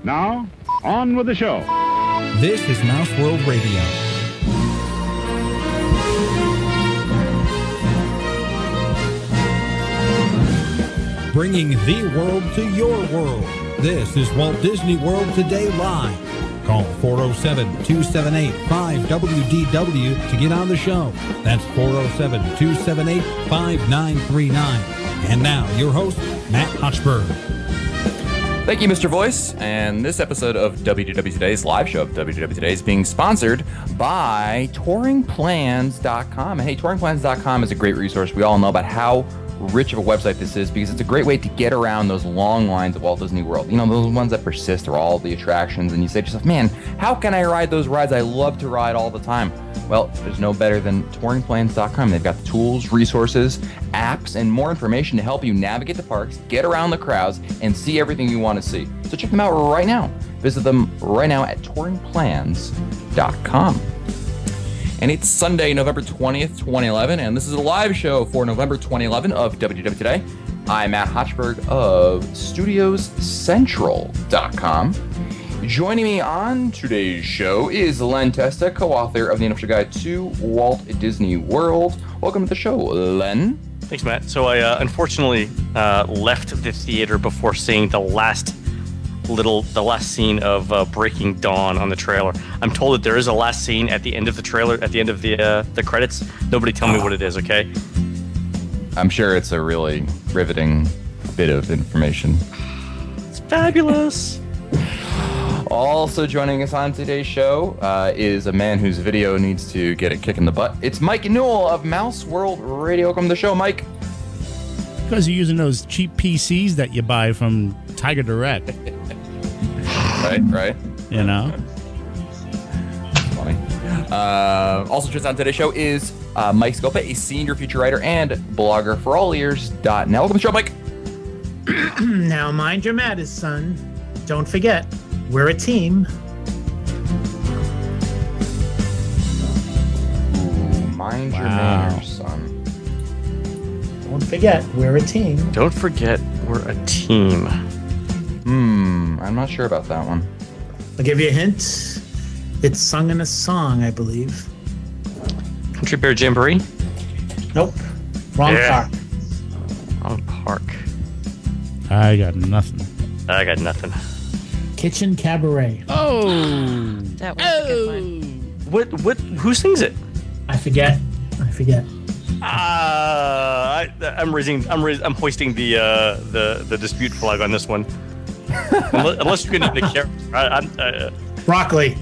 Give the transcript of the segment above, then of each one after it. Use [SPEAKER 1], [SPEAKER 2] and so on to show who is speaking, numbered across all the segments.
[SPEAKER 1] Now, on with the show.
[SPEAKER 2] This is Mouse World Radio. Bringing the world to your world. This is Walt Disney World Today Live. Call 407-278-5WDW to get on the show. That's 407-278-5939. And now, your host, Matt Hochberg.
[SPEAKER 3] Thank you, Mr. Voice. And this episode of WDW Today's live show of WDW Today is being sponsored by TouringPlans.com. Hey, TouringPlans.com is a great resource. We all know about how rich of a website this is because it's a great way to get around those long lines at Walt Disney World. You know, those ones that persist are all the attractions, and you say to yourself, man, how can I ride those rides I love to ride all the time? Well, there's no better than TouringPlans.com. They've got the tools, resources, apps, and more information to help you navigate the parks, get around the crowds, and see everything you want to see. So check them out right now. Visit them right now at TouringPlans.com. And it's Sunday, November 20th, 2011, and this is a live show for November 2011 of WDW Today. I'm Matt Hochberg of StudiosCentral.com. Joining me on today's show is Len Testa, co-author of the Unofficial Guide to Walt Disney World. Welcome to the show, Len.
[SPEAKER 4] Thanks, Matt. So I unfortunately left the theater before seeing the last scene of Breaking Dawn on the trailer. I'm told that there is a last scene at the end of the trailer, at the end of the credits. Nobody tell me what it is, okay?
[SPEAKER 3] I'm sure it's a really riveting bit of information.
[SPEAKER 4] It's fabulous.
[SPEAKER 3] Also joining us on today's show is a man whose video needs to get a kick in the butt. It's Mike Newell of Mouse World Radio. Welcome to the show, Mike.
[SPEAKER 5] Because you're using those cheap PCs that you buy from Tiger Direct.
[SPEAKER 3] Right.
[SPEAKER 5] You know?
[SPEAKER 3] Funny. Also joining us on today's show is Mike Scopa, a senior feature writer and blogger for alleears.net. Welcome to the show, Mike.
[SPEAKER 6] Now mind your matters, son. Don't forget, we're a team.
[SPEAKER 3] Ooh, mind your manners, son.
[SPEAKER 6] Don't forget, we're a team.
[SPEAKER 4] Don't forget, we're a team.
[SPEAKER 3] I'm not sure about that one.
[SPEAKER 6] I'll give you a hint. It's sung in a song, I believe.
[SPEAKER 4] Country Bear Jamboree?
[SPEAKER 6] Nope. Wrong park.
[SPEAKER 4] Wrong park.
[SPEAKER 5] I got nothing.
[SPEAKER 6] Kitchen Cabaret.
[SPEAKER 5] Oh!
[SPEAKER 7] That was a good one.
[SPEAKER 4] What? Who sings it?
[SPEAKER 6] I forget.
[SPEAKER 4] I'm hoisting the dispute flag on this one. Unless you can name the character.
[SPEAKER 6] Broccoli.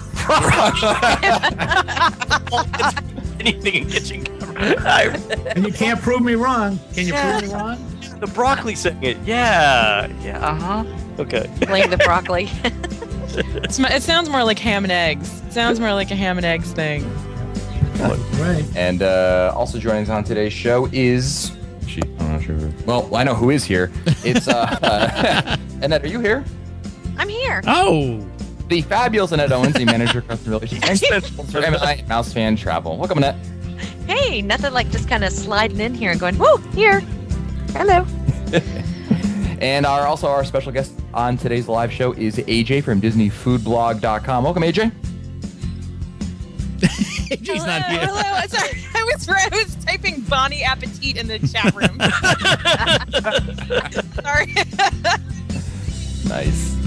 [SPEAKER 4] Anything in Kitchen Cabaret.
[SPEAKER 6] And you can't prove me wrong. Can you prove me wrong?
[SPEAKER 4] The broccoli sang it. Yeah. Okay.
[SPEAKER 7] Blame the broccoli.
[SPEAKER 8] It sounds more like ham and eggs. It sounds more like a ham and eggs thing.
[SPEAKER 6] Right.
[SPEAKER 3] And also joining us on today's show is... I'm not sure. Well, I know who is here. It's Annette, are you here?
[SPEAKER 7] I'm here.
[SPEAKER 5] Oh!
[SPEAKER 3] The fabulous Annette Owens, the manager of customer relations and for MSI Mouse Fan Travel. Welcome, Annette.
[SPEAKER 7] Hey, nothing like just kind of sliding in here and going, whoa, here. Hello.
[SPEAKER 3] And our special guest on today's live show is AJ from DisneyFoodBlog.com. Welcome, AJ.
[SPEAKER 5] AJ's not here.
[SPEAKER 8] Hello. Sorry, I was typing Bonnie Appetit in the chat room. Sorry.
[SPEAKER 3] Nice.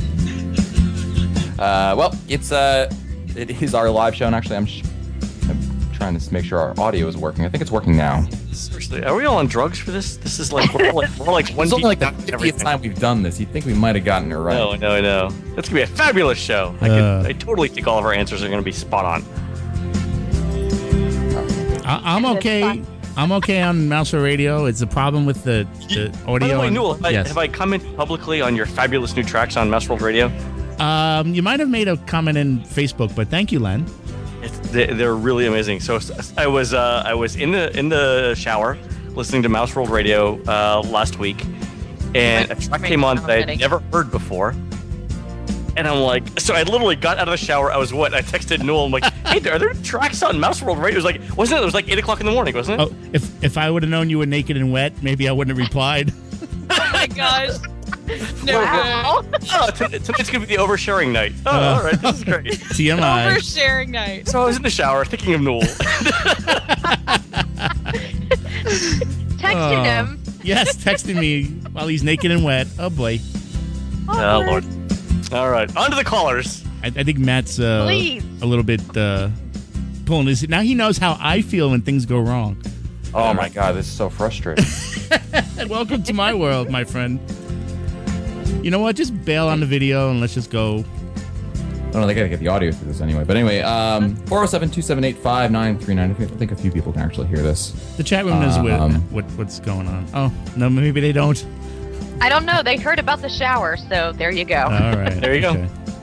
[SPEAKER 3] Well, it is our live show, and actually, I'm trying to make sure our audio is working. I think it's working now.
[SPEAKER 4] Seriously, are we all on drugs for this? This is like we're like one.
[SPEAKER 3] It's only like the 50th time we've done this. You'd think we might have gotten it right.
[SPEAKER 4] No. It's gonna be a fabulous show. I totally think all of our answers are gonna be spot on.
[SPEAKER 5] I'm okay. I'm okay on Mouse Radio. It's a problem with the audio.
[SPEAKER 4] By the way, Newell,
[SPEAKER 5] yes.
[SPEAKER 4] have I commented publicly on your fabulous new tracks on Mouse World Radio?
[SPEAKER 5] You might have made a comment in Facebook, but thank you, Len.
[SPEAKER 4] They're really amazing. So I was in the shower listening to Mouse World Radio last week, and a track came on that I'd never heard before. And I'm like, so I literally got out of the shower. I was wet. I texted Newell. I'm like, hey, are there tracks on Mouse World Radio? It was like, wasn't it? It was like 8 o'clock in the morning, wasn't it?
[SPEAKER 5] Oh, if I would have known you were naked and wet, maybe I wouldn't have replied.
[SPEAKER 8] Oh my gosh. No
[SPEAKER 7] Wow.
[SPEAKER 4] Oh, tonight's gonna be the oversharing night. Oh, all right, this is great.
[SPEAKER 8] good.
[SPEAKER 5] TMI.
[SPEAKER 8] Oversharing night.
[SPEAKER 4] So I was in the shower thinking of Noel.
[SPEAKER 7] Texting him.
[SPEAKER 5] Yes, texting me while he's naked and wet. Oh boy.
[SPEAKER 4] Oh Lord. All right, on to the callers.
[SPEAKER 5] I think Matt's
[SPEAKER 7] Please.
[SPEAKER 5] a little bit pulling his. Now he knows how I feel when things go wrong.
[SPEAKER 3] Oh my God, this is so frustrating.
[SPEAKER 5] Welcome to my world, my friend. You know what? Just bail on the video and let's just go.
[SPEAKER 3] Oh no, they gotta get the audio through this anyway. But anyway, 407-278-5939. I think a few people can actually hear this.
[SPEAKER 5] The chat room knows what's going on. Oh, no, maybe they don't.
[SPEAKER 7] I don't know. They heard about the shower, so there you go.
[SPEAKER 5] All right.
[SPEAKER 4] There you go.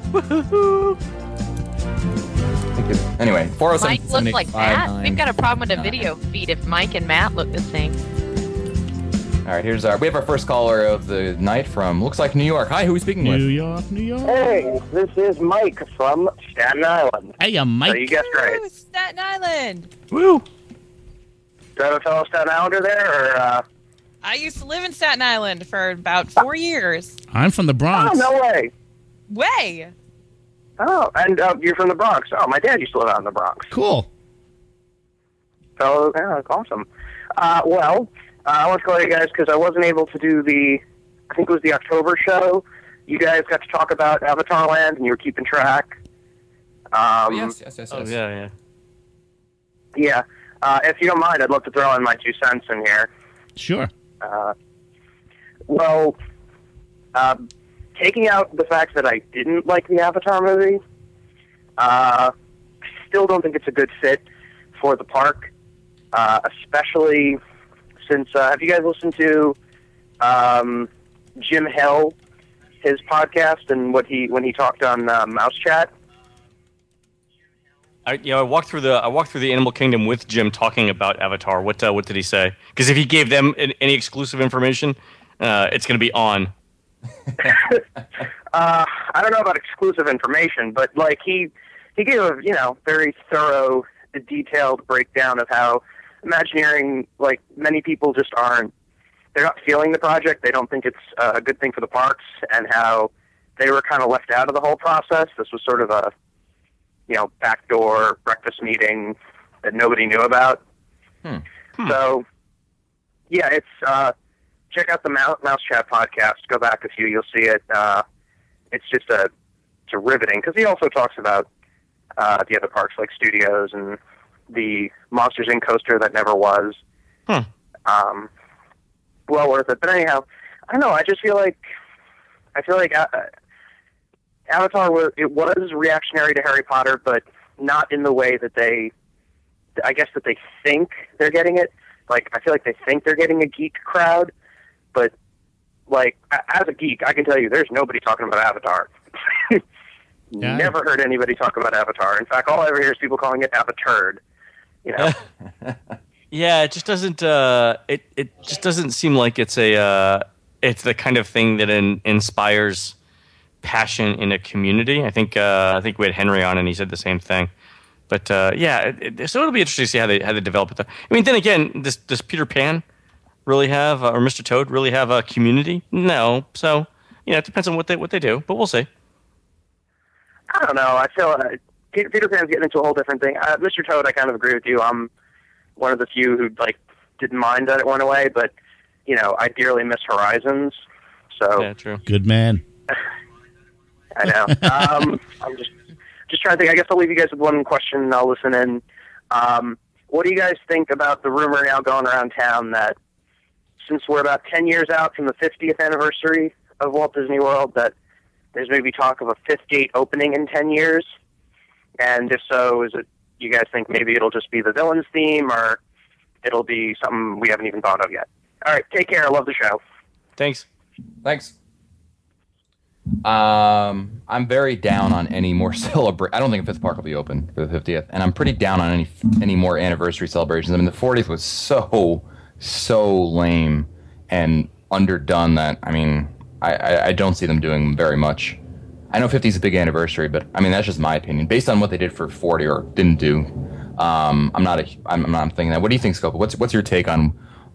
[SPEAKER 3] Anyway, 407
[SPEAKER 7] Mike looks like Matt. We've got a problem with the video feed if Mike and Matt look the same.
[SPEAKER 3] All right, we have our first caller of the night from, looks like New York. Hi, who are we speaking with?
[SPEAKER 5] New York, New York.
[SPEAKER 9] Hey, this is Mike from Staten Island.
[SPEAKER 5] Hey, Mike.
[SPEAKER 9] So you guessed right.
[SPEAKER 8] Ooh, Staten Island.
[SPEAKER 4] Woo.
[SPEAKER 9] Do you have a fellow Staten Islander there, or?
[SPEAKER 8] I used to live in Staten Island for about 4 years.
[SPEAKER 5] I'm from the Bronx.
[SPEAKER 9] Oh, no way.
[SPEAKER 8] Way.
[SPEAKER 9] Oh, and you're from the Bronx. Oh, my dad used to live out in the Bronx.
[SPEAKER 5] Cool.
[SPEAKER 9] So, yeah, awesome. I want to call you guys because I wasn't able to do I think it was the October show. You guys got to talk about Avatar Land, and you were keeping track.
[SPEAKER 3] Yes.
[SPEAKER 4] Oh yeah.
[SPEAKER 9] Yeah. If you don't mind, I'd love to throw in my 2 cents in here.
[SPEAKER 5] Sure.
[SPEAKER 9] Taking out the fact that I didn't like the Avatar movie, still don't think it's a good fit for the park, especially since, have you guys listened to Jim Hill, his podcast, and when he talked on Mouse Chat?
[SPEAKER 4] I walked through the Animal Kingdom with Jim talking about Avatar. What did he say? Because if he gave them any exclusive information, it's going to be on.
[SPEAKER 9] I don't know about exclusive information, but like he gave a very thorough, detailed breakdown of how Imagineering, like many people just they're not feeling the project. They don't think it's a good thing for the parks, and how they were kind of left out of the whole process. This was sort of a backdoor breakfast meeting that nobody knew about. So, yeah, it's check out the Mouse Chat podcast. Go back a few, you'll see it. It's just it's riveting because he also talks about the other parks like Studios and the Monsters Inc. coaster that never was. Well worth it. But anyhow, I don't know. I just feel like Avatar was reactionary to Harry Potter, but not in the way that they think they're getting it. Like, I feel like they think they're getting a geek crowd, but like, as a geek, I can tell you there's nobody talking about Avatar.
[SPEAKER 5] Yeah.
[SPEAKER 9] Never heard anybody talk about Avatar. In fact, all I ever hear is people calling it Avaturd.
[SPEAKER 4] Yeah, it just doesn't. It just doesn't seem like it's the kind of thing that inspires passion in a community. I think we had Henry on and he said the same thing. But so it'll be interesting to see how they develop it. Though. I mean, then again, does Peter Pan really have or Mr. Toad really have a community? No. So it depends on what they do. But we'll see.
[SPEAKER 9] I don't know. I feel Peter Pan's getting into a whole different thing. Mr. Toad, I kind of agree with you. I'm one of the few who didn't mind that it went away, but I dearly miss Horizons. So
[SPEAKER 4] yeah, true.
[SPEAKER 5] Good man.
[SPEAKER 9] I know. I'm just trying to think. I guess I'll leave you guys with one question and I'll listen in. What do you guys think about the rumor now going around town that since we're about 10 years out from the 50th anniversary of Walt Disney World, that there's maybe talk of a 5th gate opening in 10 years? And if so, is it, you guys think maybe it'll just be the villain's theme, or it'll be something we haven't even thought of yet? All right, take care. I love the show.
[SPEAKER 4] Thanks.
[SPEAKER 3] I'm very down on any more celebrate. I don't think Fifth Park will be open for the 50th, and I'm pretty down on any more anniversary celebrations. I mean, the 40th was so lame and underdone that I don't see them doing very much. I know 50 is a big anniversary, but I mean that's just my opinion based on what they did for 40 or didn't do. I'm not thinking that. What do you think, Scopa? What's your take on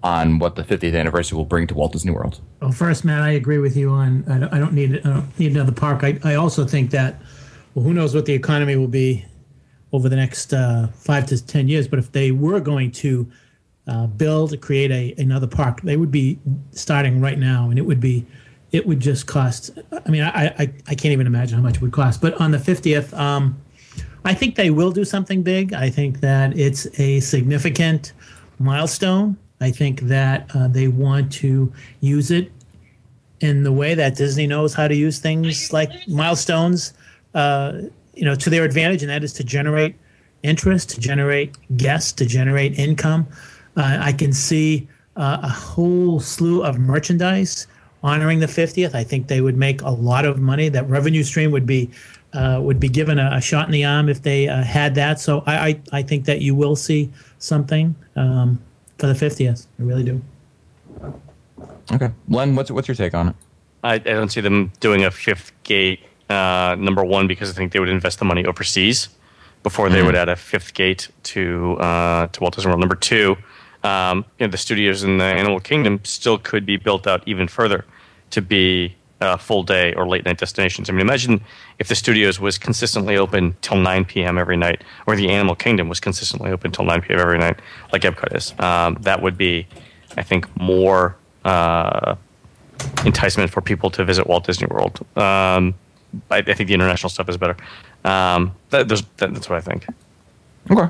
[SPEAKER 3] on what the 50th anniversary will bring to Walt Disney World.
[SPEAKER 6] Well, first, Matt, I agree with you on. I don't need another park. I also think that, well, who knows what the economy will be over the next 5 to 10 years. But if they were going to create another park, they would be starting right now, and it would just cost. I mean, I can't even imagine how much it would cost. But on the 50th, I think they will do something big. I think that it's a significant milestone. I think that they want to use it in the way that Disney knows how to use things like milestones, to their advantage, and that is to generate interest, to generate guests, to generate income. I can see a whole slew of merchandise honoring the 50th. I think they would make a lot of money. That revenue stream would be given a shot in the arm if they had that. So I think that you will see something for the 50th. I really do.
[SPEAKER 3] Okay. Len, what's your take on it?
[SPEAKER 4] I don't see them doing a fifth gate, number one, because I think they would invest the money overseas before they would add a fifth gate to Walt Disney World. Number two, the studios in the Animal Kingdom still could be built out even further to be full day or late night destinations. I mean, imagine if the studios was consistently open till 9 p.m. every night, or the Animal Kingdom was consistently open till 9 p.m. every night, like Epcot is. That would be, I think, more enticement for people to visit Walt Disney World. I think the international stuff is better. That's what I think.
[SPEAKER 3] Okay.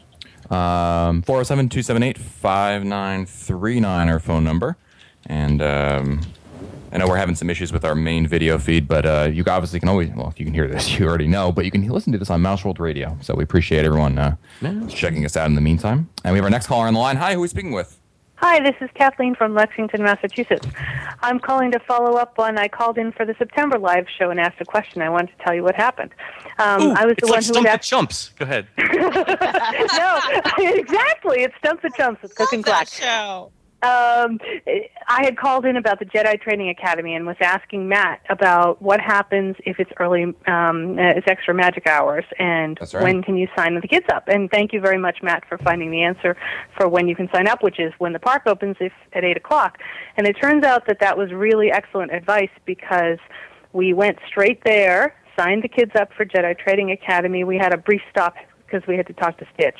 [SPEAKER 3] 407-278-5939, our phone number. And I know we're having some issues with our main video feed, but you obviously can always, well, if you can hear this, you already know, but you can listen to this on Mouse World Radio. So we appreciate everyone checking us out in the meantime. And we have our next caller on the line. Hi, who are we speaking with?
[SPEAKER 10] Hi, this is Kathleen from Lexington, Massachusetts. I'm calling to follow up on, I called in for the September live show and asked a question. I wanted to tell you what happened. I was the one who
[SPEAKER 4] Stump the Chumps. Go ahead.
[SPEAKER 10] No, exactly. It's Stump the Chumps with Cooking Black.
[SPEAKER 8] Show.
[SPEAKER 10] I had called in about the Jedi Training Academy and was asking Matt about what happens if it's early, it's extra magic hours, and when can you sign the kids up. And thank you very much, Matt, for finding the answer for when you can sign up, which is when the park opens at 8 o'clock. And it turns out that was really excellent advice, because we went straight there, signed the kids up for Jedi Training Academy. We had a brief stop because we had to talk to Stitch.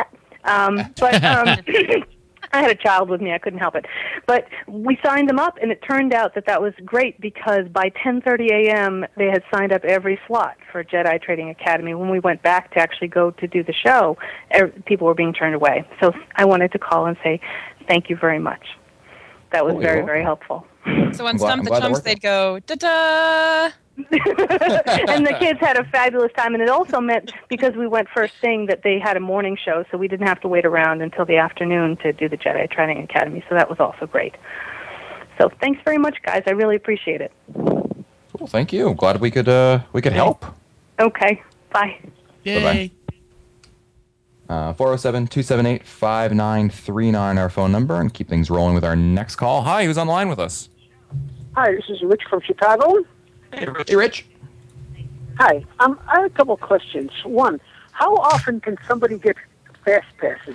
[SPEAKER 10] I had a child with me. I couldn't help it. But we signed them up, and it turned out that was great, because by 10:30 a.m., they had signed up every slot for Jedi Training Academy. When we went back to actually go to do the show, people were being turned away. So I wanted to call and say thank you very much. That was very, very helpful.
[SPEAKER 8] So on Stump the Chumps, they'd go, da-da!
[SPEAKER 10] And the kids had a fabulous time, and it also meant, because we went first thing, that they had a morning show, so we didn't have to wait around until the afternoon to do the Jedi Training Academy, so that was also great. So thanks very much, guys. I really appreciate it.
[SPEAKER 3] Cool, thank you. Glad we could help.
[SPEAKER 10] Okay, bye.
[SPEAKER 3] Yay. Bye-bye. 407-278-5939, our phone number, and keep things rolling with our next call. Hi, who's on the line with us?
[SPEAKER 11] Hi, this is Rich from Chicago.
[SPEAKER 3] Hey, Rich.
[SPEAKER 11] Hi. I have a couple of questions. One, how often can somebody get fast passes?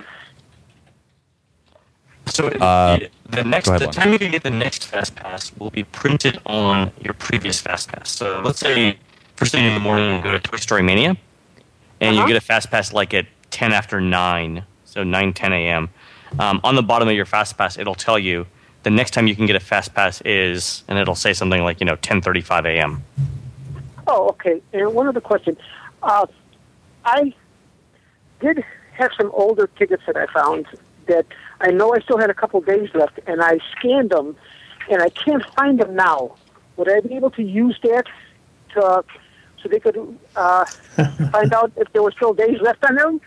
[SPEAKER 4] So the time you can get the next fast pass will be printed on your previous fast pass. So let's say first thing in the morning you go to Toy Story Mania, and you get a fast pass like at 10 after 9, so 9:10 a.m. On the bottom of your fast pass, it'll tell you the next time you can get a fast pass is, and it'll say something like 10:35 a.m.
[SPEAKER 11] Oh, okay. And one other question. I did have some older tickets that I found that I know I still had a couple of days left, and I scanned them, and I can't find them now. Would I be able to use that so they could find out if there were still days left on them?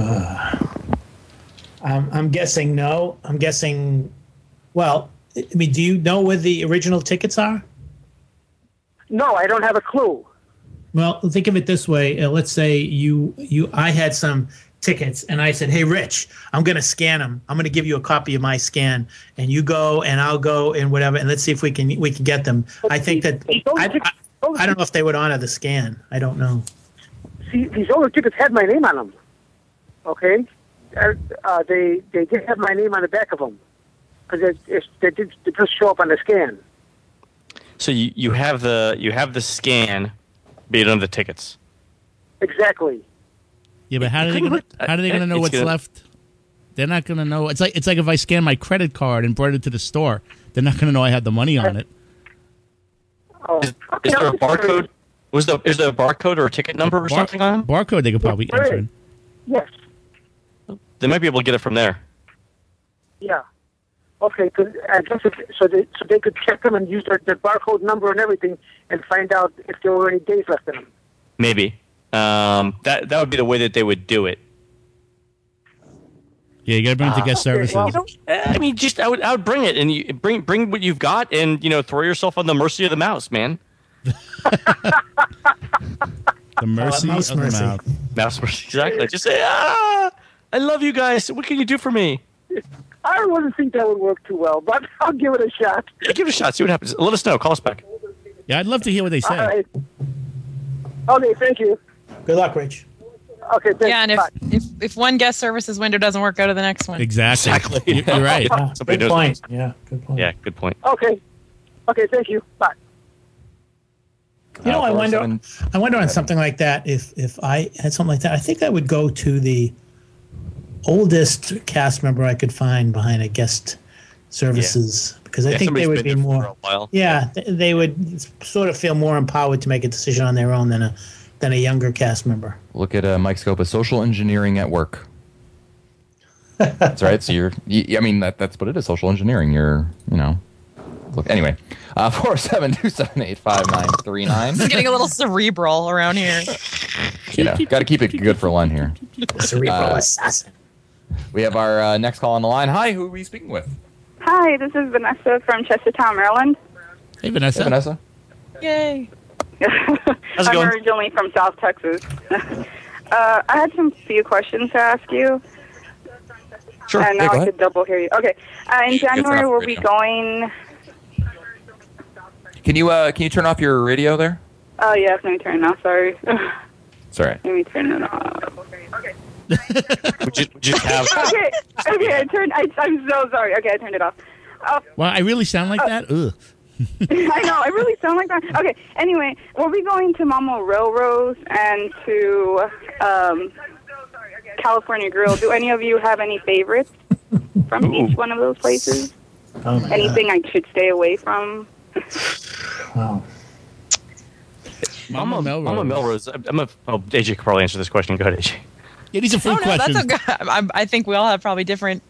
[SPEAKER 6] I'm guessing no. I'm guessing. Well, I mean, do you know where the original tickets are?
[SPEAKER 11] No, I don't have a clue.
[SPEAKER 6] Well, think of it this way. Let's say I had some tickets, and I said, "Hey, Rich, I'm going to scan them. I'm going to give you a copy of my scan, and you go, and I'll go, and whatever, and let's see if we can get them." But I think that I don't know if they would honor the scan. I don't know.
[SPEAKER 11] See, these older tickets had my name on them. Okay, they did have my name on the back of them. Because they just show up on the scan.
[SPEAKER 4] So you have the scan, but you don't have the tickets.
[SPEAKER 11] Exactly.
[SPEAKER 5] Yeah, but how are they going to know what's left? They're not going to know. It's like if I scan my credit card and brought it to the store, they're not going to know I had the money on it.
[SPEAKER 11] Oh,
[SPEAKER 4] is there a barcode? Is there a barcode or a ticket number or something on it?
[SPEAKER 5] Barcode they could probably enter in.
[SPEAKER 11] Yes.
[SPEAKER 4] They might be able to get it from there.
[SPEAKER 11] Yeah. Okay, I guess so they could check them and use their barcode number and everything and find out if there were any days left in them.
[SPEAKER 4] Maybe. That would be the way that they would do it.
[SPEAKER 5] Yeah, you got to bring it to guest services.
[SPEAKER 11] Well,
[SPEAKER 4] I mean, I would bring it and you bring what you've got and throw yourself on the mercy of the mouse, man.
[SPEAKER 5] The mercy of the mouse.
[SPEAKER 4] Mouse mercy, exactly. Just say, I love you guys. What can you do for me?
[SPEAKER 11] I wouldn't think that would work too well, but I'll give it a shot.
[SPEAKER 4] Yeah, give it a shot. See what happens. Let us know. Call us back.
[SPEAKER 5] Yeah, I'd love to hear what they say.
[SPEAKER 11] All right. Okay, thank you.
[SPEAKER 6] Good luck, Rich.
[SPEAKER 11] Okay, thanks.
[SPEAKER 8] Yeah, and if one guest services window doesn't work, go to the next one.
[SPEAKER 5] Exactly. You're right.
[SPEAKER 6] Good point. Yeah, good point.
[SPEAKER 4] Yeah, good point.
[SPEAKER 11] Okay, thank you. Bye.
[SPEAKER 6] You know, I wonder on something like that. If I had something like that, I think I would go to the oldest cast member I could find behind a guest services because I think they would be more. Yeah, they would sort of feel more empowered to make a decision on their own than a younger cast member.
[SPEAKER 3] Look at Mike Scopa, social engineering at work. That's right. So that's what it is. Social engineering. Look, anyway, 472-785-5939.
[SPEAKER 8] This is getting a little cerebral around here.
[SPEAKER 3] Got to keep it good for Len here.
[SPEAKER 6] Cerebral assassin.
[SPEAKER 3] We have our next call on the line. Hi, who are we speaking with?
[SPEAKER 12] Hi, this is Vanessa from Chestertown, Maryland.
[SPEAKER 5] Hey, Vanessa.
[SPEAKER 3] Hey, Vanessa.
[SPEAKER 8] Yay.
[SPEAKER 4] How's it
[SPEAKER 12] I'm
[SPEAKER 4] going?
[SPEAKER 12] originally from South Texas. I had few questions to ask you.
[SPEAKER 3] Sure.
[SPEAKER 12] And now I could double hear you. Okay. In January, we'll be
[SPEAKER 3] radio.
[SPEAKER 12] going...
[SPEAKER 3] Can you turn off your radio there?
[SPEAKER 12] Oh, yes, let me turn it off. Sorry.
[SPEAKER 3] It's all right.
[SPEAKER 12] Let me turn it off. Okay.
[SPEAKER 4] Would you have...
[SPEAKER 12] Okay, I'm so sorry. Okay, I turned it off.
[SPEAKER 5] Well, I really sound like that? Ugh.
[SPEAKER 12] I know, I really sound like that. Okay, anyway, we'll be going to Mama Railroad and to California Grill. Do any of you have any favorites from each one of those places?
[SPEAKER 6] Oh my
[SPEAKER 12] Anything
[SPEAKER 6] God.
[SPEAKER 12] I should stay away from?
[SPEAKER 6] Wow.
[SPEAKER 5] Mama
[SPEAKER 4] Melrose. AJ could probably answer this question. Go ahead, AJ.
[SPEAKER 5] Yeah, these are food questions.
[SPEAKER 8] That's okay. I think we all have probably different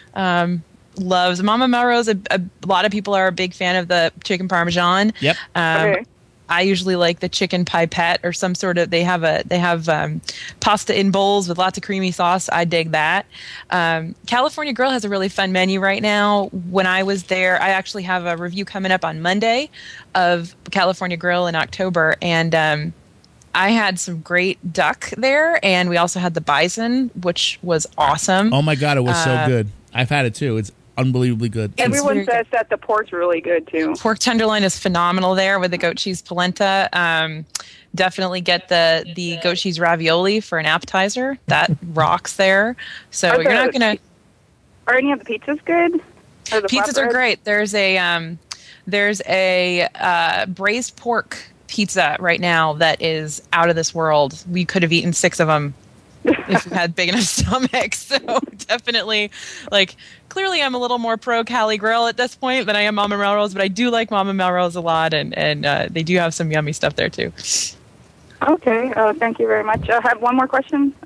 [SPEAKER 8] loves. Mama Melrose, a lot of people are a big fan of the chicken parmesan.
[SPEAKER 5] Yep.
[SPEAKER 12] Okay.
[SPEAKER 8] I usually like the chicken pipette or some sort of. They have pasta in bowls with lots of creamy sauce. I dig that. California Grill has a really fun menu right now. When I was there, I actually have a review coming up on Monday of California Grill in October, and I had some great duck there, and we also had the bison, which was awesome.
[SPEAKER 5] Oh my God, it was so good. I've had it too. It's unbelievably good.
[SPEAKER 12] Everyone says that the pork's really good, too.
[SPEAKER 8] Pork tenderloin is phenomenal there with the goat cheese polenta. Definitely get the goat cheese ravioli for an appetizer. That rocks there. So you're not going to...
[SPEAKER 12] Are any of the pizzas good? Or the
[SPEAKER 8] Pizzas are
[SPEAKER 12] flatbreads?
[SPEAKER 8] great. There's a braised pork pizza right now that is out of this world. We could have eaten 6 of them if we had big enough stomachs. So definitely, clearly I'm a little more pro Cali Grill at this point than I am Mama Melrose, but I do like Mama Melrose a lot, and they do have some yummy stuff there too.
[SPEAKER 12] Okay, thank you very much. I have one more question.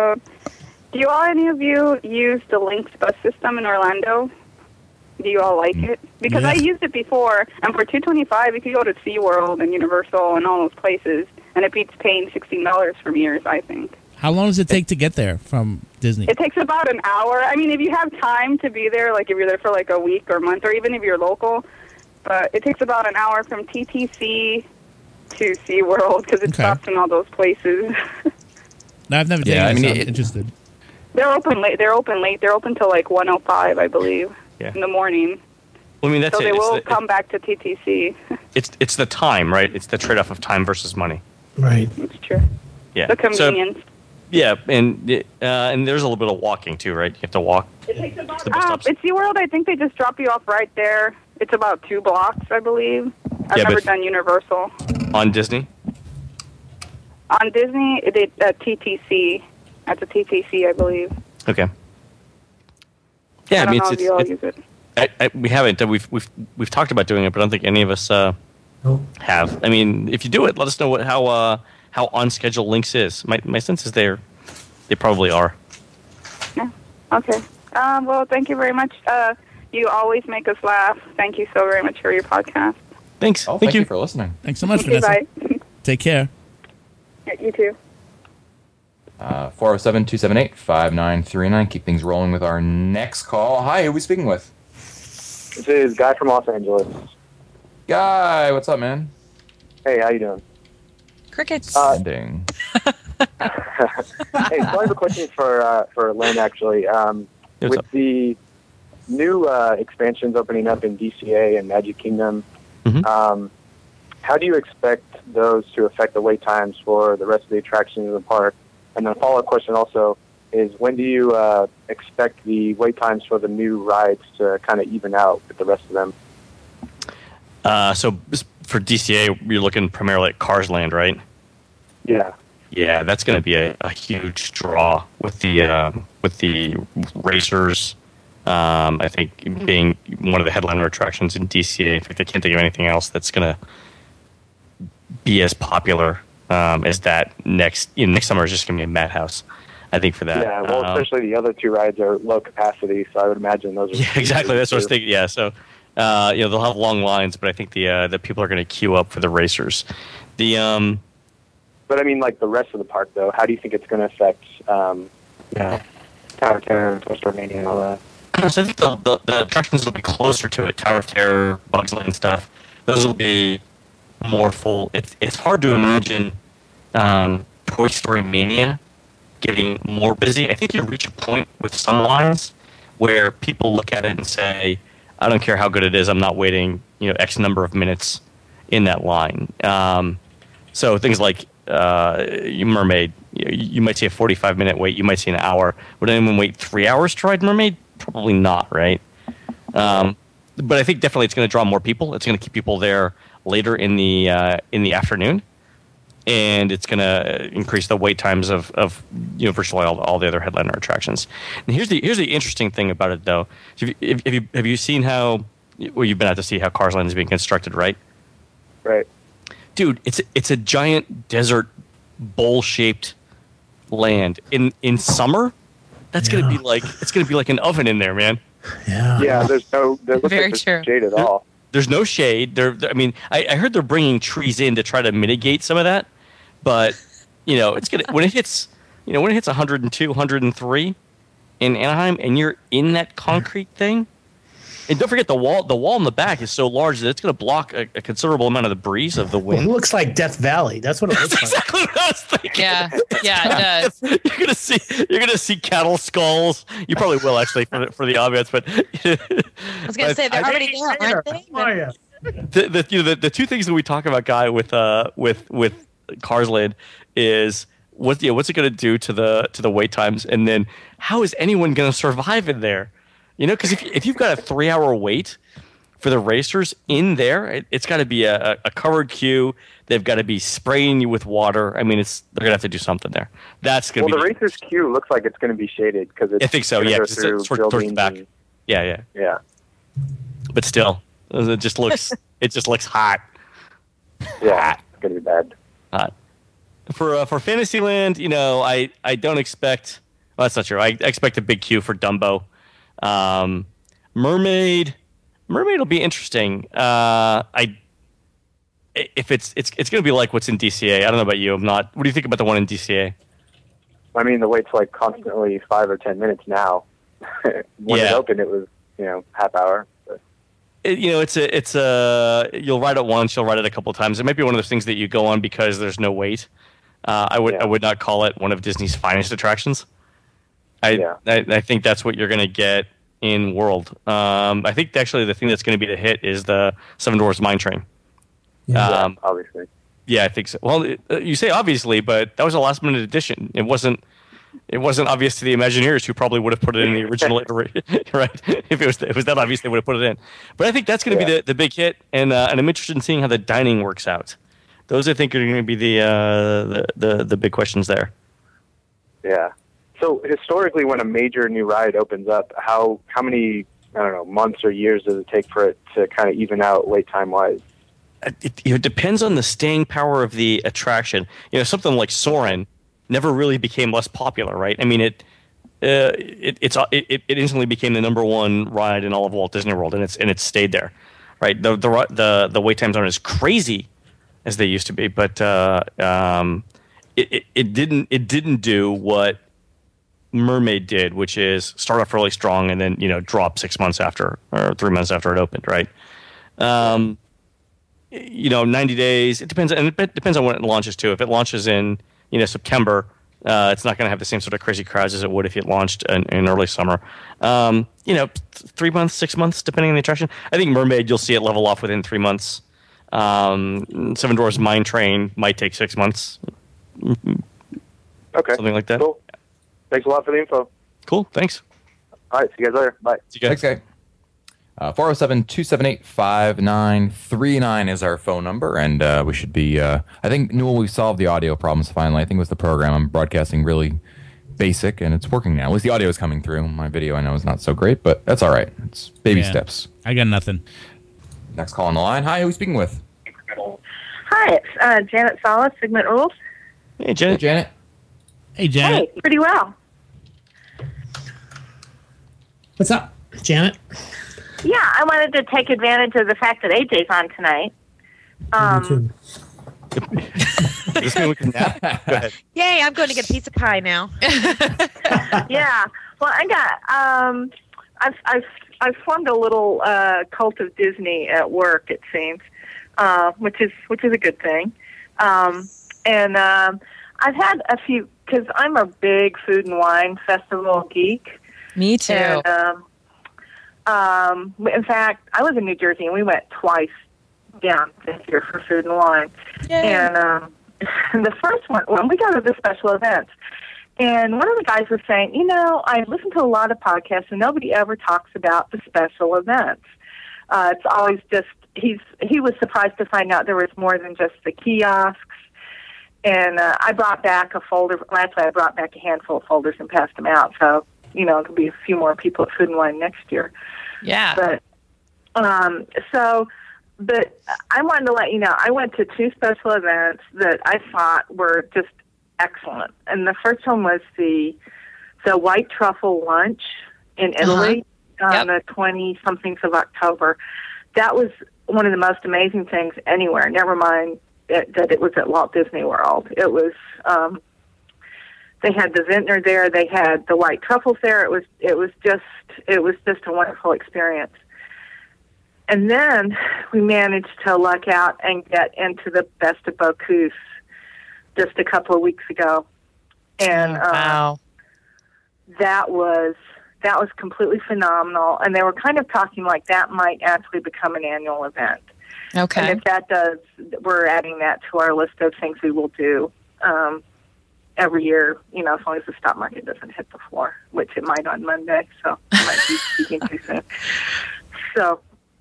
[SPEAKER 12] Do any of you use the Lynx bus system in Orlando? Do you all like it? Because I used it before, and for $225 you could go to SeaWorld and Universal and all those places, and it beats paying $16 for years, I think.
[SPEAKER 5] How long does it take to get there from Disney?
[SPEAKER 12] It takes about an hour. I mean, if you have time to be there, if you're there for a week or month, or even if you're local, but it takes about an hour from TTC to SeaWorld because it stops in all those places.
[SPEAKER 5] No, I've never taken it, so I'm interested.
[SPEAKER 12] They're open late. They're open till 1:05, I believe, in the morning.
[SPEAKER 4] Well, I mean, that's
[SPEAKER 12] so
[SPEAKER 4] it.
[SPEAKER 12] they will come back to TTC.
[SPEAKER 4] It's the time, right? It's the trade-off of time versus money.
[SPEAKER 6] Right.
[SPEAKER 12] It's true.
[SPEAKER 4] Yeah.
[SPEAKER 12] The convenience.
[SPEAKER 4] Yeah, and there's a little bit of walking too, right? You have to walk.
[SPEAKER 12] It's SeaWorld. I think they just drop you off right there. It's about 2 blocks, I believe. I've never done Universal.
[SPEAKER 4] On Disney?
[SPEAKER 12] On Disney, TTC. That's a TTC, I believe.
[SPEAKER 4] Okay. Yeah,
[SPEAKER 12] I don't know if you all use it.
[SPEAKER 4] We haven't. We've talked about doing it, but I don't think any of us have. I mean, if you do it, let us know how on schedule Lynx is. My sense is they probably are.
[SPEAKER 12] Yeah. Okay. Well, thank you very much. You always make us laugh. Thank you so very much for your podcast.
[SPEAKER 4] Thanks.
[SPEAKER 3] Oh, thank you for listening.
[SPEAKER 5] Thanks so much,
[SPEAKER 12] Okay,
[SPEAKER 5] Vanessa.
[SPEAKER 12] bye.
[SPEAKER 5] Take care.
[SPEAKER 12] Yeah, you too.
[SPEAKER 3] 407-278-5939. Keep things rolling with our next call. Hi, who are we speaking with?
[SPEAKER 13] This is Guy from Los Angeles.
[SPEAKER 3] Guy, what's up, man?
[SPEAKER 13] Hey, how you doing?
[SPEAKER 7] Crickets.
[SPEAKER 3] Ending.
[SPEAKER 13] Hey, so I have a question for Lynn, actually. With the new expansions opening up in DCA and Magic Kingdom, how do you expect those to affect the wait times for the rest of the attractions in the park? And then a follow-up question also is, when do you expect the wait times for the new rides to kind of even out with the rest of them?
[SPEAKER 4] So for DCA, you're looking primarily at Cars Land, right?
[SPEAKER 13] Yeah.
[SPEAKER 4] Yeah, that's going to be a huge draw with the racers. I think being one of the headliner attractions in DCA. In fact, I can't think of anything else that's going to be as popular as that. Next summer is just going to be a madhouse, I think, for that.
[SPEAKER 13] Yeah, well, especially the other 2 rides are low capacity, so I would imagine those are...
[SPEAKER 4] Yeah, exactly. That's what I was thinking. Yeah, so they'll have long lines, but I think the people are going to queue up for the racers.
[SPEAKER 13] But I mean, like the rest of the park, though, how do you think it's going to affect, Tower of Terror and Toy Story Mania and all that?
[SPEAKER 4] So I think the attractions will be closer to it. Tower of Terror, Bugs Land stuff. Those will be more full. It's hard to imagine Toy Story Mania getting more busy. I think you reach a point with some lines where people look at it and say, I don't care how good it is, I'm not waiting X number of minutes in that line. So things like Mermaid, you might see a 45-minute wait, you might see an hour. Would anyone wait 3 hours to ride Mermaid? Probably not, right? But I think definitely it's going to draw more people. It's going to keep people there later in the afternoon, and it's going to increase the wait times of virtually all the other headliner attractions. And here's the interesting thing about it, though. Have you seen how? Well, you've been out to see how Cars Land is being constructed, right?
[SPEAKER 13] Right.
[SPEAKER 4] Dude, it's a giant desert bowl-shaped land. In summer, that's gonna be like an oven in there, man.
[SPEAKER 13] Yeah. There's no shade at all.
[SPEAKER 4] There's no shade. I heard they're bringing trees in to try to mitigate some of that, but it's gonna when it hits 102, 103 in Anaheim, and you're in that concrete thing. And don't forget the wall in the back is so large that it's going to block a considerable amount of the breeze of the wind.
[SPEAKER 6] Well, it looks like Death Valley. That's what it looks like.
[SPEAKER 4] Exactly what I was thinking.
[SPEAKER 8] Yeah, it does.
[SPEAKER 4] You're gonna see cattle skulls. You probably will actually for the audience, but
[SPEAKER 7] I was going to say they're already there, aren't they?
[SPEAKER 4] The 2 things that we talk about, Guy, with Cars Land is what's it going to do to the wait times, and then how is anyone going to survive in there? Because if you've got a 3-hour wait for the racers in there, it's got to be a covered queue. They've got to be spraying you with water. I mean, they're going to have to do something there. That's going to be...
[SPEAKER 13] Well, the racers' queue looks like it's going to be shaded because it's...
[SPEAKER 4] I think so, yeah. It's towards the back. Yeah. But still, it just looks hot.
[SPEAKER 13] Yeah, it's going to be bad.
[SPEAKER 4] Hot. For Fantasyland, I don't expect... Well, that's not true. I expect a big queue for Dumbo. Mermaid will be interesting. If it's going to be like what's in DCA. I don't know about you. I'm not. What do you think about the one in DCA?
[SPEAKER 13] I mean, the wait's like constantly 5 or 10 minutes now. When it opened, it was half hour. But.
[SPEAKER 4] It's you'll ride it once, you'll ride it a couple of times. It might be one of those things that you go on because there's no wait. I would not call it one of Disney's finest attractions. I think that's what you're going to get in World. I think actually the thing that's going to be the hit is the Seven Dwarfs Mine Train.
[SPEAKER 13] Obviously.
[SPEAKER 4] Yeah, I think so. Well, you say obviously, but that was a last-minute addition. It wasn't. it wasn't obvious to the Imagineers, who probably would have put it in the original iteration, right? If it was that obvious, they would have put it in. But I think that's going to be the big hit, and I'm interested in seeing how the dining works out. Those, I think, are going to be the big questions there.
[SPEAKER 13] Yeah. So historically, when a major new ride opens up, how many, I don't know, months or years does it take for it to kind of even out wait time wise?
[SPEAKER 4] It depends on the staying power of the attraction. Something like Soarin' never really became less popular, right? I mean, it instantly became the number one ride in all of Walt Disney World, and it's stayed there, right? The wait times aren't as crazy as they used to be, but it didn't do what Mermaid did, which is start off really strong and then drop 6 months after or 3 months after it opened, right? 90 days. It depends, and it depends on when it launches too. If it launches in September, it's not going to have the same sort of crazy crowds as it would if it launched in early summer. 3 months, 6 months, depending on the attraction. I think Mermaid, you'll see it level off within 3 months. Seven Dwarfs Mine Train might take 6 months.
[SPEAKER 13] Okay,
[SPEAKER 4] something like that.
[SPEAKER 13] Cool. Thanks a lot for the info.
[SPEAKER 4] Cool. Thanks.
[SPEAKER 13] All right. See you guys later. Bye.
[SPEAKER 4] See you guys.
[SPEAKER 3] Thanks, guy. 407-278-5939 is our phone number, and we should be, I think, Newell, we've solved the audio problems finally. I think it was the program. I'm broadcasting really basic, and it's working now. At least the audio is coming through. My video, I know, is not so great, but that's all right. It's baby steps.
[SPEAKER 5] I got nothing.
[SPEAKER 3] Next call on the line. Hi, who are we speaking with?
[SPEAKER 14] Hi, it's Janet Salas, Figment Rules.
[SPEAKER 4] Hey, Janet.
[SPEAKER 3] Hey, Janet.
[SPEAKER 5] Hey, Janet.
[SPEAKER 14] Hey, pretty well.
[SPEAKER 6] What's up, Janet?
[SPEAKER 14] Yeah, I wanted to take advantage of the fact that AJ's on tonight.
[SPEAKER 4] This mean we can nap? Go ahead.
[SPEAKER 7] Yay, I'm going to get a piece of pie now.
[SPEAKER 14] Yeah. Well, I got I've formed a little cult of Disney at work, it seems, which is a good thing. And I've had a few, because I'm a big food and wine festival geek.
[SPEAKER 8] Me too.
[SPEAKER 14] And, in fact, I live in New Jersey, and we went twice down this year for food and wine.
[SPEAKER 8] Yay.
[SPEAKER 14] And the first one, when we go to the special events, and one of the guys was saying, I listen to a lot of podcasts, and nobody ever talks about the special events. It's always just, he was surprised to find out there was more than just the kiosks. And I brought back a folder. Actually, I brought back a handful of folders and passed them out. So, there'll be a few more people at Food and Wine next year.
[SPEAKER 8] Yeah.
[SPEAKER 14] But but I wanted to let you know, I went to 2 special events that I thought were just excellent. And the first one was the White Truffle Lunch in Italy on the 20-somethings of October. That was one of the most amazing things anywhere, never mind that it was at Walt Disney World. It was, they had the vintner there, they had the white truffles there. It was just a wonderful experience. And then we managed to luck out and get into the Best of Bocuse just a couple of weeks ago. And
[SPEAKER 8] wow.
[SPEAKER 14] That was completely phenomenal. And they were kind of talking like that might actually become an annual event.
[SPEAKER 8] Okay.
[SPEAKER 14] And if that does, we're adding that to our list of things we will do every year, as long as the stock market doesn't hit the floor, which it might on Monday, so I might be speaking too soon. So,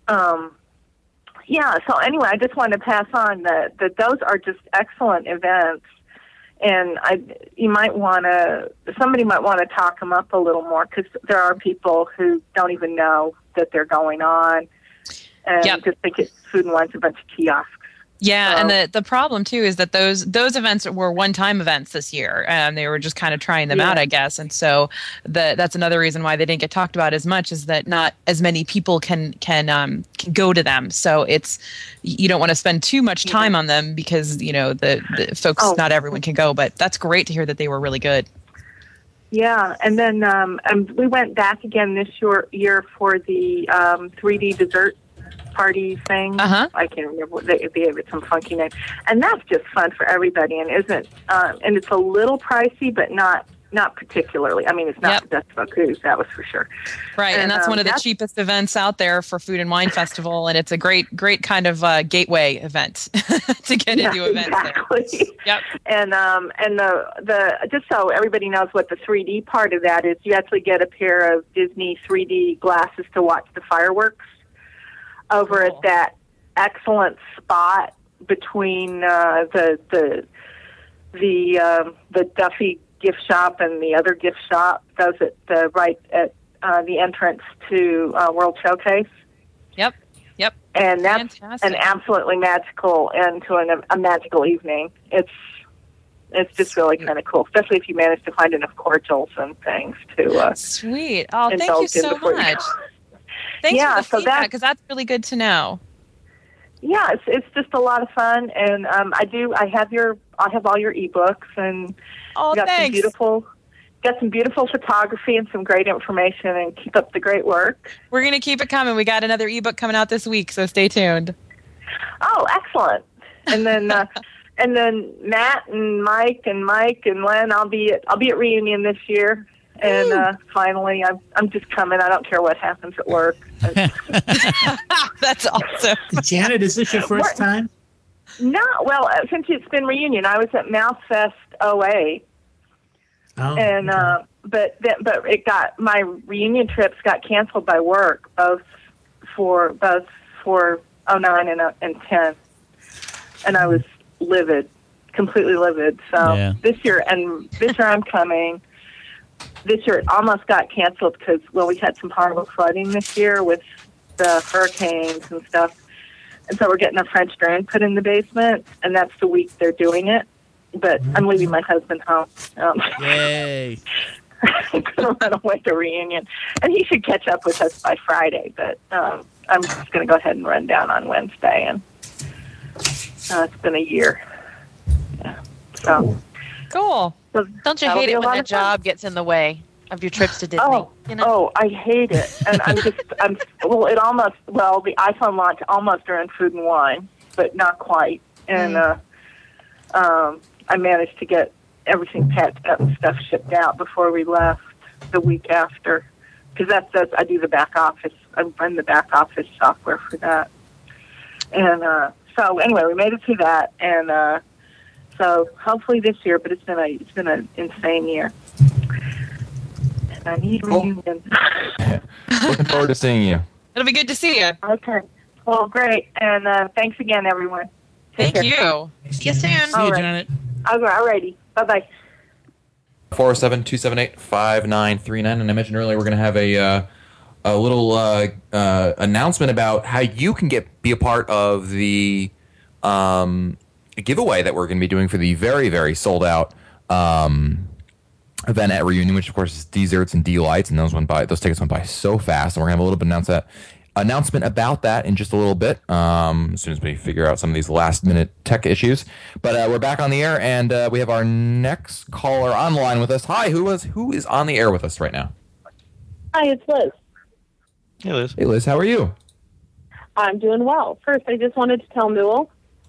[SPEAKER 14] so anyway, I just wanted to pass on that those are just excellent events, and somebody might want to talk them up a little more, because there are people who don't even know that they're going on, and just think it's Food and Wine's a bunch of kiosks.
[SPEAKER 8] Yeah, and the problem too is that those events were one-time events this year, and they were just kind of trying them out, I guess. And so that's another reason why they didn't get talked about as much, is that not as many people can go to them. So you don't want to spend too much time on them, because the folks, not everyone can go. But that's great to hear that they were really good.
[SPEAKER 14] Yeah, and then we went back again this year for the 3D dessert party thing. I can't remember what they gave it some funky name, and that's just fun for everybody, and isn't and it's a little pricey, but not not particularly. I mean, it's not the Dutch Vaucluse, that was for sure.
[SPEAKER 8] Right, and that's one of the cheapest events out there for Food and Wine Festival, and it's a great kind of gateway event to get into events.
[SPEAKER 14] Exactly.
[SPEAKER 8] Yep.
[SPEAKER 14] And the just so everybody knows what the 3D part of that is, you actually get a pair of Disney 3D glasses to watch the fireworks over at that excellent spot between the Duffy gift shop and the other gift shop. Those right at the entrance to World Showcase.
[SPEAKER 8] Yep.
[SPEAKER 14] And that's an absolutely magical end to a magical evening. It's just really kind of cool, especially if you manage to find enough cordials and things to.
[SPEAKER 8] Sweet. Oh, thank you so much. Thanks for the feedback, because that's really good to know.
[SPEAKER 14] Yeah, it's just a lot of fun, and I have all your ebooks, and
[SPEAKER 8] thanks.
[SPEAKER 14] Got some beautiful photography and some great information, and keep up the great work.
[SPEAKER 8] We're gonna keep it coming. We got another ebook coming out this week, so stay tuned.
[SPEAKER 14] Oh, excellent! And then and then Matt and Mike and Len, I'll be at Reunion this year. And finally, I'm just coming. I don't care what happens at work.
[SPEAKER 8] That's awesome.
[SPEAKER 6] Janet, is this your first time?
[SPEAKER 14] No. Well, since it's been Reunion, I was at Mouthfest 08.
[SPEAKER 6] Oh,
[SPEAKER 14] and but it got my Reunion trips got canceled by work, both for 09 and 10, and I was livid, completely livid. So this year I'm coming. This year it almost got canceled because, we had some horrible flooding this year with the hurricanes and stuff. And so we're getting a French drain put in the basement, and that's the week they're doing it. But I'm leaving my husband home.
[SPEAKER 5] Yay.
[SPEAKER 14] I'm going to run away to Reunion. And he should catch up with us by Friday, but I'm just going to go ahead and run down on Wednesday. And it's been a year. Yeah. So.
[SPEAKER 8] Cool.
[SPEAKER 7] Don't you hate it when the job gets in the way of your trips to Disney?
[SPEAKER 14] Oh, I hate it. And the iPhone launch almost during Food and Wine, but not quite. And I managed to get everything packed up and stuff shipped out before we left the week after. Because I do the back office. I run the back office software for that. And so anyway, we made it through that. And so hopefully this year, but it's been an insane year. And I need Reunion.
[SPEAKER 3] Looking forward to seeing you.
[SPEAKER 8] It'll be good to see you.
[SPEAKER 14] Okay. Well, great. And thanks again, everyone.
[SPEAKER 8] Thank you.
[SPEAKER 7] See you soon.
[SPEAKER 5] See you, Janet.
[SPEAKER 14] All righty. Bye-bye.
[SPEAKER 3] 407-278-5939. And I mentioned earlier we're going to have a little announcement about how you can be a part of the giveaway that we're going to be doing for the very, very sold out event at Reunion, which of course is Desserts and Delights, and those tickets went by so fast, and we're going to have a little bit announcement about that in just a little bit, as soon as we figure out some of these last minute tech issues. But we're back on the air, and we have our next caller on the line with us. Hi, who is on the air with us right now?
[SPEAKER 15] Hi, it's Liz.
[SPEAKER 3] Hey, Liz. Hey, Liz, how are you?
[SPEAKER 15] I'm doing well. First, I just wanted to tell Newell.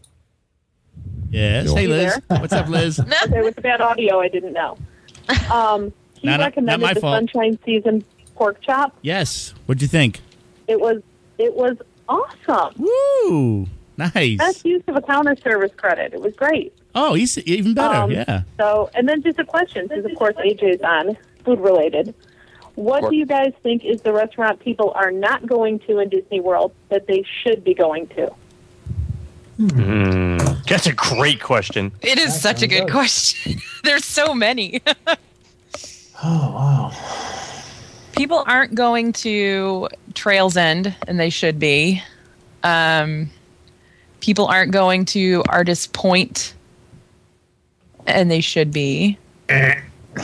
[SPEAKER 5] Yes. Hey, Liz. What's up, Liz?
[SPEAKER 15] Okay, with the bad audio, I didn't know. He recommended
[SPEAKER 5] not my
[SPEAKER 15] the
[SPEAKER 5] fault.
[SPEAKER 15] Sunshine Season pork chop.
[SPEAKER 5] Yes. What'd you think?
[SPEAKER 15] It was awesome.
[SPEAKER 5] Woo! Nice.
[SPEAKER 15] Best use of a counter service credit. It was great.
[SPEAKER 5] Oh, he's even better. Yeah.
[SPEAKER 15] So, and then just a question, since of course AJ's on, food related. What do you guys think is the restaurant people are not going to in Disney World that they should be going to?
[SPEAKER 4] That's a great question.
[SPEAKER 8] It is such a good question. There's so many.
[SPEAKER 6] Oh, wow.
[SPEAKER 8] People aren't going to Trails End, and they should be. People aren't going to Artist Point, and they should be. No.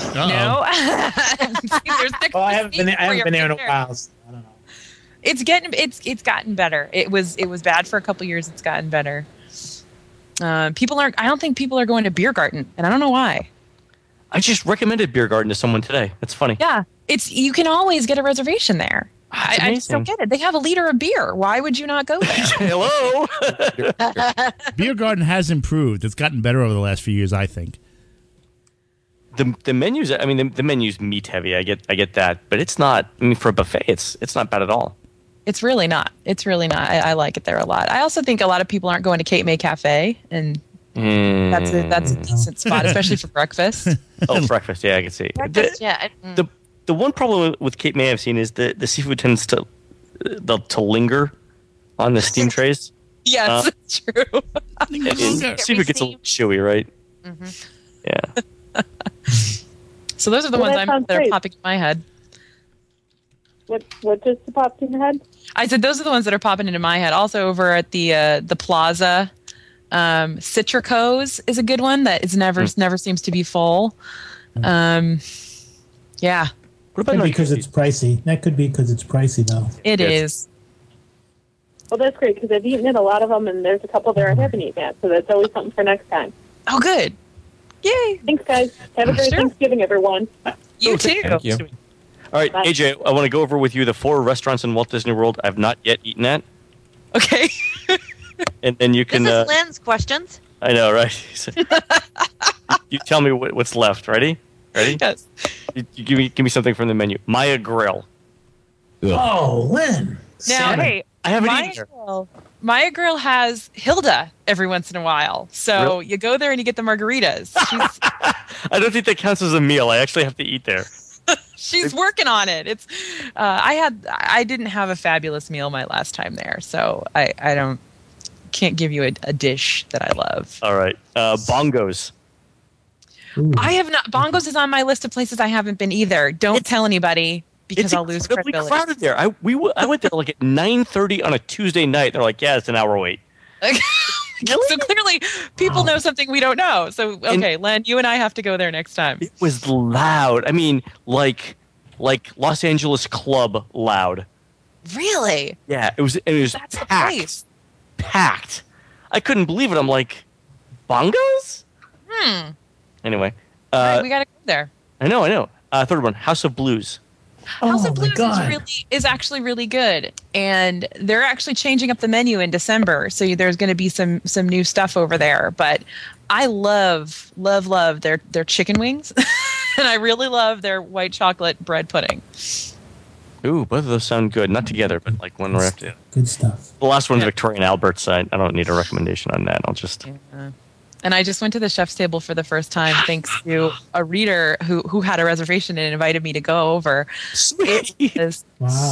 [SPEAKER 6] Well, I haven't been there in a while. So I don't know.
[SPEAKER 8] It's gotten better. It was bad for a couple years. It's gotten better. I don't think people are going to Beer Garden, and I don't know why.
[SPEAKER 4] I just recommended Beer Garden to someone today. That's funny.
[SPEAKER 8] Yeah, you can always get a reservation there. I just don't get it. They have a liter of beer. Why would you not go there?
[SPEAKER 4] Hello.
[SPEAKER 5] Beer Garden has improved. It's gotten better over the last few years, I think.
[SPEAKER 4] the menus. I mean, the menu's meat heavy. I get that, but it's not. I mean, for a buffet, it's not bad at all.
[SPEAKER 8] It's really not. It's really not. I like it there a lot. I also think a lot of people aren't going to Cape May Cafe, and that's a decent spot, especially for breakfast.
[SPEAKER 4] Oh, breakfast. Yeah, I can see.
[SPEAKER 7] Breakfast,
[SPEAKER 4] The one problem with Cape May I've seen is the seafood tends to linger on the steam trays.
[SPEAKER 8] Yes, it's true.
[SPEAKER 4] Seafood gets a little chewy, right?
[SPEAKER 8] Mm-hmm.
[SPEAKER 4] Yeah.
[SPEAKER 8] So those are the ones that are popping in my head.
[SPEAKER 15] What just popped in your head?
[SPEAKER 8] I said those are the ones that are popping into my head. Also over at the Plaza, Citrico's is a good one that is never seems to be full. Yeah.
[SPEAKER 6] What about because it's pricey? That could be because it's pricey, though.
[SPEAKER 8] It is.
[SPEAKER 15] Well, that's great because I've eaten at a lot of them, and there's a couple there I haven't eaten at, so that's always something for next time.
[SPEAKER 8] Oh, good. Yay.
[SPEAKER 15] Thanks, guys. Have a great Thanksgiving, everyone.
[SPEAKER 8] You too.
[SPEAKER 4] Thank you. All right,
[SPEAKER 15] Bye.
[SPEAKER 4] AJ, I want to go over with you the 4 restaurants in Walt Disney World I've not yet eaten at.
[SPEAKER 8] Okay.
[SPEAKER 4] And then you can...
[SPEAKER 7] This is Lynn's questions.
[SPEAKER 4] I know, right? You tell me what's left. Ready?
[SPEAKER 8] Yes.
[SPEAKER 4] You give me something from the menu. Maya Grill.
[SPEAKER 6] Oh, Lynn.
[SPEAKER 8] Now, hey,
[SPEAKER 4] I haven't
[SPEAKER 8] Maya
[SPEAKER 4] eaten there.
[SPEAKER 8] Grill, Maya Grill has Hilda every once in a while. So
[SPEAKER 4] Really?
[SPEAKER 8] you go there and you get the margaritas.
[SPEAKER 4] I don't think that counts as a meal. I actually have to eat there.
[SPEAKER 8] She's working on it. It's I didn't have a fabulous meal my last time there, so I can't give you a dish that I love.
[SPEAKER 4] All right. Bongos.
[SPEAKER 8] I have not. Bongos is on my list of places I haven't been either. Don't tell anybody because I'll lose
[SPEAKER 4] incredibly
[SPEAKER 8] credibility.
[SPEAKER 4] crowded there. I went there like at 9:30 on a Tuesday night. They're like, yeah, it's an hour wait.
[SPEAKER 8] So clearly people know something we don't know. So okay, Len, you and I have to go there next time.
[SPEAKER 4] It was loud. I mean, like Los Angeles club loud.
[SPEAKER 8] Really?
[SPEAKER 4] Yeah, it was
[SPEAKER 8] That's the
[SPEAKER 4] packed.
[SPEAKER 8] place.
[SPEAKER 4] Packed. I couldn't believe it. I'm like, bongos? Anyway,
[SPEAKER 8] All right, we got to go there.
[SPEAKER 4] I know. Third one, House of Blues.
[SPEAKER 8] House of Blues is actually really good, and they're actually changing up the menu in December. So there's going to be some new stuff over there. But I love their chicken wings, and I really love their white chocolate bread pudding.
[SPEAKER 4] Ooh, both of those sound good. Not together, but like one right after the other.
[SPEAKER 6] Good stuff.
[SPEAKER 4] The last one's Victoria and Albert's. I don't need a recommendation on that. I'll just.
[SPEAKER 8] And I just went to the chef's table for the first time thanks to a reader who had a reservation and invited me to go over. It is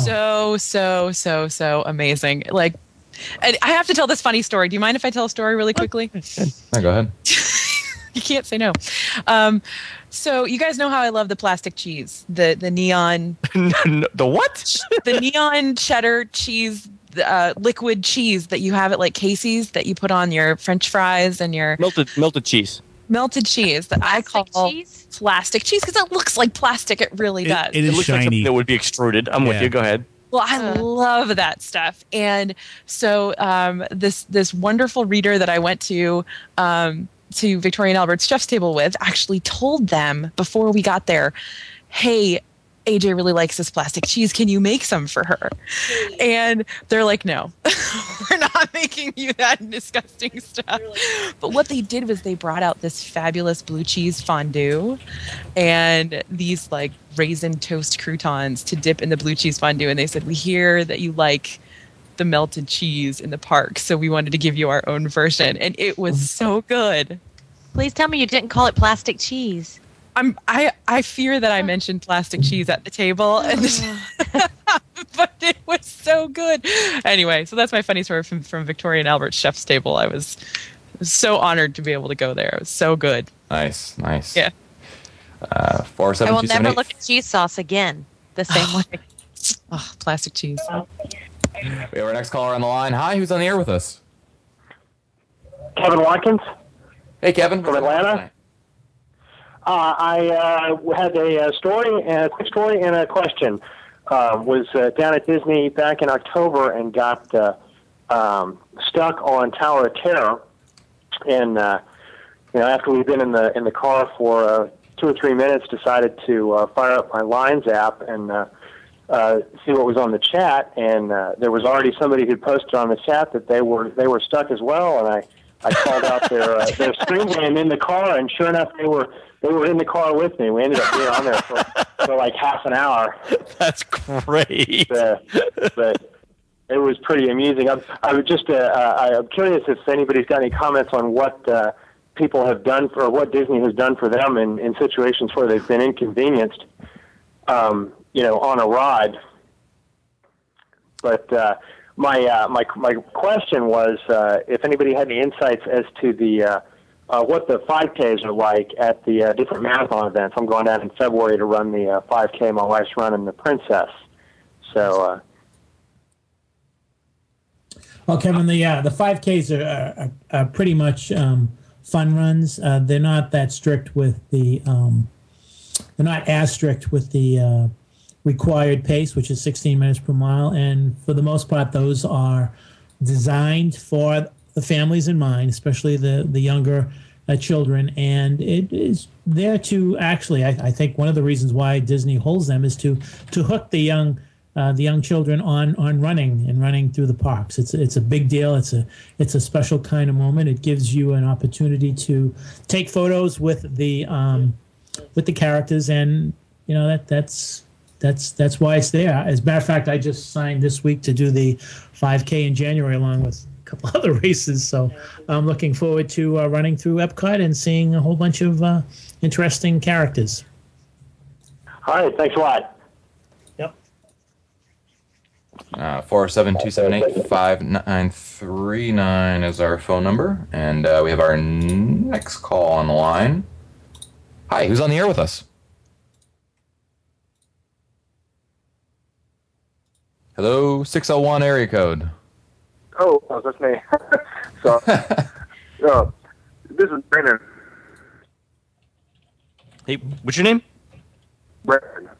[SPEAKER 8] so amazing. Like, and I have to tell this funny story. Do you mind if I tell a story really quickly?
[SPEAKER 3] No, go ahead.
[SPEAKER 8] You can't say no. So you guys know how I love the plastic cheese, the neon.
[SPEAKER 4] The what?
[SPEAKER 8] The neon cheddar cheese. Liquid cheese that you have at like Casey's that you put on your French fries and your
[SPEAKER 4] melted cheese.
[SPEAKER 8] Melted cheese that I call plastic cheese because it looks like plastic. It really does.
[SPEAKER 4] It looks like something that would be extruded. I'm with you. Go ahead.
[SPEAKER 8] Well, I love that stuff. And so this wonderful reader that I went to Victoria and Albert's chef's table with actually told them before we got there, hey, AJ really likes this plastic cheese. Can you make some for her? And they're like, no, we're not making you that disgusting stuff. But what they did was they brought out this fabulous blue cheese fondue and these like raisin toast croutons to dip in the blue cheese fondue. And they said, we hear that you like the melted cheese in the park, so we wanted to give you our own version. And it was so good.
[SPEAKER 7] Please tell me you didn't call it plastic cheese.
[SPEAKER 8] I fear that I mentioned plastic cheese at the table, but it was so good. Anyway, so that's my funny story from Victoria and Albert's chef's table. I was so honored to be able to go there. It was so good.
[SPEAKER 3] Nice.
[SPEAKER 8] Yeah.
[SPEAKER 3] 47278.
[SPEAKER 7] I will never look at cheese sauce again the same way.
[SPEAKER 8] Oh, plastic cheese.
[SPEAKER 3] We have our next caller on the line. Hi, who's on the air with us?
[SPEAKER 16] Kevin Watkins.
[SPEAKER 3] Hey, Kevin.
[SPEAKER 16] From Atlanta. I had a story, and a quick story, and a question. Was down at Disney back in October and got stuck on Tower of Terror, and after we'd been in the car for 2 or 3 minutes, decided to fire up my Lines app and see what was on the chat, and there was already somebody who posted on the chat that they were stuck as well, and I I called out their stream game in the car, and sure enough, they were in the car with me. We ended up being on there for like half an hour.
[SPEAKER 4] That's great.
[SPEAKER 16] But it was pretty amusing. I'm curious if anybody's got any comments on what people have done or what Disney has done for them in situations where they've been inconvenienced, on a ride. But my question was if anybody had any insights as to the what the 5Ks are like at the different marathon events. I'm going down in February to run the 5K. My wife's running the Princess. So.
[SPEAKER 6] Well, Kevin, the 5Ks are pretty much fun runs. They're not that strict with the. They're not as strict with the required pace, which is 16 minutes per mile, and for the most part, those are designed for the families in mind, especially the younger children. And it is there to actually. I think one of the reasons why Disney holds them is to hook the young children on running through the parks. It's a big deal. It's a special kind of moment. It gives you an opportunity to take photos with the characters, and that's why it's there. As a matter of fact, I just signed this week to do the 5K in January along with a couple other races. So I'm looking forward to running through Epcot and seeing a whole bunch of interesting characters.
[SPEAKER 16] All right, thanks a lot.
[SPEAKER 3] 407-278-5939 is our phone number, and we have our next call on the line. Hi, who's on the air with us? Hello, 601 area code.
[SPEAKER 17] Oh, that's me. So, this is Brandon.
[SPEAKER 4] Hey, what's your name?
[SPEAKER 17] Brandon.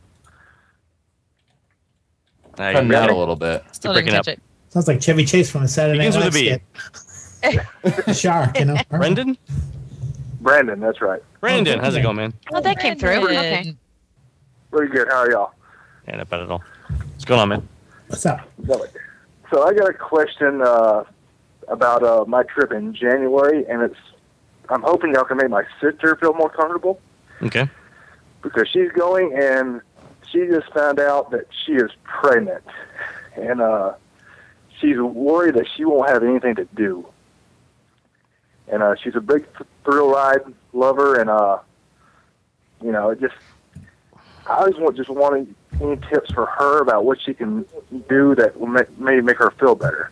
[SPEAKER 3] Cutting out a little bit.
[SPEAKER 4] Still breaking up.
[SPEAKER 6] Sounds like Chevy Chase from a Saturday Night Live skit. The shark,
[SPEAKER 4] Brendan?
[SPEAKER 17] Brandon, that's right.
[SPEAKER 4] Brandon, how's it going, man?
[SPEAKER 7] Oh, that came through. Okay.
[SPEAKER 17] Very good. How are y'all?
[SPEAKER 4] Yeah, not bad at all. What's going on, man?
[SPEAKER 6] What's up?
[SPEAKER 17] So I got a question about my trip in January, and I'm hoping y'all can make my sister feel more comfortable.
[SPEAKER 4] Okay.
[SPEAKER 17] Because she's going, and she just found out that she is pregnant, and she's worried that she won't have anything to do. And she's a big thrill ride lover, and I just wanted any tips for her about what she can do that will maybe make her feel better.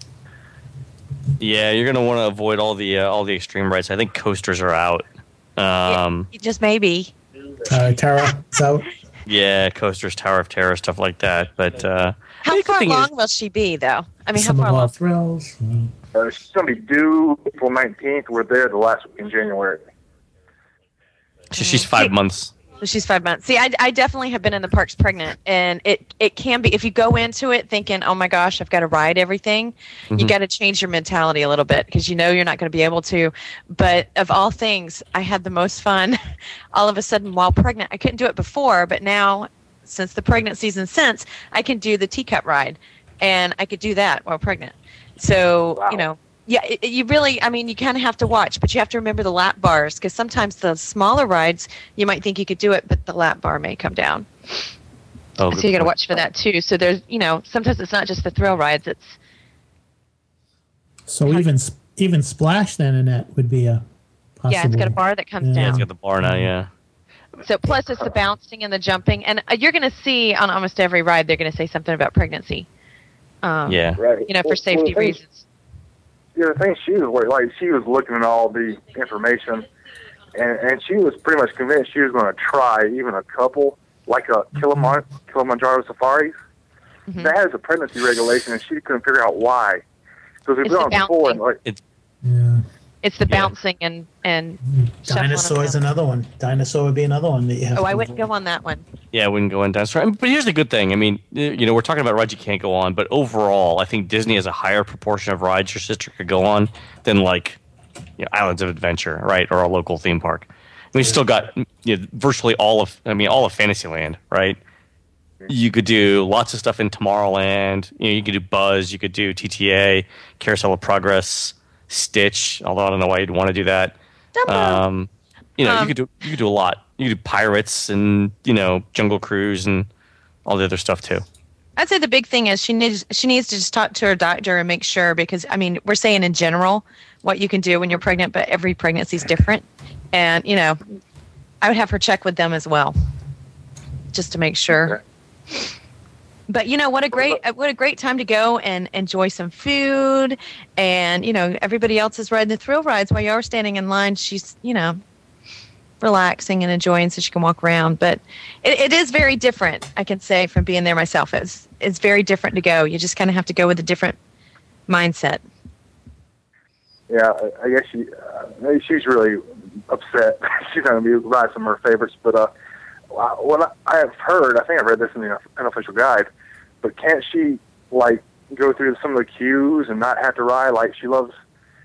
[SPEAKER 4] Yeah, you're gonna want to avoid all the extreme rides. I think coasters are out.
[SPEAKER 7] Just maybe.
[SPEAKER 6] Tara, so.
[SPEAKER 4] Yeah, coasters, Tower of Terror, stuff like that. But
[SPEAKER 7] how far along will she be, though? I mean, how far along?
[SPEAKER 6] Thrills.
[SPEAKER 17] She's going to be due April 19th. We're there the last week in January.
[SPEAKER 4] She's 5 months.
[SPEAKER 7] She's 5 months. See, I definitely have been in the parks pregnant, and it can be, if you go into it thinking, oh my gosh, I've got to ride everything, you got to change your mentality a little bit, because you're not going to be able to. But of all things, I had the most fun all of a sudden while pregnant. I couldn't do it before, but now, since the pregnant season I can do the teacup ride, and I could do that while pregnant. So,
[SPEAKER 17] wow.
[SPEAKER 7] You really, you kind of have to watch, but you have to remember the lap bars, because sometimes the smaller rides, you might think you could do it, but the lap bar may come down.
[SPEAKER 4] Oh,
[SPEAKER 7] so you got to watch for that too. So there's, sometimes it's not just the thrill rides. It's
[SPEAKER 6] so even Splash then, Annette, would be a possible.
[SPEAKER 7] Yeah, it's got a bar that comes down.
[SPEAKER 4] It's got the bar now, yeah.
[SPEAKER 7] So plus it's the bouncing and the jumping, and you're going to see on almost every ride they're going to say something about pregnancy.
[SPEAKER 4] Yeah.
[SPEAKER 17] Right.
[SPEAKER 7] For safety reasons.
[SPEAKER 17] The thing she was worried, she was looking at all the information, and she was pretty much convinced she was going to try even a couple, like a Kilimanjaro safaris. Mm-hmm. That has a pregnancy regulation, and she couldn't figure out why. Because we've gone before, and
[SPEAKER 7] it's the bouncing and
[SPEAKER 6] Dinosaur is another one. Dinosaur would be another one that you have.
[SPEAKER 7] Oh, I wouldn't go on that one.
[SPEAKER 4] Yeah, I wouldn't go on Dinosaur. But here's the good thing. We're talking about rides you can't go on, but overall, I think Disney has a higher proportion of rides your sister could go on than Islands of Adventure, right, or a local theme park. We still got virtually all of Fantasyland, right? You could do lots of stuff in Tomorrowland. You could do Buzz. You could do TTA, Carousel of Progress, Stitch, although I don't know why you'd want to do that. You could do a lot. You could do Pirates and Jungle Cruise and all the other stuff too.
[SPEAKER 7] I'd say the big thing is she needs to just talk to her doctor and make sure, because I mean we're saying in general what you can do when you're pregnant, but every pregnancy is different, and I would have her check with them as well, just to make sure. Okay. But what a great time to go and enjoy some food, and everybody else is riding the thrill rides while you're standing in line. She's relaxing and enjoying, so she can walk around. But it is very different, I can say, from being there myself. It's very different to go. You just kind of have to go with a different mindset.
[SPEAKER 17] Yeah, I guess she's really upset. She's not going to be riding some of her favorites, but what I have heard, I think I read this in the unofficial guide, but can't she go through some of the queues and not have to ride? Like she loves,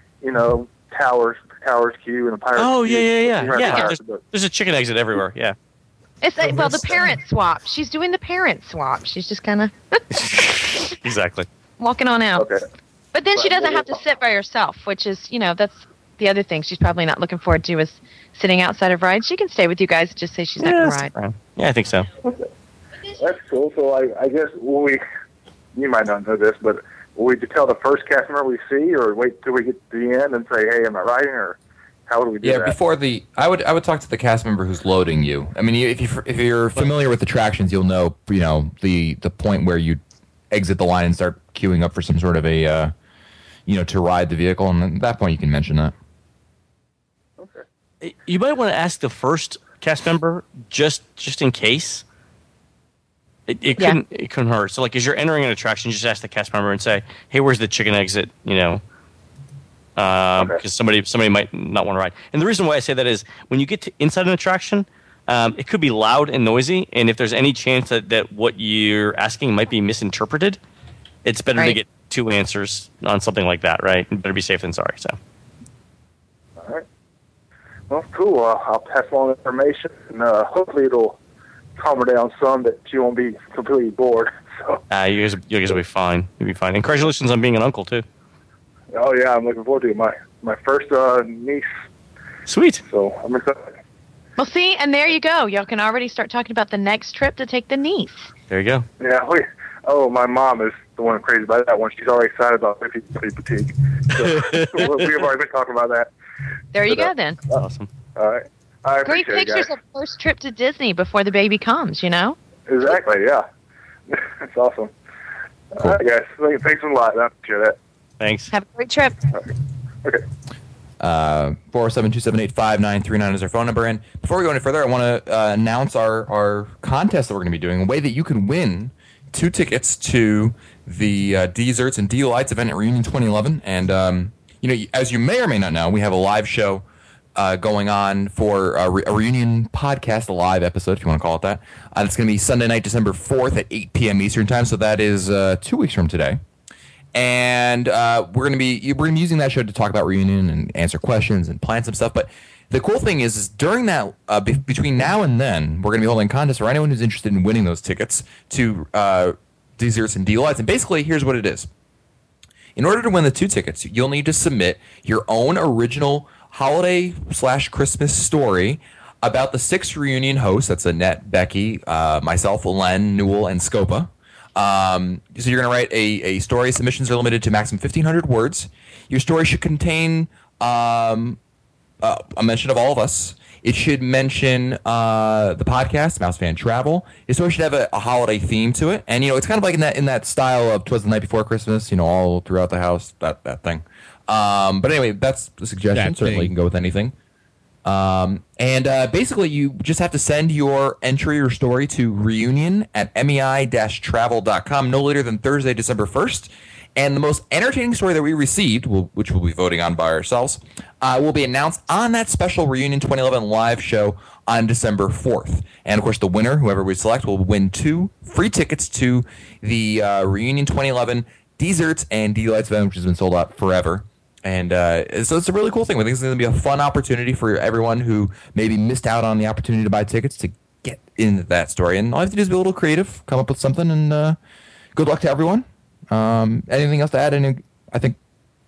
[SPEAKER 17] Towers queue and the Pirates.
[SPEAKER 4] Oh
[SPEAKER 17] queue.
[SPEAKER 4] yeah. There's a chicken exit everywhere. Yeah.
[SPEAKER 7] It's like, the parent swap. She's doing the parent swap. She's just kind of
[SPEAKER 4] exactly
[SPEAKER 7] walking on out.
[SPEAKER 17] Okay.
[SPEAKER 7] But then she doesn't have to sit by herself, which is, that's the other thing she's probably not looking forward to, is sitting outside of rides. She can stay with you guys and just say she's not going to ride.
[SPEAKER 4] Yeah, I think so.
[SPEAKER 17] That's cool. So I guess you might not know this, but will we tell the first cast member we see, or wait till we get to the end and say, hey, am I riding, or how would we do that?
[SPEAKER 3] Yeah, before I would talk to the cast member who's loading you. I mean, if you're familiar with attractions, you'll know, the point where you exit the line and start queuing up for some sort of a, to ride the vehicle, and at that point you can mention that.
[SPEAKER 4] Okay. You might want to ask the first cast member just in case. It couldn't hurt. So, as you're entering an attraction, just ask the cast member and say, "Hey, where's the chicken exit?" Because somebody might not want to ride. And the reason why I say that is when you get to inside an attraction, it could be loud and noisy, and if there's any chance that what you're asking might be misinterpreted, it's better to get two answers on something like that, right? Better be safe than sorry. So.
[SPEAKER 17] All right. Well, cool. I'll pass along the information, and hopefully it'll calm her down some, that she won't be completely bored. So.
[SPEAKER 4] You guys will be fine. You'll be fine. And congratulations on being an uncle too.
[SPEAKER 17] Oh yeah, I'm looking forward to it. My first niece.
[SPEAKER 4] Sweet.
[SPEAKER 17] So I'm excited.
[SPEAKER 7] Well, see, and there you go. Y'all can already start talking about the next trip to take the niece.
[SPEAKER 4] There you go.
[SPEAKER 17] Yeah. My mom is the one crazy about that one. She's already excited about 50 Boutique. So we've already been talking about that.
[SPEAKER 7] There you go then.
[SPEAKER 4] Awesome.
[SPEAKER 17] All right. I
[SPEAKER 7] Great pictures of first trip to Disney before the baby comes,
[SPEAKER 17] Exactly, yeah. That's awesome. Cool. All right, guys. Thanks a lot. I appreciate that.
[SPEAKER 4] Thanks.
[SPEAKER 7] Have a great trip.
[SPEAKER 17] Okay.
[SPEAKER 3] 472-785-5939 is our phone number. And before we go any further, I want to announce our contest that we're going to be doing, a way that you can win 2 tickets to the Desserts and Delights event at Reunion 2011. And, as you may or may not know, we have a live show going on for a reunion podcast, a live episode, if you want to call it that. It's going to be Sunday night, December 4th at 8 p.m. Eastern Time, so that is 2 weeks from today. And we're going to be using that show to talk about reunion and answer questions and plan some stuff. But the cool thing is during that, between now and then, we're going to be holding a contest for anyone who's interested in winning those tickets to Desserts and Delights. And basically, here's what it is. In order to win the 2 tickets, you'll need to submit your own original holiday/Christmas story about the 6 reunion hosts. That's Annette, Becky, myself, Len, Newell, and Scopa. So you're going to write a story. Submissions are limited to maximum 1,500 words. Your story should contain a mention of all of us. It should mention the podcast, Mouse Fan Travel. Your story should have a holiday theme to it. And, it's kind of like in that style of 'Twas the Night Before Christmas, all throughout the house, that thing. But anyway, that's the suggestion. Certainly you can go with anything. And basically, you just have to send your entry or story to reunion@mei-travel.com no later than Thursday, December 1st. And the most entertaining story that we received, which we'll be voting on by ourselves, will be announced on that special Reunion 2011 live show on December 4th. And, of course, the winner, whoever we select, will win 2 free tickets to the Reunion 2011 Desserts and Delights event, which has been sold out forever. And so it's a really cool thing. We think it's going to be a fun opportunity for everyone who maybe missed out on the opportunity to buy tickets to get into that story. And all you have to do is be a little creative, come up with something, and good luck to everyone. Anything else to add? I think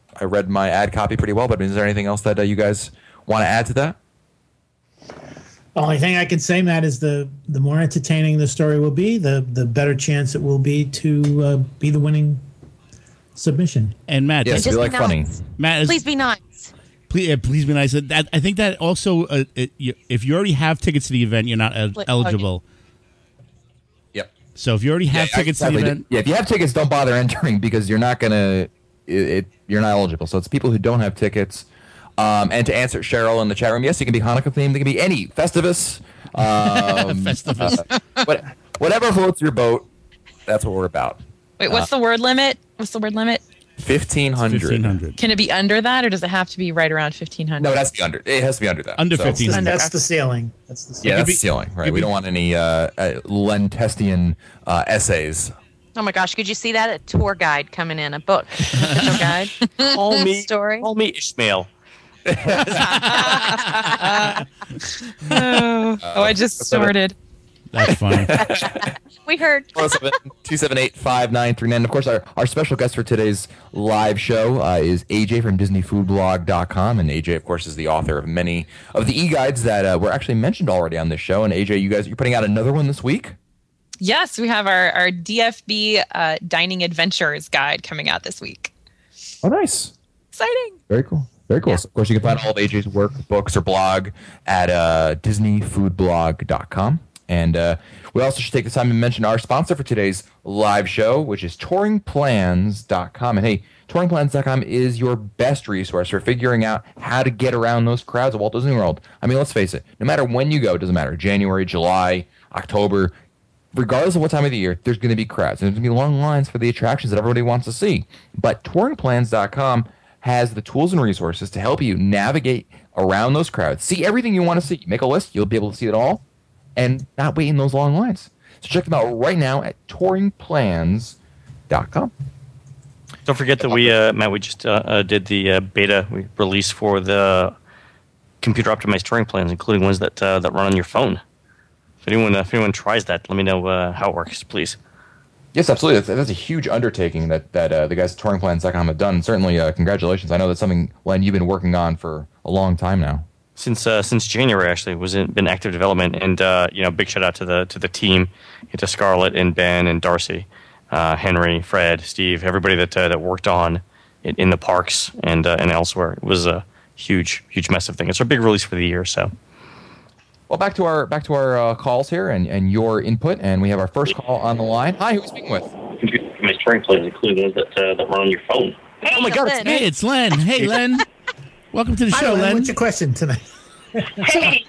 [SPEAKER 3] I read my ad copy pretty well, but is there anything else that you guys want to add to that?
[SPEAKER 6] Only thing I can say, Matt, is the more entertaining the story will be, the better chance it will be to be the winning submission.
[SPEAKER 5] And Matt,
[SPEAKER 3] yes, we like funny.
[SPEAKER 5] Matt,
[SPEAKER 7] Please be nice.
[SPEAKER 5] Please be nice. I think that also, if you already have tickets to the event, you're not eligible.
[SPEAKER 3] Yep.
[SPEAKER 5] So if you already have tickets to the event,
[SPEAKER 3] if you have tickets, don't bother entering because you're not gonna. You're not eligible. So it's people who don't have tickets. And to answer Cheryl in the chat room, yes, it can be Hanukkah themed. It can be any Festivus. Whatever floats your boat. That's what we're about.
[SPEAKER 8] Wait, what's the word limit? What's the word limit?
[SPEAKER 3] 1,500.
[SPEAKER 8] Can it be under that, or does it have to be right around 1,500?
[SPEAKER 3] No, it has to be under. It has to be under that.
[SPEAKER 5] Under 1,500.
[SPEAKER 6] That's the ceiling. That's the ceiling.
[SPEAKER 3] Yeah, that's the ceiling. Right. We don't want any Lentestian essays.
[SPEAKER 7] Oh my gosh, could you see that? A tour guide coming in, a book. A tour guide.
[SPEAKER 4] Call me Ishmael.
[SPEAKER 8] I just snorted.
[SPEAKER 5] That's funny.
[SPEAKER 7] We heard.
[SPEAKER 3] 278-5939. Of course, our special guest for today's live show is AJ from DisneyFoodBlog.com. And AJ, of course, is the author of many of the e-guides that were actually mentioned already on this show. And AJ, you're putting out another one this week?
[SPEAKER 8] Yes, we have our DFB Dining Adventures guide coming out this week.
[SPEAKER 3] Oh, nice.
[SPEAKER 8] Exciting.
[SPEAKER 3] Very cool. Very cool. Yeah. So, of course, you can find all of AJ's work, books, or blog at DisneyFoodBlog.com. And we also should take the time to mention our sponsor for today's live show, which is TouringPlans.com. And hey, TouringPlans.com is your best resource for figuring out how to get around those crowds at Walt Disney World. I mean, let's face it. No matter when you go, it doesn't matter. January, July, October, regardless of what time of the year, there's going to be crowds. And there's going to be long lines for the attractions that everybody wants to see. But TouringPlans.com has the tools and resources to help you navigate around those crowds. See everything you want to see. Make a list. You'll be able to see it all and not wait in those long lines. So check them out right now at touringplans.com.
[SPEAKER 4] Don't forget that Matt, we just did the beta release for the computer optimized touring plans, including ones that run on your phone. If anyone tries that, let me know how it works, please.
[SPEAKER 3] Yes, absolutely. That's a huge undertaking that the guys at TouringPlans.com have done. Certainly, congratulations. I know that's something, Len, you've been working on for a long time now.
[SPEAKER 4] Since January, actually, been active development, and big shout out to the team, to Scarlett and Ben and Darcy, Henry, Fred, Steve, everybody that worked on it in the parks and elsewhere. It was a huge massive thing. It's our big release for the year. So.
[SPEAKER 3] Well, back to our calls here and your input, and we have our first call on the line. Hi, who are we speaking with?
[SPEAKER 4] My touring plans, including ones that run on your phone.
[SPEAKER 7] Hey,
[SPEAKER 3] oh my God, it's
[SPEAKER 5] Hey, it's Len. Hey, Len. Welcome to the show,
[SPEAKER 6] Len.
[SPEAKER 5] Len.
[SPEAKER 6] What's your question tonight?
[SPEAKER 18] Hey,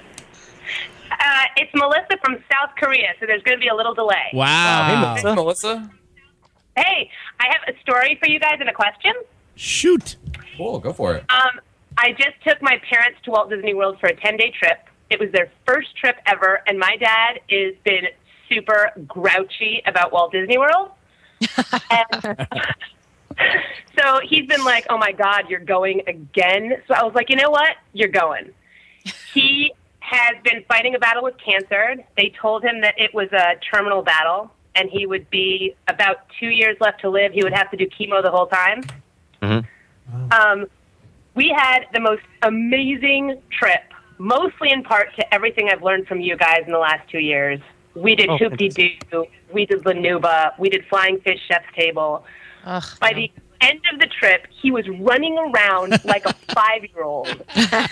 [SPEAKER 18] it's Melissa from South Korea, so there's going to be a little delay.
[SPEAKER 5] Wow.
[SPEAKER 3] Hey, Melissa.
[SPEAKER 18] Hey, I have a story for you guys and a question.
[SPEAKER 5] Shoot.
[SPEAKER 3] Cool, go for it.
[SPEAKER 18] I just took my parents to Walt Disney World for a 10-day trip. It was their first trip ever, and my dad has been super grouchy about Walt Disney World. And so he's been like, oh, my God, you're going again? So I was like, you know what? You're going. He has been fighting a battle with cancer. They told him that it was a terminal battle, and he would be about 2 years left to live. He would have to do chemo the whole time.
[SPEAKER 4] Mm-hmm.
[SPEAKER 18] We had the most amazing trip, mostly in part to everything I've learned from you guys in the last 2 years. We did Hoop-de-Doo. We did Lanuba. We did Flying Fish Chef's Table. By the end of the trip, he was running around like a 5-year-old.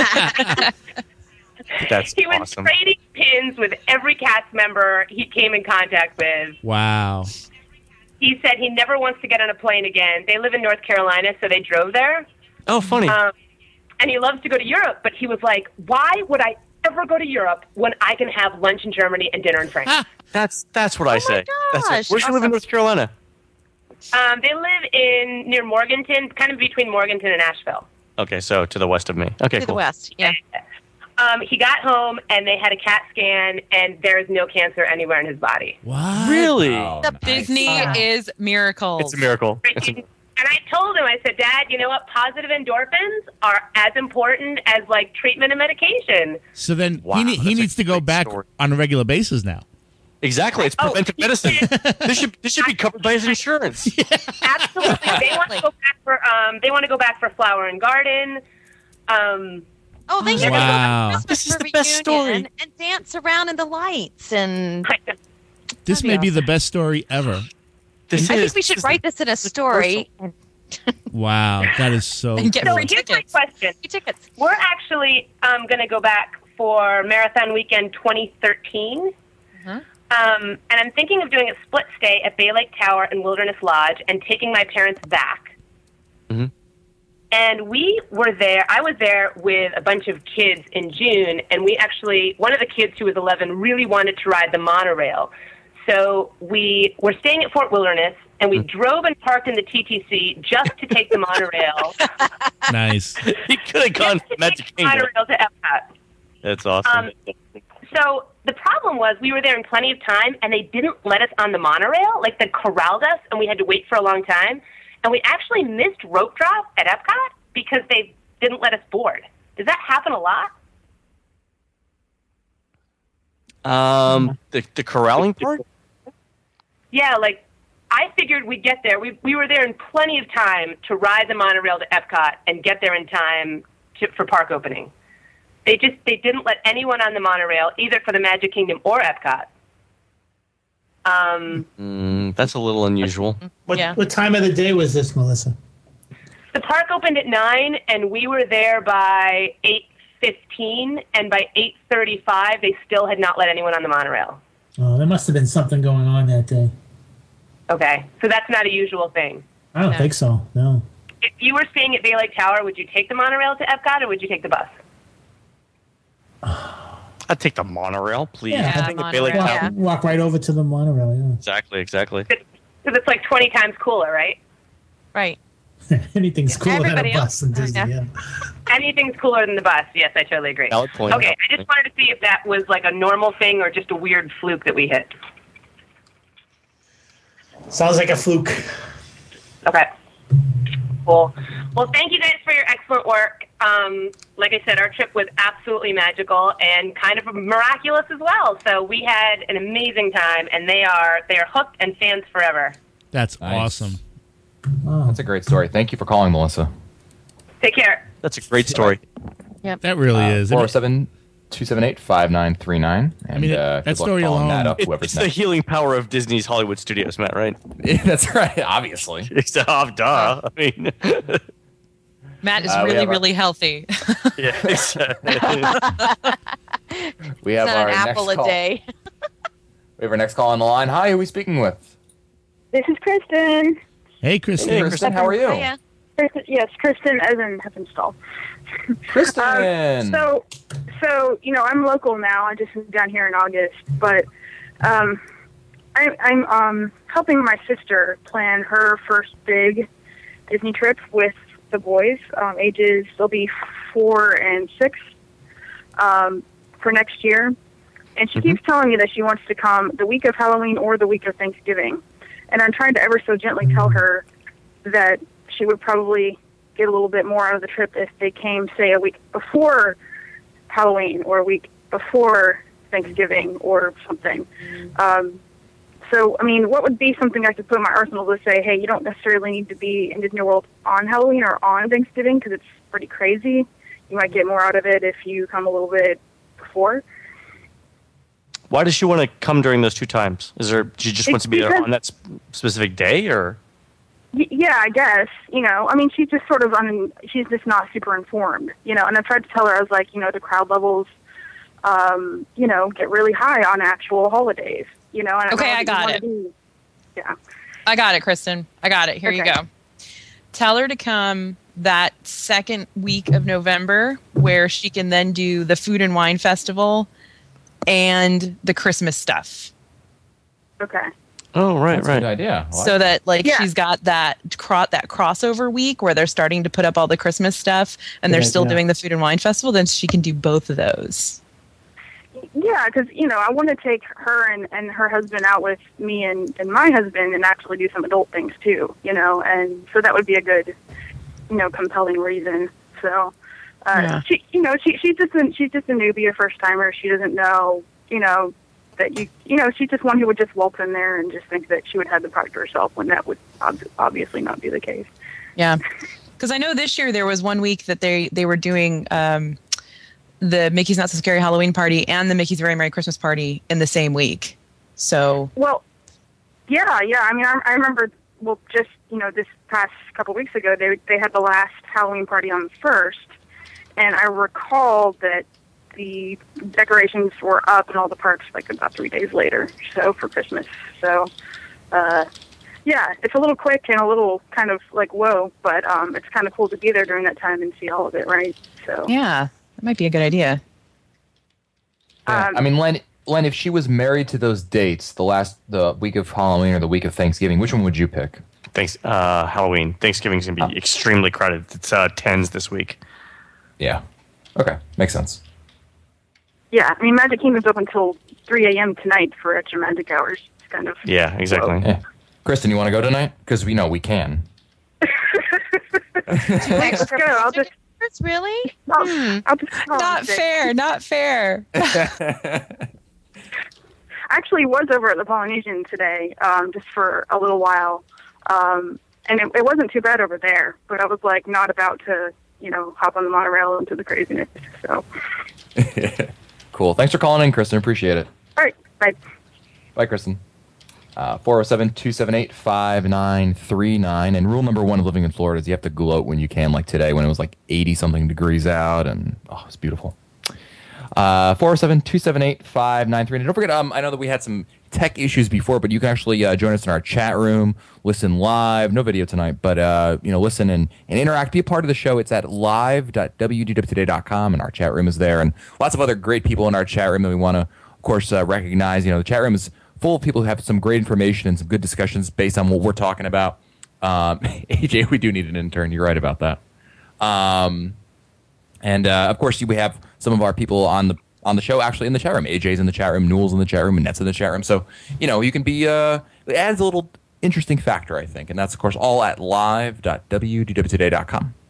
[SPEAKER 4] That's
[SPEAKER 18] he was
[SPEAKER 4] awesome.
[SPEAKER 18] trading pins with every cast member he came in contact with.
[SPEAKER 5] Wow.
[SPEAKER 18] He said he never wants to get on a plane again. They live in North Carolina, so they drove there.
[SPEAKER 4] Oh, funny.
[SPEAKER 18] And he loves to go to Europe, but he was like, why would I ever go to Europe when I can have lunch in Germany and dinner in France?
[SPEAKER 4] That's what I say.
[SPEAKER 7] gosh.
[SPEAKER 4] Where's you live in North Carolina?
[SPEAKER 18] They live near Morganton, kind of between Morganton and Asheville.
[SPEAKER 4] Okay, so to the west of me. Okay,
[SPEAKER 7] To
[SPEAKER 4] cool.
[SPEAKER 7] the west, yeah.
[SPEAKER 18] He got home, and they had a CAT scan, and there is no cancer anywhere in his body.
[SPEAKER 5] What?
[SPEAKER 4] Really?
[SPEAKER 8] Disney is miracles.
[SPEAKER 4] It's a miracle.
[SPEAKER 18] And I told him, I said, Dad, you know what? Positive endorphins are as important as, like, treatment and medication.
[SPEAKER 5] So then
[SPEAKER 4] Wow,
[SPEAKER 5] he
[SPEAKER 4] that's
[SPEAKER 5] needs
[SPEAKER 4] a
[SPEAKER 5] to go
[SPEAKER 4] great
[SPEAKER 5] back
[SPEAKER 4] story.
[SPEAKER 5] on a regular basis now.
[SPEAKER 4] Exactly, it's preventive medicine. This should be covered by his insurance.
[SPEAKER 18] Absolutely, they want to go back for Flower and Garden.
[SPEAKER 7] Oh, they should
[SPEAKER 5] Wow.
[SPEAKER 7] go to
[SPEAKER 4] This is the
[SPEAKER 7] Christmas
[SPEAKER 4] best story.
[SPEAKER 7] reunion and dance around in the lights. And
[SPEAKER 5] This may be the best story ever.
[SPEAKER 7] I think we should write this in a story.
[SPEAKER 5] Wow, that is so
[SPEAKER 8] And get
[SPEAKER 5] cool.
[SPEAKER 8] free
[SPEAKER 18] Here's my question.
[SPEAKER 7] Tickets.
[SPEAKER 18] We're actually going to go back for Marathon Weekend 2013. And I'm thinking of doing a split stay at Bay Lake Tower and Wilderness Lodge and taking my parents back.
[SPEAKER 4] Mm-hmm.
[SPEAKER 18] And we were there. I was there with a bunch of kids in June, and one of the kids who was 11 really wanted to ride the monorail. So we were staying at Fort Wilderness, and we drove and parked in the TTC just to take the monorail.
[SPEAKER 5] Nice.
[SPEAKER 4] He could have gone to Magic Kingdom.
[SPEAKER 18] Monorail to Epcot.
[SPEAKER 4] That's awesome.
[SPEAKER 18] So the problem was we were there in plenty of time, and they didn't let us on the monorail. Like, they corralled us, and we had to wait for a long time. And we actually missed rope drop at Epcot because they didn't let us board. Does that happen a lot?
[SPEAKER 4] The corralling part?
[SPEAKER 18] Yeah, like, I figured we'd get there. We were there in plenty of time to ride the monorail to Epcot and get there in time for park opening. They didn't let anyone on the monorail, either for the Magic Kingdom or Epcot.
[SPEAKER 4] That's a little unusual.
[SPEAKER 6] What time of the day was this, Melissa?
[SPEAKER 18] The park opened at 9, and we were there by 8:15, and by 8:35, they still had not let anyone on the monorail.
[SPEAKER 6] Oh, there must have been something going on that day.
[SPEAKER 18] Okay, so that's not a usual thing.
[SPEAKER 6] I don't think so, no.
[SPEAKER 18] If you were staying at Bay Lake Tower, would you take the monorail to Epcot, or would you take the bus?
[SPEAKER 4] I'd take the monorail, please.
[SPEAKER 6] Yeah,
[SPEAKER 4] I think the Bay Lake Tower.
[SPEAKER 6] Walk right over to the monorail, yeah.
[SPEAKER 4] Exactly.
[SPEAKER 18] Because it's like 20 times cooler, right?
[SPEAKER 7] Right.
[SPEAKER 6] Anything's cooler than a
[SPEAKER 18] Everybody
[SPEAKER 6] bus
[SPEAKER 18] else-
[SPEAKER 6] in Disney, yeah.
[SPEAKER 18] Anything's cooler than the bus. Yes, I totally agree.
[SPEAKER 4] Valid point.
[SPEAKER 18] Okay, I just wanted to see if that was like a normal thing or just a weird fluke that we hit.
[SPEAKER 6] Sounds like a fluke.
[SPEAKER 18] Okay. Cool. Well, thank you guys for your excellent work. Like I said, our trip was absolutely magical and kind of miraculous as well. So we had an amazing time, and they are hooked and fans forever.
[SPEAKER 5] That's awesome.
[SPEAKER 3] That's a great story. Thank you for calling, Melissa.
[SPEAKER 18] Take care.
[SPEAKER 4] That's a great story.
[SPEAKER 7] Yep.
[SPEAKER 5] That really is.
[SPEAKER 3] 407-278-5939. And,
[SPEAKER 5] that
[SPEAKER 3] good luck
[SPEAKER 5] story
[SPEAKER 3] following
[SPEAKER 5] alone-
[SPEAKER 3] That up, whoever's
[SPEAKER 4] It's the
[SPEAKER 3] next.
[SPEAKER 4] healing power of Disney's Hollywood Studios, Matt, right?
[SPEAKER 3] That's right, obviously.
[SPEAKER 4] Duh. I mean,
[SPEAKER 8] Matt is
[SPEAKER 3] we
[SPEAKER 8] really,
[SPEAKER 3] have our-
[SPEAKER 8] really healthy.
[SPEAKER 4] yeah, exactly.
[SPEAKER 3] We have
[SPEAKER 7] It's
[SPEAKER 3] our
[SPEAKER 7] not an
[SPEAKER 3] next
[SPEAKER 7] apple a
[SPEAKER 3] call.
[SPEAKER 7] day.
[SPEAKER 3] We have our next call on the line. Hi, who are we speaking with?
[SPEAKER 12] This is Kristen.
[SPEAKER 5] Hey, Kristen.
[SPEAKER 3] Hey, Kristen, how are you?
[SPEAKER 7] Yeah.
[SPEAKER 12] Yes, Kristen as in Heppenstall.
[SPEAKER 3] Kristen.
[SPEAKER 12] So I'm local now. I just moved down here in August, but I'm helping my sister plan her first big Disney trip with the boys. Ages they'll be 4 and 6 for next year, and she keeps telling me that she wants to come the week of Halloween or the week of Thanksgiving, and I'm trying to ever so gently tell her that she would probably get a little bit more out of the trip if they came, say, a week before Halloween or a week before Thanksgiving or something. So, I mean, what would be something I could put in my arsenal to say, hey, you don't necessarily need to be in Disney World on Halloween or on Thanksgiving because it's pretty crazy. You might get more out of it if you come a little bit before.
[SPEAKER 4] Why does she want to come during those two times? She just wants to be there on that specific day, or?
[SPEAKER 12] Yeah, I guess. I mean, she's just sort of she's just not super informed, and I tried to tell her, I was like, the crowd levels, get really high on actual holidays, and
[SPEAKER 8] Okay, I got it.
[SPEAKER 12] Yeah.
[SPEAKER 8] I got it, Kristen. I got it. Here you go. Tell her to come that second week of November where she can then do the Food and Wine Festival and the Christmas stuff.
[SPEAKER 12] Okay.
[SPEAKER 4] Oh, right.
[SPEAKER 3] Good idea.
[SPEAKER 8] So that she's got that crossover week where they're starting to put up all the Christmas stuff and they're still doing the Food and Wine Festival, then she can do both of those.
[SPEAKER 12] Yeah, because, I want to take her and her husband out with me and my husband and actually do some adult things too, and so that would be a good, compelling reason. So, she's just a newbie, a first timer. She doesn't know, that she's just one who would just waltz in there and just think that she would have the park to herself when that would obviously not be the case.
[SPEAKER 8] Yeah, because I know this year there was one week that they were doing the Mickey's Not So Scary Halloween party and the Mickey's Very Merry Christmas party in the same week. So
[SPEAKER 12] well, yeah. I mean, I remember. Well, just this past couple weeks ago, they had the last Halloween party on the 1st, and I recall that the decorations were up in all the parks like about 3 days later. So for Christmas. So, yeah, it's a little quick and a little kind of like whoa, but it's kind of cool to be there during that time and see all of it, right? So
[SPEAKER 8] yeah, that might be a good idea.
[SPEAKER 3] Yeah. I mean, Len, if she was married to those dates, the week of Halloween or the week of Thanksgiving, which one would you pick?
[SPEAKER 4] Halloween. Thanksgiving's going to be extremely crowded. It's 10s this week.
[SPEAKER 3] Yeah. Okay. Makes sense.
[SPEAKER 12] Yeah, I mean, Magic Kingdom's open until 3 a.m. tonight for extra magic hours. It's kind of...
[SPEAKER 4] Yeah, exactly.
[SPEAKER 3] Yeah. Kristen, you want to go tonight? Because we know we can.
[SPEAKER 12] Let's go. I'll just...
[SPEAKER 7] Really?
[SPEAKER 12] I'll just
[SPEAKER 8] not fair. Not fair.
[SPEAKER 12] I actually was over at the Polynesian today, just for a little while, and it wasn't too bad over there. But I was like not about to, hop on the monorail into the craziness. So.
[SPEAKER 3] Cool. Thanks for calling in, Kristen. Appreciate it.
[SPEAKER 12] All right. Bye.
[SPEAKER 3] Bye, Kristen. 407-278-5939. And rule number 1 of living in Florida is you have to gloat when you can, like today when it was like 80-something degrees out, and it's beautiful. 407-278-5939. And don't forget, I know that we had some tech issues before, but you can actually join us in our chat room, listen live. No video tonight, but listen and interact. Be a part of the show. It's at live.wdwtoday.com, and our chat room is there. And lots of other great people in our chat room that we want to, of course, recognize. The chat room is full of people who have some great information and some good discussions based on what we're talking about. AJ, we do need an intern. You're right about that. And of course, we have some of our people on the show actually in the chat room. AJ's in the chat room, Newell's in the chat room, and Net's in the chat room. So you can be. It adds a little interesting factor, I think, and that's of course all at live.wdwtoday.com.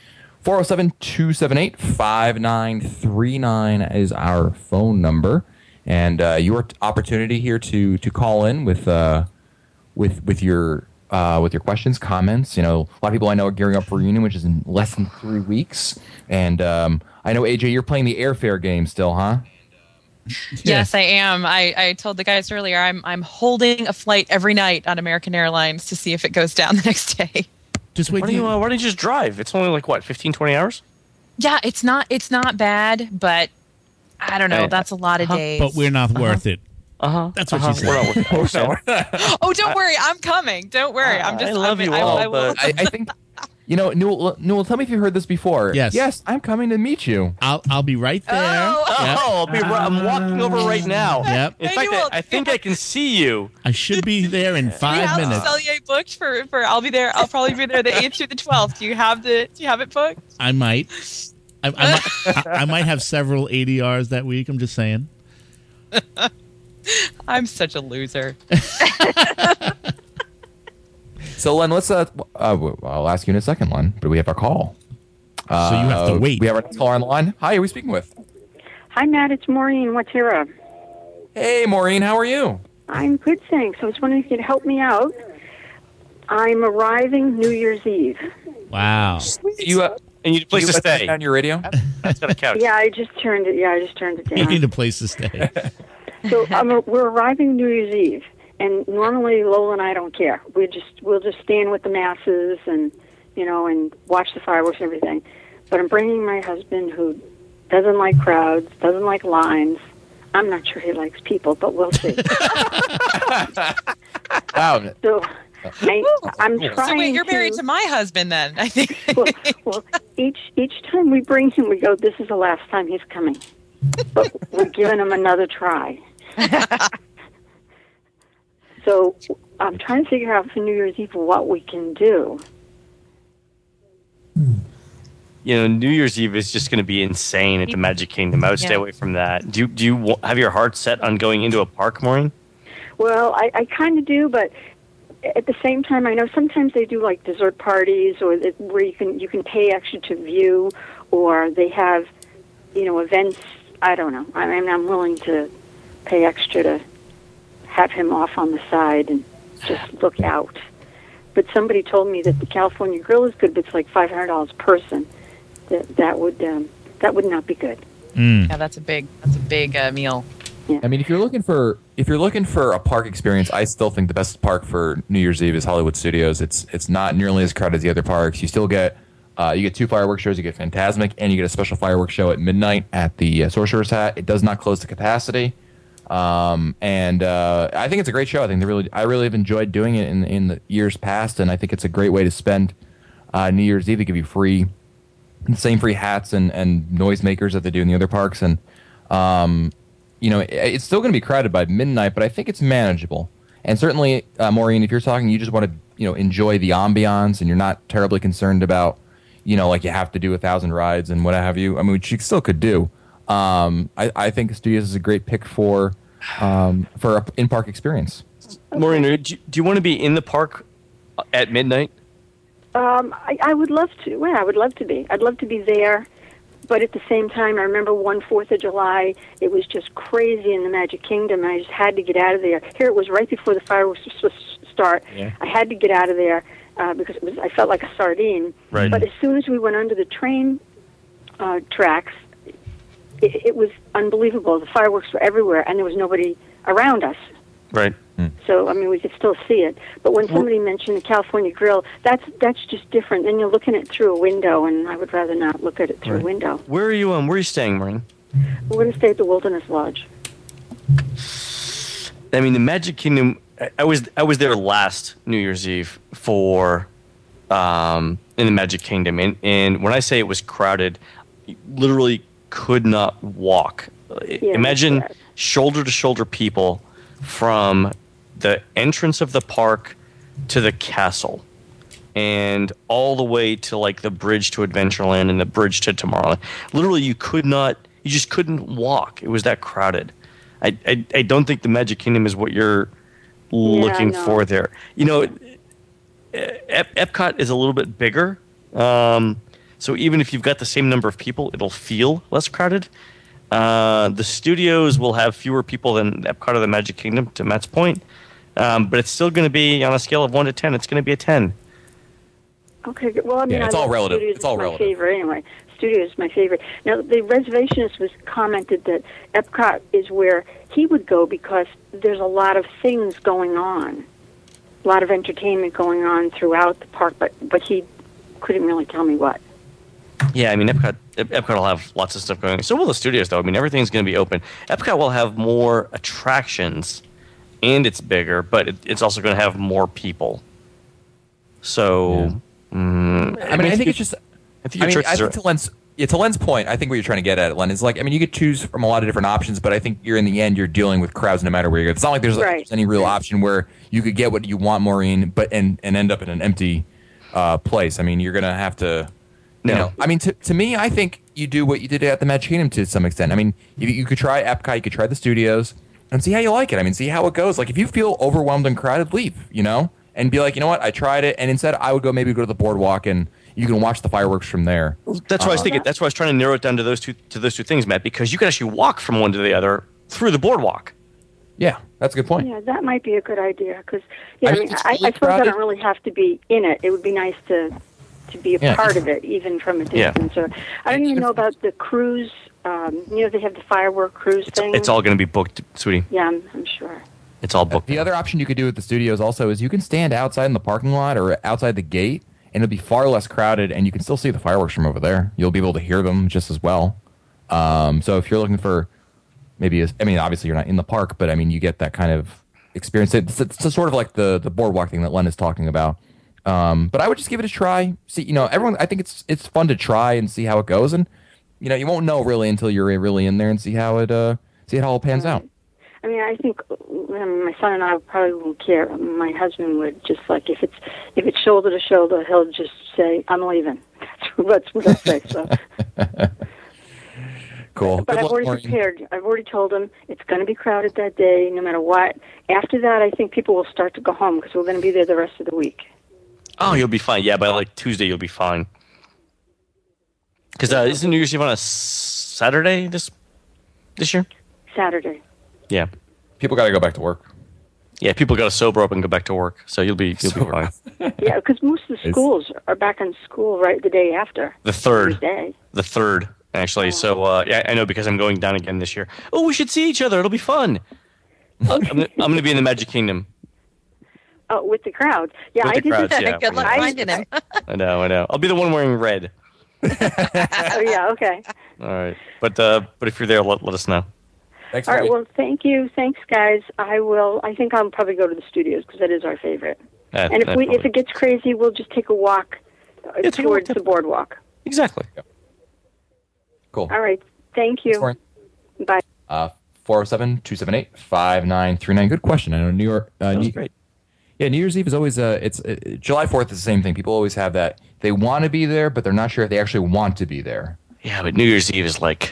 [SPEAKER 3] 407-278-5939 is our phone number, and your opportunity here to call in with your questions, comments. A lot of people I know are gearing up for reunion, which is in less than 3 weeks. And I know, AJ, you're playing the airfare game still, huh?
[SPEAKER 8] Yes, I am. I told the guys earlier I'm holding a flight every night on American Airlines to see if it goes down the next day.
[SPEAKER 5] Just wait.
[SPEAKER 4] Why don't you just drive? It's only like, what, 15, 20 hours?
[SPEAKER 8] Yeah, it's not bad, but I don't know. That's a lot of days.
[SPEAKER 5] But we're not worth it. That's what she said.
[SPEAKER 8] Oh, don't worry. I'm coming. Don't worry. I love you all.
[SPEAKER 3] But I think, Newell, tell me if you heard this before. Yes, I'm coming to meet you.
[SPEAKER 5] I'll be right there.
[SPEAKER 4] I'm walking over right now.
[SPEAKER 5] Yep.
[SPEAKER 4] In fact, I think I can see you.
[SPEAKER 5] I should be there in 5 minutes.
[SPEAKER 8] Cellier booked for I'll be there. I'll probably be there the 8th through the 12th. Do you have it booked?
[SPEAKER 5] I might. I might have several ADRs that week. I'm just saying.
[SPEAKER 8] I'm such a loser.
[SPEAKER 3] So, Len, let's. I'll ask you in a second, Len. But we have our call.
[SPEAKER 5] So you have to wait.
[SPEAKER 3] We have our caller on the line. Hi, who are we speaking with?
[SPEAKER 19] Hi, Matt. It's Maureen. What's your up?
[SPEAKER 3] Hey, Maureen. How are you?
[SPEAKER 19] I'm good, thanks. I was wondering if you could help me out. I'm arriving New Year's Eve.
[SPEAKER 5] Wow.
[SPEAKER 4] You need a place to stay.
[SPEAKER 3] On your radio?
[SPEAKER 4] That's got a couch.
[SPEAKER 19] Yeah, I just turned it down.
[SPEAKER 5] You need a place to stay.
[SPEAKER 19] So we're arriving New Year's Eve, and normally Lola and I don't care. We'll just stand with the masses and and watch the fireworks and everything. But I'm bringing my husband, who doesn't like crowds, doesn't like lines. I'm not sure he likes people, but we'll see.
[SPEAKER 3] Wow.
[SPEAKER 19] So I'm trying.
[SPEAKER 8] So wait, you're married to my husband then? I think.
[SPEAKER 19] well, each time we bring him, we go, "This is the last time he's coming," but we're giving him another try. So I'm trying to figure out for New Year's Eve what we can do.
[SPEAKER 4] New Year's Eve is just going to be insane at the Magic Kingdom. I would stay away from that. Do you have your heart set on going into a park, Maureen?
[SPEAKER 19] Well, I kind of do, but at the same time, I know sometimes they do like dessert parties, or where you can pay extra to view, or they have events. I don't know. I'm willing to pay extra to have him off on the side and just look out. But somebody told me that the California Grill is good, but it's like $500 a person. That would not be good.
[SPEAKER 8] Yeah, that's a big meal.
[SPEAKER 19] Yeah.
[SPEAKER 3] I mean, if you're looking for a park experience, I still think the best park for New Year's Eve is Hollywood Studios. It's not nearly as crowded as the other parks. You still get 2 fireworks shows. You get Fantasmic, and you get a special fireworks show at midnight at the Sorcerer's Hat. It does not close to capacity, and I think it's a great show. I really have enjoyed doing it in the years past, and I think it's a great way to spend New Year's Eve. They give you the same free hats and noisemakers that they do in the other parks, and it's still going to be crowded by midnight, but I think it's manageable. And certainly, Maureen, if you're talking, you just want to enjoy the ambiance, and you're not terribly concerned about like you have to do 1,000 rides and what have you. I mean, which you still could do. I think Studios is a great pick for an in-park experience.
[SPEAKER 4] Maureen, do you want to be in the park at midnight?
[SPEAKER 19] I would love to. Well, I would love to be. I'd love to be there. But at the same time, I remember one 4th of July, it was just crazy in the Magic Kingdom, and I just had to get out of there. Here, it was right before the fireworks were supposed to start. Yeah. I had to get out of there because I felt like a sardine.
[SPEAKER 4] Right.
[SPEAKER 19] But as soon as we went under the train tracks, it was unbelievable. The fireworks were everywhere, and there was nobody around us.
[SPEAKER 4] Right.
[SPEAKER 19] So, I mean, we could still see it. But when somebody mentioned the California Grill, that's just different. Then you're looking at it through a window, and I would rather not look at it through a window.
[SPEAKER 4] Where are you staying, Maureen?
[SPEAKER 19] We're going to stay at the Wilderness Lodge.
[SPEAKER 4] I mean, the Magic Kingdom, I was there last New Year's Eve for in the Magic Kingdom. And when I say it was crowded, you literally could not walk.
[SPEAKER 19] Yeah,
[SPEAKER 4] imagine shoulder-to-shoulder people from the entrance of the park to the castle and all the way to like the bridge to Adventureland and the bridge to Tomorrowland. Literally, you just couldn't walk. It was that crowded. I don't think the Magic Kingdom is what you're looking for there. Epcot is a little bit bigger. So even if you've got the same number of people, it'll feel less crowded. The studios will have fewer people than Epcot or the Magic Kingdom, to Matt's point. But it's still going to be, on a scale of 1 to 10, it's going to be a 10.
[SPEAKER 19] Okay, well, I mean,
[SPEAKER 3] it's all relative. It's all relative.
[SPEAKER 19] My favorite, anyway. Studio is my favorite. Now, the reservationist was commented that Epcot is where he would go because there's a lot of things going on, a lot of entertainment going on throughout the park, but he couldn't really tell me what.
[SPEAKER 4] Yeah, I mean, Epcot will have lots of stuff going on. So will the studios, though. I mean, everything's going to be open. Epcot will have more attractions, and it's bigger, but it's also going to have more people. So,
[SPEAKER 3] I think to Len's point, I think what you're trying to get at, Len, is like, I mean, you could choose from a lot of different options, but I think in the end, you're dealing with crowds no matter where you go. It's not like there's any real option where you could get what you want, Maureen, but and end up in an empty place. I mean, you're going to have to... I mean, to me, I think you do what you did at the Magic Kingdom to some extent. I mean, you could try Epcot, you could try the studios, and see how you like it. I mean, see how it goes. Like, if you feel overwhelmed and crowded, leave, and be like, you know what, I tried it, and instead I would go to the boardwalk, and you can watch the fireworks from there.
[SPEAKER 4] That's what I was thinking. That's why I was trying to narrow it down to those two things, Matt, because you can actually walk from one to the other through the boardwalk.
[SPEAKER 3] Yeah, that's a good point.
[SPEAKER 19] Yeah, that might be a good idea, because, I suppose I don't really have to be in it. It would be nice to be a part of it, even from a distance.
[SPEAKER 4] Yeah.
[SPEAKER 19] Or, I don't even know about the cruise. They have the firework cruise thing.
[SPEAKER 4] It's all going to be booked, sweetie.
[SPEAKER 19] Yeah, I'm sure.
[SPEAKER 4] It's all booked.
[SPEAKER 3] The other option you could do with the studios also is you can stand outside in the parking lot or outside the gate, and it'll be far less crowded, and you can still see the fireworks from over there. You'll be able to hear them just as well. So if you're looking for obviously you're not in the park, but I mean, you get that kind of experience. It's sort of like the boardwalk thing that Len is talking about. But I would just give it a try. See, everyone. I think it's fun to try and see how it goes, and you won't know really until you're really in there and see how it all pans out.
[SPEAKER 19] I mean, I think my son and I probably won't care. My husband would just like if it's shoulder to shoulder, he'll just say, "I'm leaving." That's what he'll say. So.
[SPEAKER 3] Cool.
[SPEAKER 19] But I've already prepared. I've already told him it's going to be crowded that day, no matter what. After that, I think people will start to go home because we're going to be there the rest of the week.
[SPEAKER 4] Oh, you'll be fine. Yeah, by like Tuesday, you'll be fine. Because isn't New Year's Eve on a Saturday this year?
[SPEAKER 19] Saturday.
[SPEAKER 4] Yeah.
[SPEAKER 3] People got to go back to work.
[SPEAKER 4] Yeah, people got to sober up and go back to work, so you'll be fine.
[SPEAKER 19] Yeah, because most of the schools are back in school right the day after.
[SPEAKER 4] The 3rd.
[SPEAKER 19] Tuesday.
[SPEAKER 4] The 3rd, actually. So, yeah, I know because I'm going down again this year. Oh, we should see each other. It'll be fun. I'm going to be in the Magic Kingdom.
[SPEAKER 19] Oh, with the crowd. Yeah,
[SPEAKER 4] With
[SPEAKER 19] I
[SPEAKER 4] the
[SPEAKER 19] did
[SPEAKER 4] crowds,
[SPEAKER 19] that.
[SPEAKER 4] yeah.
[SPEAKER 7] Good luck finding him.
[SPEAKER 4] I know. I'll be the one wearing red.
[SPEAKER 19] Oh, yeah, okay.
[SPEAKER 4] All right. But if you're there, let us know.
[SPEAKER 3] Thanks,
[SPEAKER 19] All right, well, thank you. Thanks, guys. I think I'll probably go to the studios because that is our favorite. And if it gets crazy, we'll just take a walk towards the boardwalk.
[SPEAKER 4] Exactly.
[SPEAKER 3] Cool.
[SPEAKER 19] All right. Thank you. Bye.
[SPEAKER 3] 407-278-5939. Good question. I know New York.
[SPEAKER 4] Great.
[SPEAKER 3] Yeah, New Year's Eve is always July 4th is the same thing. People always have that. They want to be there, but they're not sure if they actually want to be there.
[SPEAKER 4] Yeah, but New Year's Eve is like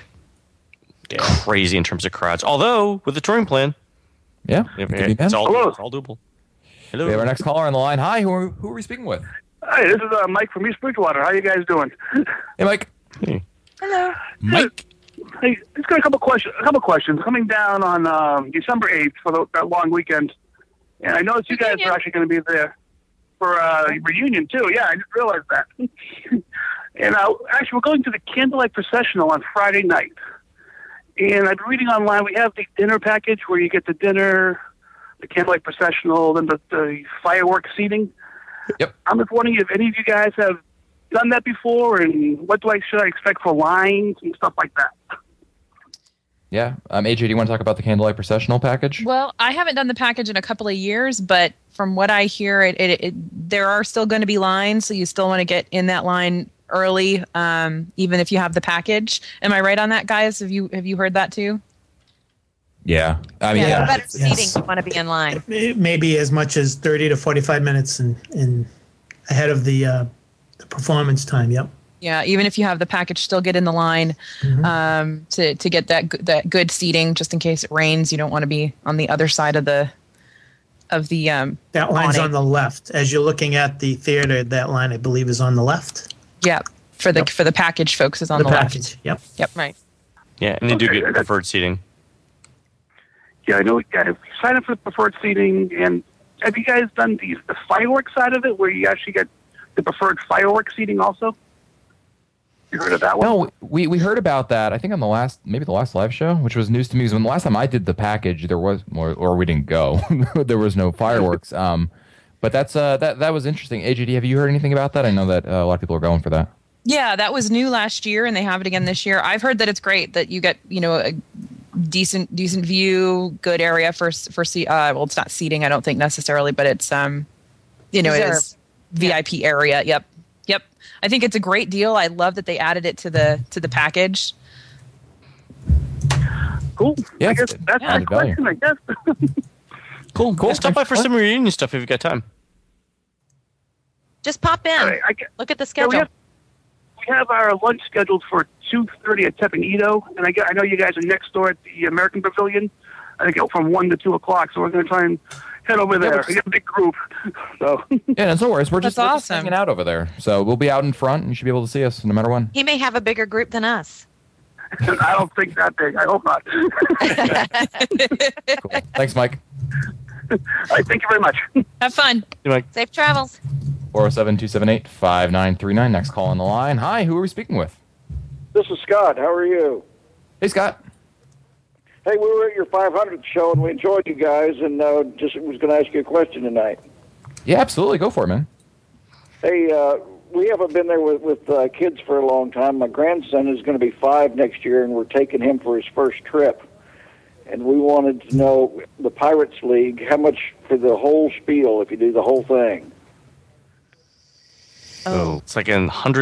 [SPEAKER 4] crazy in terms of crowds. Although with the touring plan, it's all doable. Hello.
[SPEAKER 3] We have our next caller on the line. Hi, who are we speaking with?
[SPEAKER 20] Hi, this is Mike from East Bridgewater. How you guys doing?
[SPEAKER 3] Hey, Mike.
[SPEAKER 4] Hey.
[SPEAKER 7] Hello.
[SPEAKER 5] Mike.
[SPEAKER 20] Hey, just got a couple questions. Coming down on December 8th for that long weekend, and I noticed you guys are actually going to be there for reunion too. Yeah, I just realized that. And actually, we're going to the Candlelight Processional on Friday night. And I've been reading online. We have the dinner package where you get the dinner, the Candlelight Processional, then the fireworks seating.
[SPEAKER 3] Yep.
[SPEAKER 20] I'm just wondering if any of you guys have done that before, and what should I expect for lines and stuff like that?
[SPEAKER 3] Yeah. AJ, do you want to talk about the Candlelight Processional package?
[SPEAKER 8] Well, I haven't done the package in a couple of years, but from what I hear, there are still going to be lines, so you still want to get in that line early, even if you have the package. Am I right on that, guys? Have you heard that too?
[SPEAKER 3] Yeah. I mean,
[SPEAKER 7] for better seating, you want to be in line.
[SPEAKER 6] Maybe as much as 30 to 45 minutes in ahead of the performance time. Yep.
[SPEAKER 8] Yeah, even if you have the package, still get in the line to get that good seating, just in case it rains. You don't want to be on the other side of the
[SPEAKER 6] that line's on the left. As you're looking at the theater, that line I believe is on the left.
[SPEAKER 8] Yeah, for the package, folks, is on the
[SPEAKER 6] package.
[SPEAKER 8] left.
[SPEAKER 6] Yep.
[SPEAKER 8] Right.
[SPEAKER 4] Yeah, and they do get preferred seating.
[SPEAKER 20] Yeah, I know. Yeah, sign up for the preferred seating, and have you guys done the fireworks side of it, where you actually get the preferred fireworks seating also? You heard of that one?
[SPEAKER 3] No, we heard about that. I think on the last live show, which was news to me. Because when the last time I did the package, there was or we didn't go. There was no fireworks. But that was interesting. AJ, have you heard anything about that? I know that a lot of people are going for that.
[SPEAKER 8] Yeah, that was new last year, and they have it again this year. I've heard that it's great that you get a decent view, good area for well, it's not seating, I don't think necessarily, but it's it is VIP area. Yep. I think it's a great deal. I love that they added it to the package.
[SPEAKER 20] Cool.
[SPEAKER 3] Yeah,
[SPEAKER 20] I guess that's my question. I guess.
[SPEAKER 4] Cool. Stop by for some reunion stuff if you've got time.
[SPEAKER 7] Just pop in. Look at the schedule.
[SPEAKER 20] Yeah, we have our lunch scheduled for 2:30 at Teppanito, and I know you guys are next door at the American Pavilion. I think from 1 to 2 o'clock, so we're going to try and head over there. We got a big group. So.
[SPEAKER 3] Yeah, that's no worries. We're just
[SPEAKER 8] awesome.
[SPEAKER 3] hanging out over there. So we'll be out in front, and you should be able to see us no matter when.
[SPEAKER 7] He may have a bigger group than us.
[SPEAKER 20] I don't think that big. I hope not.
[SPEAKER 3] Cool. Thanks, Mike.
[SPEAKER 20] All right, thank you very much.
[SPEAKER 8] Have fun.
[SPEAKER 4] Hey, Mike.
[SPEAKER 7] Safe travels.
[SPEAKER 3] 407-278-5939. Next call on the line. Hi, who are we speaking with?
[SPEAKER 21] This is Scott. How are you?
[SPEAKER 3] Hey, Scott.
[SPEAKER 21] Hey, we were at your 500th show, and we enjoyed you guys, and just was going to ask you a question tonight.
[SPEAKER 3] Yeah, absolutely. Go for it, man.
[SPEAKER 21] Hey, we haven't been there with kids for a long time. My grandson is going to be 5 next year, and we're taking him for his first trip. And we wanted to know, the Pirates League, how much for the whole spiel if you do the whole thing?
[SPEAKER 4] Oh, it's like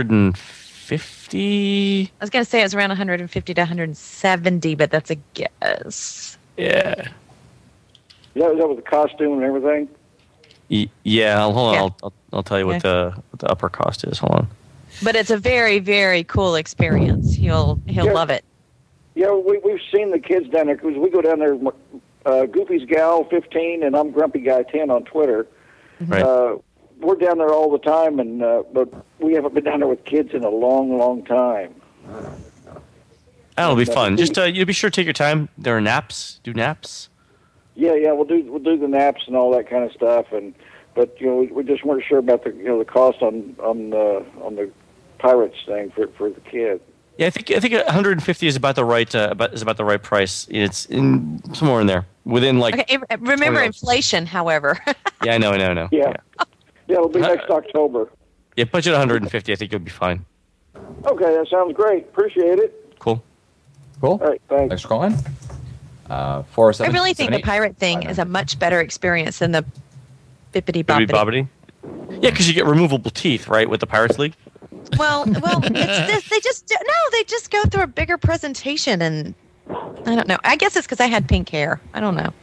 [SPEAKER 4] 150.
[SPEAKER 7] I was going to say it was around 150 to 170, but that's a guess.
[SPEAKER 4] Yeah.
[SPEAKER 21] Is that with the costume and everything?
[SPEAKER 4] Yeah. Hold on. I'll tell you what the upper cost is. Hold on.
[SPEAKER 7] But it's a very, very cool experience. He'll love it.
[SPEAKER 21] Yeah, we've seen the kids down there because we go down there. Goofy's Gal 15 and I'm Grumpy Guy 10 on Twitter.
[SPEAKER 4] Right.
[SPEAKER 21] We're down there all the time, but we haven't been down there with kids in a long, long time.
[SPEAKER 4] That'll be fun. Just you be sure to take your time. There are naps. Do naps.
[SPEAKER 21] Yeah, we'll do the naps and all that kind of stuff, but we just weren't sure about the cost on the Pirates thing for the kid.
[SPEAKER 4] Yeah, I think 150 is about the right price. It's somewhere in there within like.
[SPEAKER 7] Okay, remember inflation, however.
[SPEAKER 4] Yeah, I know.
[SPEAKER 21] Yeah, it'll be next October.
[SPEAKER 4] Yeah, budget 150. I think you'll be fine.
[SPEAKER 21] Okay, that sounds great. Appreciate it.
[SPEAKER 4] Cool.
[SPEAKER 21] All right, thanks.
[SPEAKER 3] Thanks for calling. 407.
[SPEAKER 7] I really think the pirate thing is a much better experience than the bippity boppity.
[SPEAKER 4] Yeah, because you get removable teeth, right, with the Pirates League.
[SPEAKER 7] Well, they just go through a bigger presentation, and I don't know. I guess it's because I had pink hair. I don't know.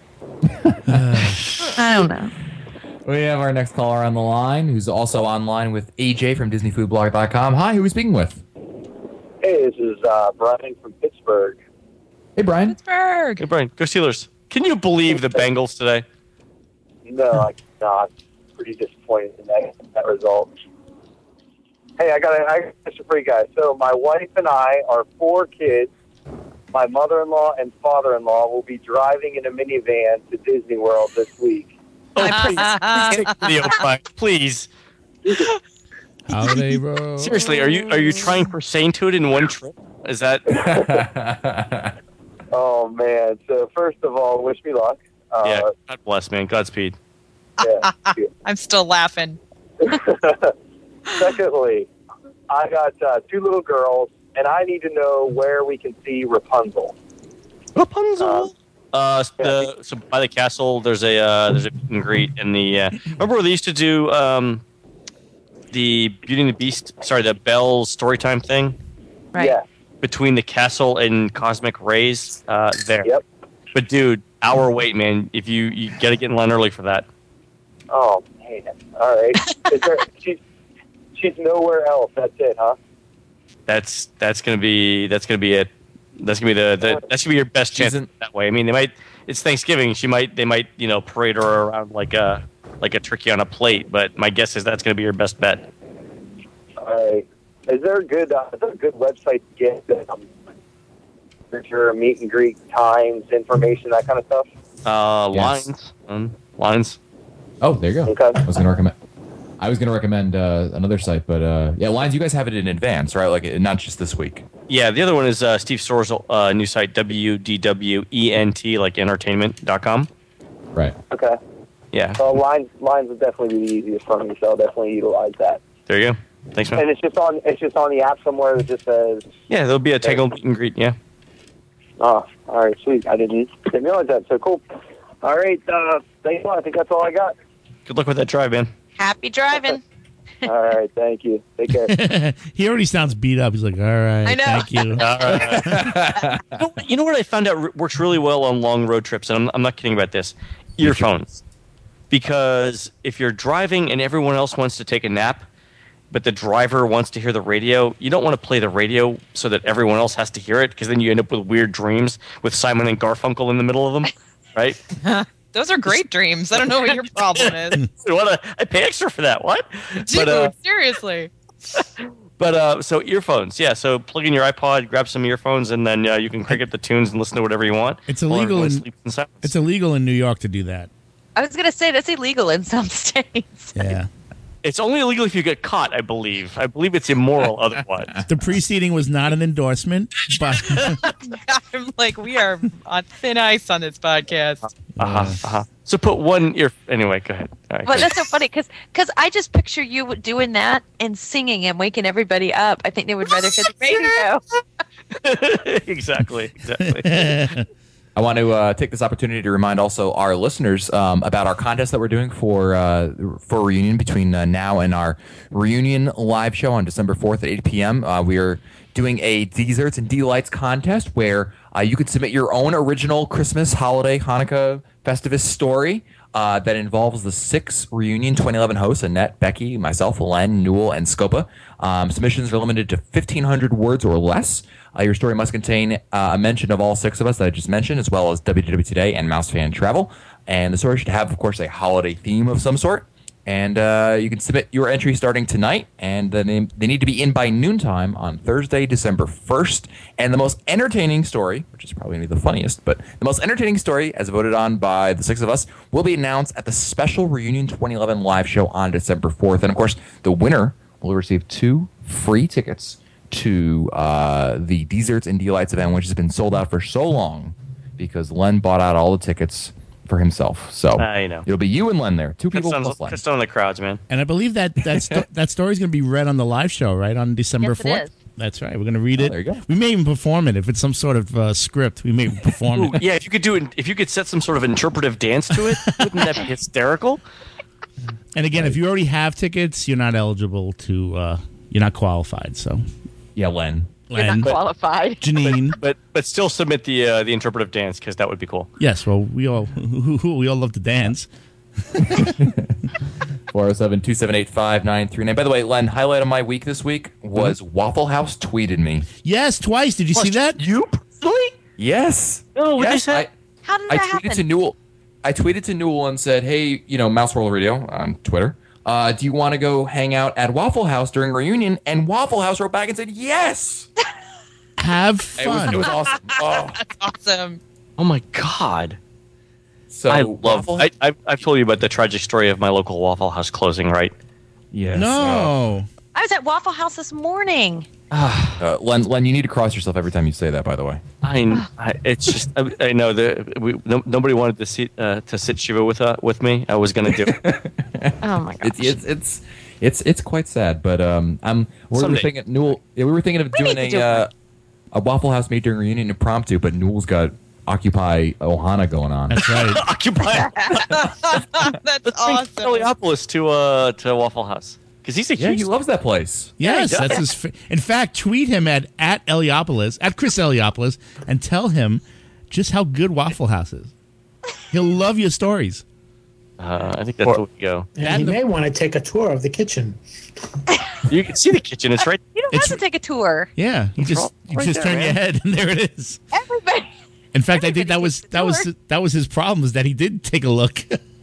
[SPEAKER 7] I don't know.
[SPEAKER 3] We have our next caller on the line, who's also online with AJ from DisneyFoodBlog.com. Hi, who are we speaking with?
[SPEAKER 1] Hey, this is Brian from Pittsburgh.
[SPEAKER 3] Hey, Brian.
[SPEAKER 8] Pittsburgh.
[SPEAKER 4] Hey, Brian. Go Steelers. Can you believe the Bengals today?
[SPEAKER 1] No, I cannot. Pretty disappointed in that result. Hey, I got a question for you guys. So my wife and I, our 4 kids, my mother-in-law and father-in-law will be driving in a minivan to Disney World this week.
[SPEAKER 4] Oh, please take video, Brian. Please.
[SPEAKER 5] Holiday Road.
[SPEAKER 4] Seriously, are you trying for sainthood in one trip? Is that?
[SPEAKER 1] Oh man! So first of all, wish me luck.
[SPEAKER 4] Yeah, God bless, man. Godspeed.
[SPEAKER 1] Yeah.
[SPEAKER 8] I'm still laughing.
[SPEAKER 1] Secondly, I got 2 little girls, and I need to know where we can see Rapunzel.
[SPEAKER 4] Rapunzel. So by the castle, there's a meet and greet in the. Remember where they used to do the Beauty and the Beast? Sorry, the Belle Storytime thing.
[SPEAKER 7] Right.
[SPEAKER 1] Yeah.
[SPEAKER 4] Between the castle and Cosmic Rays, there.
[SPEAKER 1] Yep.
[SPEAKER 4] But dude, hour wait, man. If you got to get in line early for that.
[SPEAKER 1] Oh man! All right. She's nowhere else. That's it, huh?
[SPEAKER 4] That's gonna be it. That's gonna be that's gonna be your best chance that way. I mean, it's Thanksgiving. They might parade her around like a turkey on a plate. But my guess is that's gonna be your best bet.
[SPEAKER 1] All right. Is there a good website to get your meet and greet times, information, that kind of stuff?
[SPEAKER 3] Yes.
[SPEAKER 4] Lines.
[SPEAKER 3] Oh, there you go.
[SPEAKER 1] Okay.
[SPEAKER 3] I was going to recommend another site, but yeah, Lines. You guys have it in advance, right? Like not just this week.
[SPEAKER 4] Yeah, the other one is Steve Storr's new site, WDWENT, like entertainment.com.
[SPEAKER 3] Right.
[SPEAKER 1] Okay.
[SPEAKER 4] Yeah.
[SPEAKER 1] So lines would definitely be the easiest for me, so I'll definitely utilize that.
[SPEAKER 4] There you go. Thanks, man.
[SPEAKER 1] And it's just on the app somewhere that just says.
[SPEAKER 4] Yeah, there'll be a Tangled meet and greet. Yeah.
[SPEAKER 1] Oh, all right, sweet. I didn't realize that. So cool. All right, thanks a lot. I think that's all I got.
[SPEAKER 4] Good luck with that drive, man.
[SPEAKER 7] Happy driving.
[SPEAKER 1] All right, thank you. Take care.
[SPEAKER 5] He already sounds beat up. He's like, all right,
[SPEAKER 7] I know.
[SPEAKER 5] thank you.
[SPEAKER 4] All right. You know what I found out works really well on long road trips, and I'm not kidding about this? Earphones. Because if you're driving and everyone else wants to take a nap, but the driver wants to hear the radio, you don't want to play the radio so that everyone else has to hear it, because then you end up with weird dreams with Simon and Garfunkel in the middle of them, right?
[SPEAKER 8] Those are great dreams. I don't know what your problem is.
[SPEAKER 4] I pay extra for that. What?
[SPEAKER 8] Dude, seriously.
[SPEAKER 4] But so earphones, yeah. So plug in your iPod, grab some earphones, and then you can crank up the tunes and listen to whatever you want.
[SPEAKER 5] It's illegal in New York to do that.
[SPEAKER 7] I was going to say that's illegal in some states.
[SPEAKER 5] Yeah.
[SPEAKER 4] It's only illegal if you get caught, I believe. I believe it's immoral otherwise.
[SPEAKER 5] The preceding was not an endorsement, but
[SPEAKER 8] I'm like, we are on thin ice on this podcast.
[SPEAKER 4] So put one ear. Anyway, go ahead. All right,
[SPEAKER 7] but that's so funny because I just picture you doing that and singing and waking everybody up. I think they would rather hear the radio.
[SPEAKER 4] Exactly.
[SPEAKER 3] I want to take this opportunity to remind also our listeners about our contest that we're doing for Reunion between now and our Reunion live show on December 4th at 8 p.m. We are doing a Desserts and Delights contest where you could submit your own original Christmas, holiday, Hanukkah, Festivus story that involves the 6 Reunion 2011 hosts, Annette, Becky, myself, Len, Newell, and Scopa. Submissions are limited to 1,500 words or less. Your story must contain a mention of all 6 of us that I just mentioned, as well as WDW Today and Mouse Fan Travel. And the story should have, of course, a holiday theme of some sort. And you can submit your entry starting tonight, and they need to be in by noontime on Thursday, December 1st. And the most entertaining story, which is probably going to be the funniest, but the most entertaining story, as voted on by the 6 of us, will be announced at the special Reunion 2011 live show on December 4th. And, of course, the winner will receive 2 free tickets to the Desserts and Delights event, which has been sold out for so long because Len bought out all the tickets for himself. So it'll be you and Len there. 2 people plus Len.
[SPEAKER 4] Just on the crowds, man.
[SPEAKER 5] And I believe that story is going to be read on the live show, right, on December 4th?
[SPEAKER 7] Yes, it is.
[SPEAKER 5] That's right. We're going to read it.
[SPEAKER 3] There you go.
[SPEAKER 5] We may even perform it if it's some sort of script. We may perform it.
[SPEAKER 4] Yeah, if you could do it, if you could set some sort of interpretive dance to it, wouldn't that be hysterical?
[SPEAKER 5] And again, if you already have tickets, you're not eligible to. You're not qualified. So
[SPEAKER 3] yeah, Len.
[SPEAKER 7] You're not qualified.
[SPEAKER 5] Janine.
[SPEAKER 4] but still submit the interpretive dance because that would be cool.
[SPEAKER 5] Yes, well, we all love to dance.
[SPEAKER 3] 407-278-5939. By the way, Len, highlight of my week this week was Waffle House tweeted me.
[SPEAKER 5] Yes, twice. Did you see that?
[SPEAKER 4] You personally?
[SPEAKER 3] Yes.
[SPEAKER 4] Oh, what did you say?
[SPEAKER 7] How did that happen?
[SPEAKER 3] I tweeted to Newell and said, hey, Mouse World Radio on Twitter, do you want to go hang out at Waffle House during reunion? And Waffle House wrote back and said, yes.
[SPEAKER 5] Have fun.
[SPEAKER 3] It was awesome. Oh.
[SPEAKER 8] That's awesome.
[SPEAKER 4] Oh my God.
[SPEAKER 3] So
[SPEAKER 4] I love. I've told you about the tragic story of my local Waffle House closing, right?
[SPEAKER 3] Yes.
[SPEAKER 5] No.
[SPEAKER 7] I was at Waffle House this morning.
[SPEAKER 3] Len, you need to cross yourself every time you say that, by the way.
[SPEAKER 4] It's just I know that nobody wanted to sit Shiva with me. I was going to do it.
[SPEAKER 7] Oh my gosh.
[SPEAKER 3] It's quite sad, but we were thinking of doing a Waffle House made during reunion impromptu, but Newell's got Occupy Ohana going on.
[SPEAKER 5] That's right.
[SPEAKER 4] Occupy.
[SPEAKER 8] That's awesome.
[SPEAKER 4] Heliopolis to Waffle House because he's a huge.
[SPEAKER 3] Yeah, he loves that place.
[SPEAKER 5] Yes, that's his. In fact, tweet him at Heliopolis, at Chris Heliopolis, and tell him just how good Waffle House is. He'll love your stories.
[SPEAKER 4] I think that's where we go.
[SPEAKER 6] And he may want to take a tour of the kitchen.
[SPEAKER 4] You can see the kitchen. It's right.
[SPEAKER 7] You don't have to take a tour.
[SPEAKER 5] Yeah, you just turn your head and there it is.
[SPEAKER 7] Everybody.
[SPEAKER 5] In fact, I think that was his problem, is that he did take a look.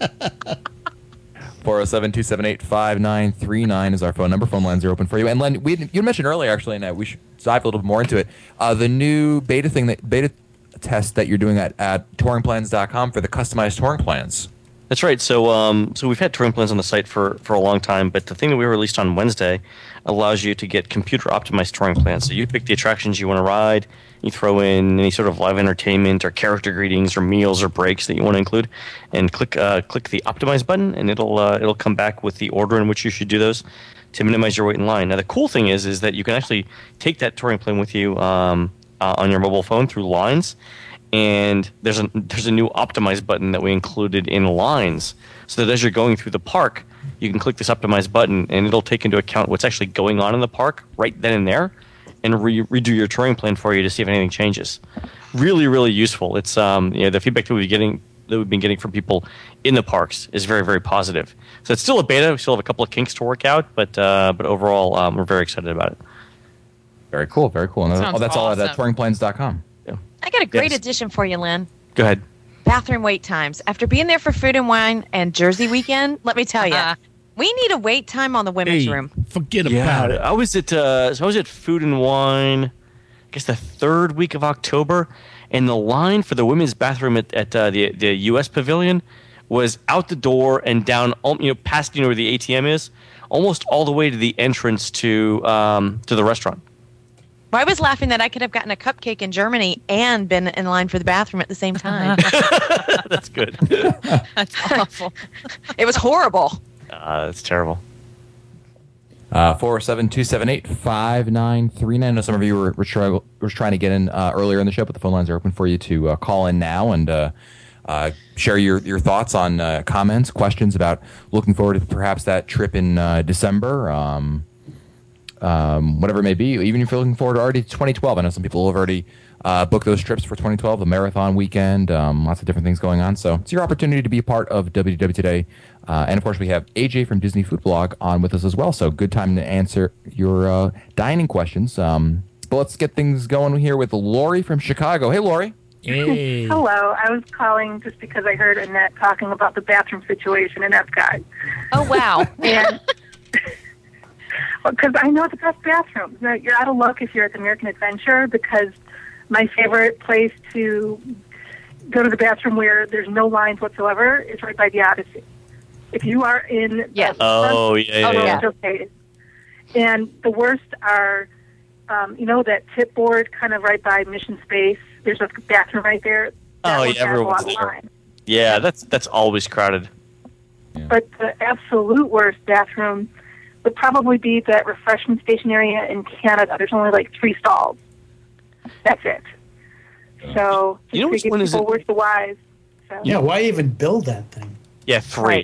[SPEAKER 3] 407-278-5939 is our phone number. Phone lines are open for you. And Len, you mentioned earlier, actually, and we should dive a little bit more into it. The new beta test that you're doing at touringplans.com for the customized touring plans.
[SPEAKER 4] That's right. So we've had touring plans on the site for a long time, but the thing that we released on Wednesday allows you to get computer optimized touring plans. So you pick the attractions you want to ride, you throw in any sort of live entertainment or character greetings or meals or breaks that you want to include, and click the optimize button, and it'll come back with the order in which you should do those to minimize your wait in line. Now the cool thing is that you can actually take that touring plan with you on your mobile phone through Lines. And there's a new optimize button that we included in Lines, so that as you're going through the park, you can click this optimize button, and it'll take into account what's actually going on in the park right then and there, and redo your touring plan for you to see if anything changes. Really, really useful. It's the feedback that we've been getting from people in the parks is very, very positive. So it's still a beta. We still have a couple of kinks to work out, but overall, we're very excited about it.
[SPEAKER 3] Very cool. Very cool. And that's all at touringplans.com.
[SPEAKER 7] I got a great addition for you, Lynn.
[SPEAKER 4] Go ahead.
[SPEAKER 7] Bathroom wait times. After being there for Food and Wine and Jersey weekend, let me tell you, we need a wait time on the women's room.
[SPEAKER 5] Forget about it.
[SPEAKER 4] I was at Food and Wine, I guess the third week of October, and the line for the women's bathroom at the U.S. Pavilion was out the door and down, past where the ATM is, almost all the way to the entrance to the restaurant.
[SPEAKER 7] Well, I was laughing that I could have gotten a cupcake in Germany and been in line for the bathroom at the same time.
[SPEAKER 4] That's good.
[SPEAKER 7] That's awful. It was horrible.
[SPEAKER 4] That's terrible.
[SPEAKER 3] 407-278-5939. I know some of you were trying to get in earlier in the show, but the phone lines are open for you to call in now and share your thoughts on comments, questions about looking forward to perhaps that trip in December. Whatever it may be, even if you're looking forward already to 2012. I know some people have already booked those trips for 2012, the marathon weekend, lots of different things going on. So it's your opportunity to be a part of WDW Today. And, of course, we have AJ from Disney Food Blog on with us as well. So good time to answer your dining questions. But let's get things going here with Lori from Chicago. Hey, Lori.
[SPEAKER 5] Hey.
[SPEAKER 12] Hello. I was calling just because I heard Annette talking about the bathroom situation in Epcot.
[SPEAKER 7] Oh, wow.
[SPEAKER 10] And because I know the best bathrooms. You're out of luck if you're at the American Adventure, because my favorite place to go to the bathroom where there's no lines whatsoever is right by the Odyssey. If you are in it's okay. And the worst are, that tip board kind of right by Mission Space. There's a bathroom right there.
[SPEAKER 4] Everyone's there. Yeah, that's always crowded.
[SPEAKER 10] Yeah. But the absolute worst bathroom would probably be that refreshment station area in Canada. There's only like 3 stalls. That's it. So
[SPEAKER 4] you know which one is
[SPEAKER 10] it? Worth the wise. So.
[SPEAKER 6] Yeah, why even build that thing?
[SPEAKER 4] Yeah, 3.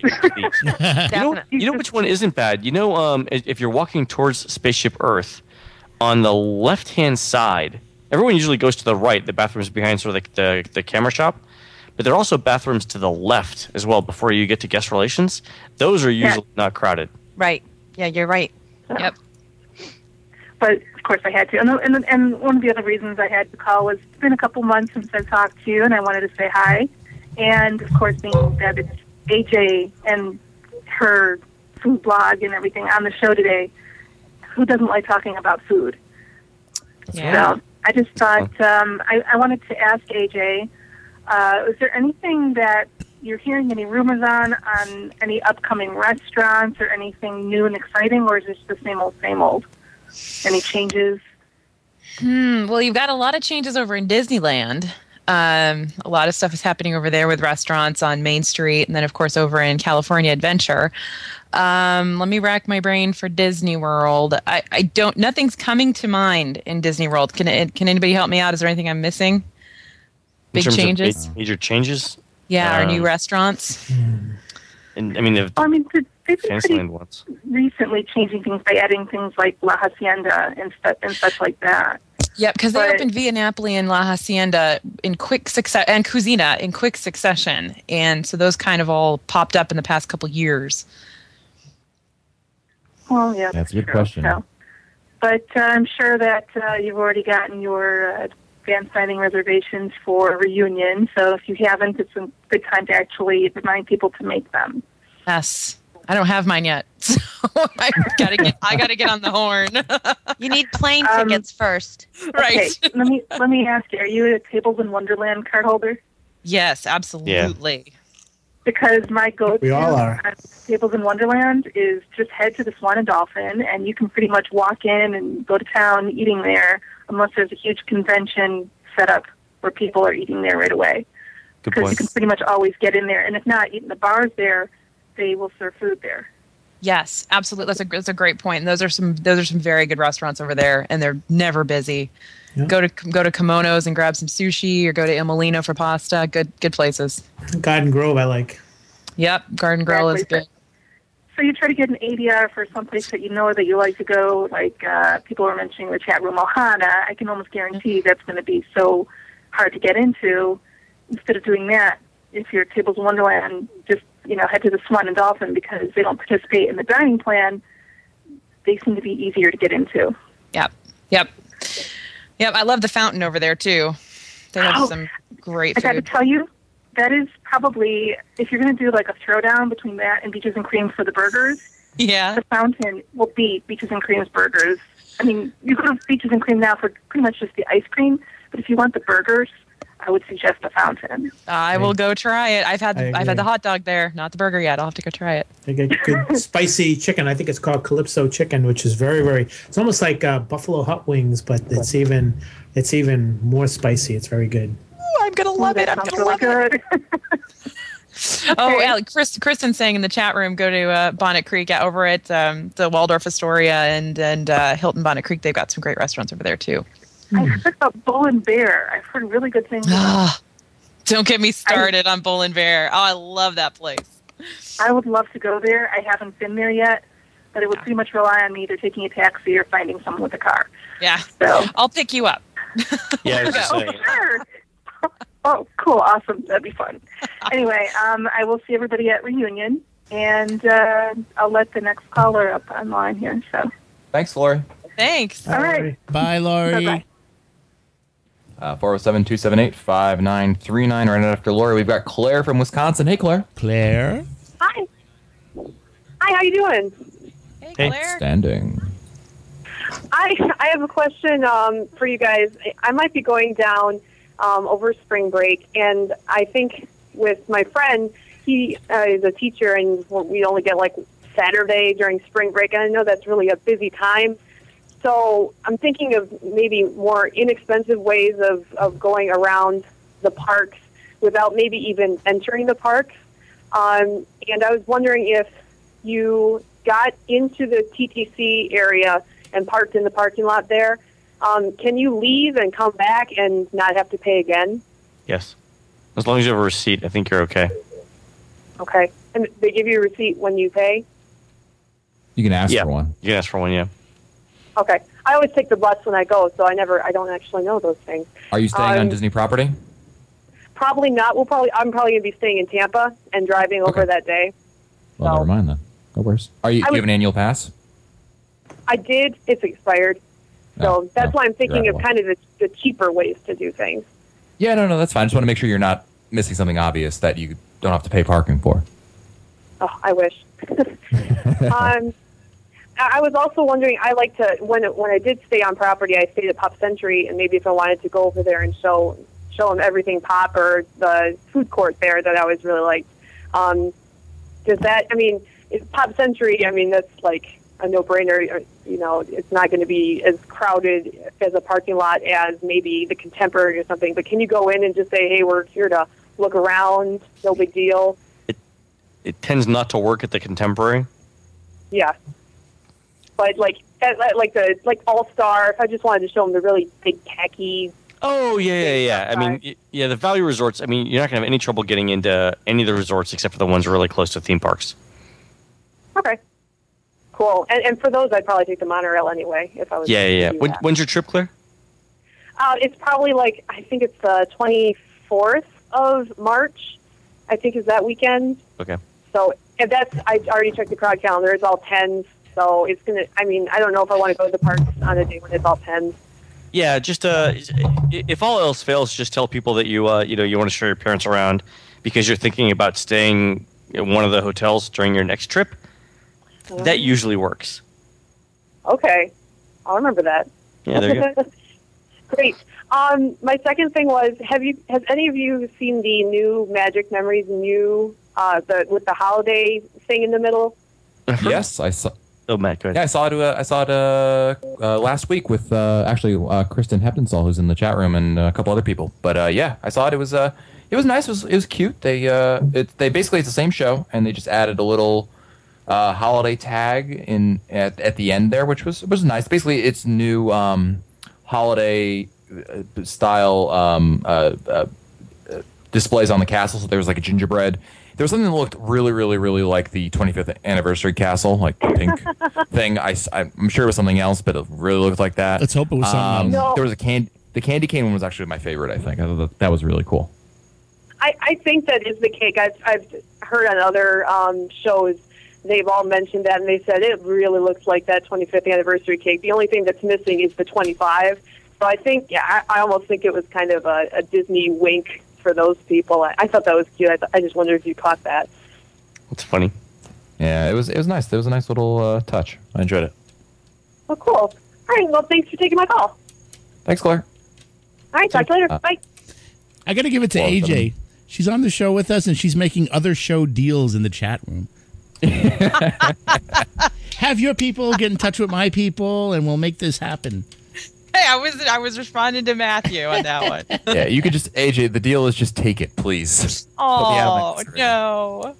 [SPEAKER 4] you know which one isn't bad? If you're walking towards Spaceship Earth, on the left-hand side, everyone usually goes to the right. The bathroom's behind sort of the camera shop. But there are also bathrooms to the left as well before you get to guest relations. Those are usually not crowded.
[SPEAKER 7] Right. Yeah, you're right. Yep.
[SPEAKER 10] But, of course, I had to. And one of the other reasons I had to call was it's been a couple months since I talked to you, and I wanted to say hi. And, of course, being that it's AJ and her food blog and everything on the show today, who doesn't like talking about food?
[SPEAKER 7] Yeah.
[SPEAKER 10] So I just thought I wanted to ask AJ, is there anything that you're hearing any rumors on any upcoming restaurants or anything new and exciting, or is this the same old, same old? Any changes?
[SPEAKER 8] Well, you've got a lot of changes over in Disneyland. A lot of stuff is happening over there with restaurants on Main Street, and then, of course, over in California Adventure. Let me rack my brain for Disney World. Nothing's coming to mind in Disney World. Can anybody help me out? Is there anything I'm missing? Big changes?
[SPEAKER 4] Major changes?
[SPEAKER 8] Yeah, our new restaurants.
[SPEAKER 4] And they've been pretty
[SPEAKER 10] ones. Recently changing things by adding things like La Hacienda and such like that.
[SPEAKER 8] Yep, because they opened Via Napoli and La Hacienda in quick succession, and Cucina in quick succession, and so those kind of all popped up in the past couple years.
[SPEAKER 10] Well, yeah,
[SPEAKER 3] that's a good question.
[SPEAKER 10] So, but I'm sure that you've already gotten your advance dining reservations for Reunion. So if you haven't, it's a good time to actually remind people to make them.
[SPEAKER 8] Yes. I don't have mine yet, so I gotta get on the horn.
[SPEAKER 7] You need plane tickets first,
[SPEAKER 8] right?
[SPEAKER 10] Okay, let me ask you: are you a Tables in Wonderland card holder?
[SPEAKER 8] Yes, absolutely.
[SPEAKER 10] Yeah. Because my go-to
[SPEAKER 6] we all are.
[SPEAKER 10] on Tables in Wonderland is just head to the Swan and Dolphin, and you can pretty much walk in and go to town eating there, unless there's a huge convention set up where people are eating there right away. Because you can pretty much always get in there, and if not, eat in the bars there. They will serve food there.
[SPEAKER 8] Yes, absolutely. That's a great point. And those are some very good restaurants over there, and they're never busy. Yep. Go to Kimono's and grab some sushi, or go to Il Molino for pasta. Good places.
[SPEAKER 6] Garden Grove, I like.
[SPEAKER 8] Yep, Garden Grove is good.
[SPEAKER 10] So you try to get an ADR for someplace that you know that you like to go. Like people were mentioning the chat room, Ohana. I can almost guarantee that's going to be so hard to get into. Instead of doing that, if you're at Tables in Wonderland, just head to the Swan and Dolphin, because they don't participate in the dining plan. They seem to be easier to get into.
[SPEAKER 8] Yep. I love the fountain over there too. They have some great food.
[SPEAKER 10] I got to tell you, that is probably, if you're going to do like a throwdown between that and Beaches and Cream for the burgers.
[SPEAKER 8] Yeah.
[SPEAKER 10] The fountain will beat Beaches and Cream's burgers. I mean, you go to Beaches and Cream now for pretty much just the ice cream, but if you want the burgers, I would suggest the fountain.
[SPEAKER 8] I will go try it. I've had the hot dog there, not the burger yet. I'll have to go try it.
[SPEAKER 6] They get good spicy chicken. I think it's called Calypso chicken, which is very, very. It's almost like Buffalo hot wings, but it's even more spicy. It's very good.
[SPEAKER 8] Ooh, I'm gonna love it. I'm gonna love it. Oh, Kristen saying in the chat room, go to Bonnet Creek over at the Waldorf Astoria and Hilton Bonnet Creek. They've got some great restaurants over there too.
[SPEAKER 10] I heard about Bull and Bear. I've heard really good things about it.
[SPEAKER 8] Don't get me started on Bull and Bear. Oh, I love that place.
[SPEAKER 10] I would love to go there. I haven't been there yet, but it would pretty much rely on me either taking a taxi or finding someone with a car.
[SPEAKER 8] Yeah.
[SPEAKER 10] So
[SPEAKER 8] I'll pick you up.
[SPEAKER 4] Yeah,
[SPEAKER 10] sure. Oh, cool. Awesome. That'd be fun. Anyway, I will see everybody at Reunion, and I'll let the next caller up online here. So
[SPEAKER 3] thanks, Lori.
[SPEAKER 8] Thanks.
[SPEAKER 10] All right.
[SPEAKER 5] Bye, Lori.
[SPEAKER 10] Bye-bye.
[SPEAKER 3] 407-278-5939. Right after Lori, we've got Claire from Wisconsin. Hey, Claire.
[SPEAKER 5] Claire.
[SPEAKER 10] Hi.
[SPEAKER 2] Hi, how you doing?
[SPEAKER 8] Hey, Claire.
[SPEAKER 3] Standing.
[SPEAKER 2] I have a question for you guys. I might be going down over spring break, and I think with my friend, he is a teacher, and we only get like Saturday during spring break, and I know that's really a busy time. So I'm thinking of maybe more inexpensive ways of going around the parks without maybe even entering the parks. And I was wondering if you got into the TTC area and parked in the parking lot there, can you leave and come back and not have to pay again?
[SPEAKER 4] Yes. As long as you have a receipt, I think you're okay.
[SPEAKER 2] Okay. And they give you a receipt when you pay?
[SPEAKER 3] You can ask for one.
[SPEAKER 4] You can ask for one, yeah.
[SPEAKER 2] Okay. I always take the bus when I go, so I don't actually know those things.
[SPEAKER 3] Are you staying on Disney property?
[SPEAKER 2] Probably not. I'm probably going to be staying in Tampa and driving over that day.
[SPEAKER 3] Well, never mind then. No worries. Do you have an annual pass?
[SPEAKER 2] I did. It's expired. So that's why I'm thinking of kind of the cheaper ways to do things.
[SPEAKER 3] Yeah, no, that's fine. I just want to make sure you're not missing something obvious that you don't have to pay parking for.
[SPEAKER 2] Oh, I wish. I was also wondering, I like to, when I did stay on property, I stayed at Pop Century, and maybe if I wanted to go over there and show them everything Pop or the food court there that I always really liked. Does that, Pop Century, that's like a no-brainer. It's not going to be as crowded as a parking lot as maybe the Contemporary or something. But can you go in and just say, hey, we're here to look around, no big deal?
[SPEAKER 4] It tends not to work at the Contemporary.
[SPEAKER 2] Yeah. But like All-Star, if I just wanted to show them the really big tacky.
[SPEAKER 4] Oh, yeah. The value resorts, you're not going to have any trouble getting into any of the resorts except for the ones really close to theme parks.
[SPEAKER 2] Okay. Cool. And for those, I'd probably take the monorail anyway if I was.
[SPEAKER 4] Yeah. When's your trip, Claire?
[SPEAKER 2] It's probably I think it's the 24th of March. I think is that weekend.
[SPEAKER 4] Okay.
[SPEAKER 2] So if I already checked the crowd calendar. It's all 10s. So it's gonna. I don't know if I want to go to the parks on a day when it's all 10s.
[SPEAKER 4] Yeah, just if all else fails, just tell people that you want to show your parents around because you're thinking about staying in one of the hotels during your next trip. That usually works.
[SPEAKER 2] Okay. I'll remember that.
[SPEAKER 4] Yeah, there you go.
[SPEAKER 2] Great. My second thing was, has any of you seen the new Magic Memories with the holiday thing in the middle?
[SPEAKER 3] Yes, I saw.
[SPEAKER 4] Oh, Matt, go ahead.
[SPEAKER 3] Yeah, I saw it last week with Kristen Heptensall, who's in the chat room, and a couple other people. But I saw it. It was nice. It was cute. They basically it's the same show, and they just added a little holiday tag at the end there, which was nice. Basically, it's new holiday style displays on the castle. So there was like a gingerbread. There was something that looked really, really, really like the 25th anniversary castle, like pink thing. I'm sure it was something else, but it really looked like that.
[SPEAKER 5] Let's hope it was something else.
[SPEAKER 3] There was the candy cane one was actually my favorite. I think I thought that was really cool.
[SPEAKER 2] I think that is the cake. I've heard on other shows. They've all mentioned that, and they said it really looks like that 25th anniversary cake. The only thing that's missing is the 25. So I think, I almost think it was kind of a Disney wink for those people. I thought that was cute. I just wondered if you caught that.
[SPEAKER 4] It's funny.
[SPEAKER 3] Yeah, it was nice. It was a nice little touch. I enjoyed it.
[SPEAKER 2] Oh, cool. All right. Well, thanks for taking my call.
[SPEAKER 3] Thanks, Claire.
[SPEAKER 2] All right. Talk to you later. Bye.
[SPEAKER 5] I got to give it to AJ. She's on the show with us, and she's making other show deals in the chat room. Have your people get in touch with my people, and we'll make this happen.
[SPEAKER 8] Hey, I was responding to Matthew on that one.
[SPEAKER 3] Yeah, you could just AJ. The deal is just take it, please.
[SPEAKER 8] Oh no.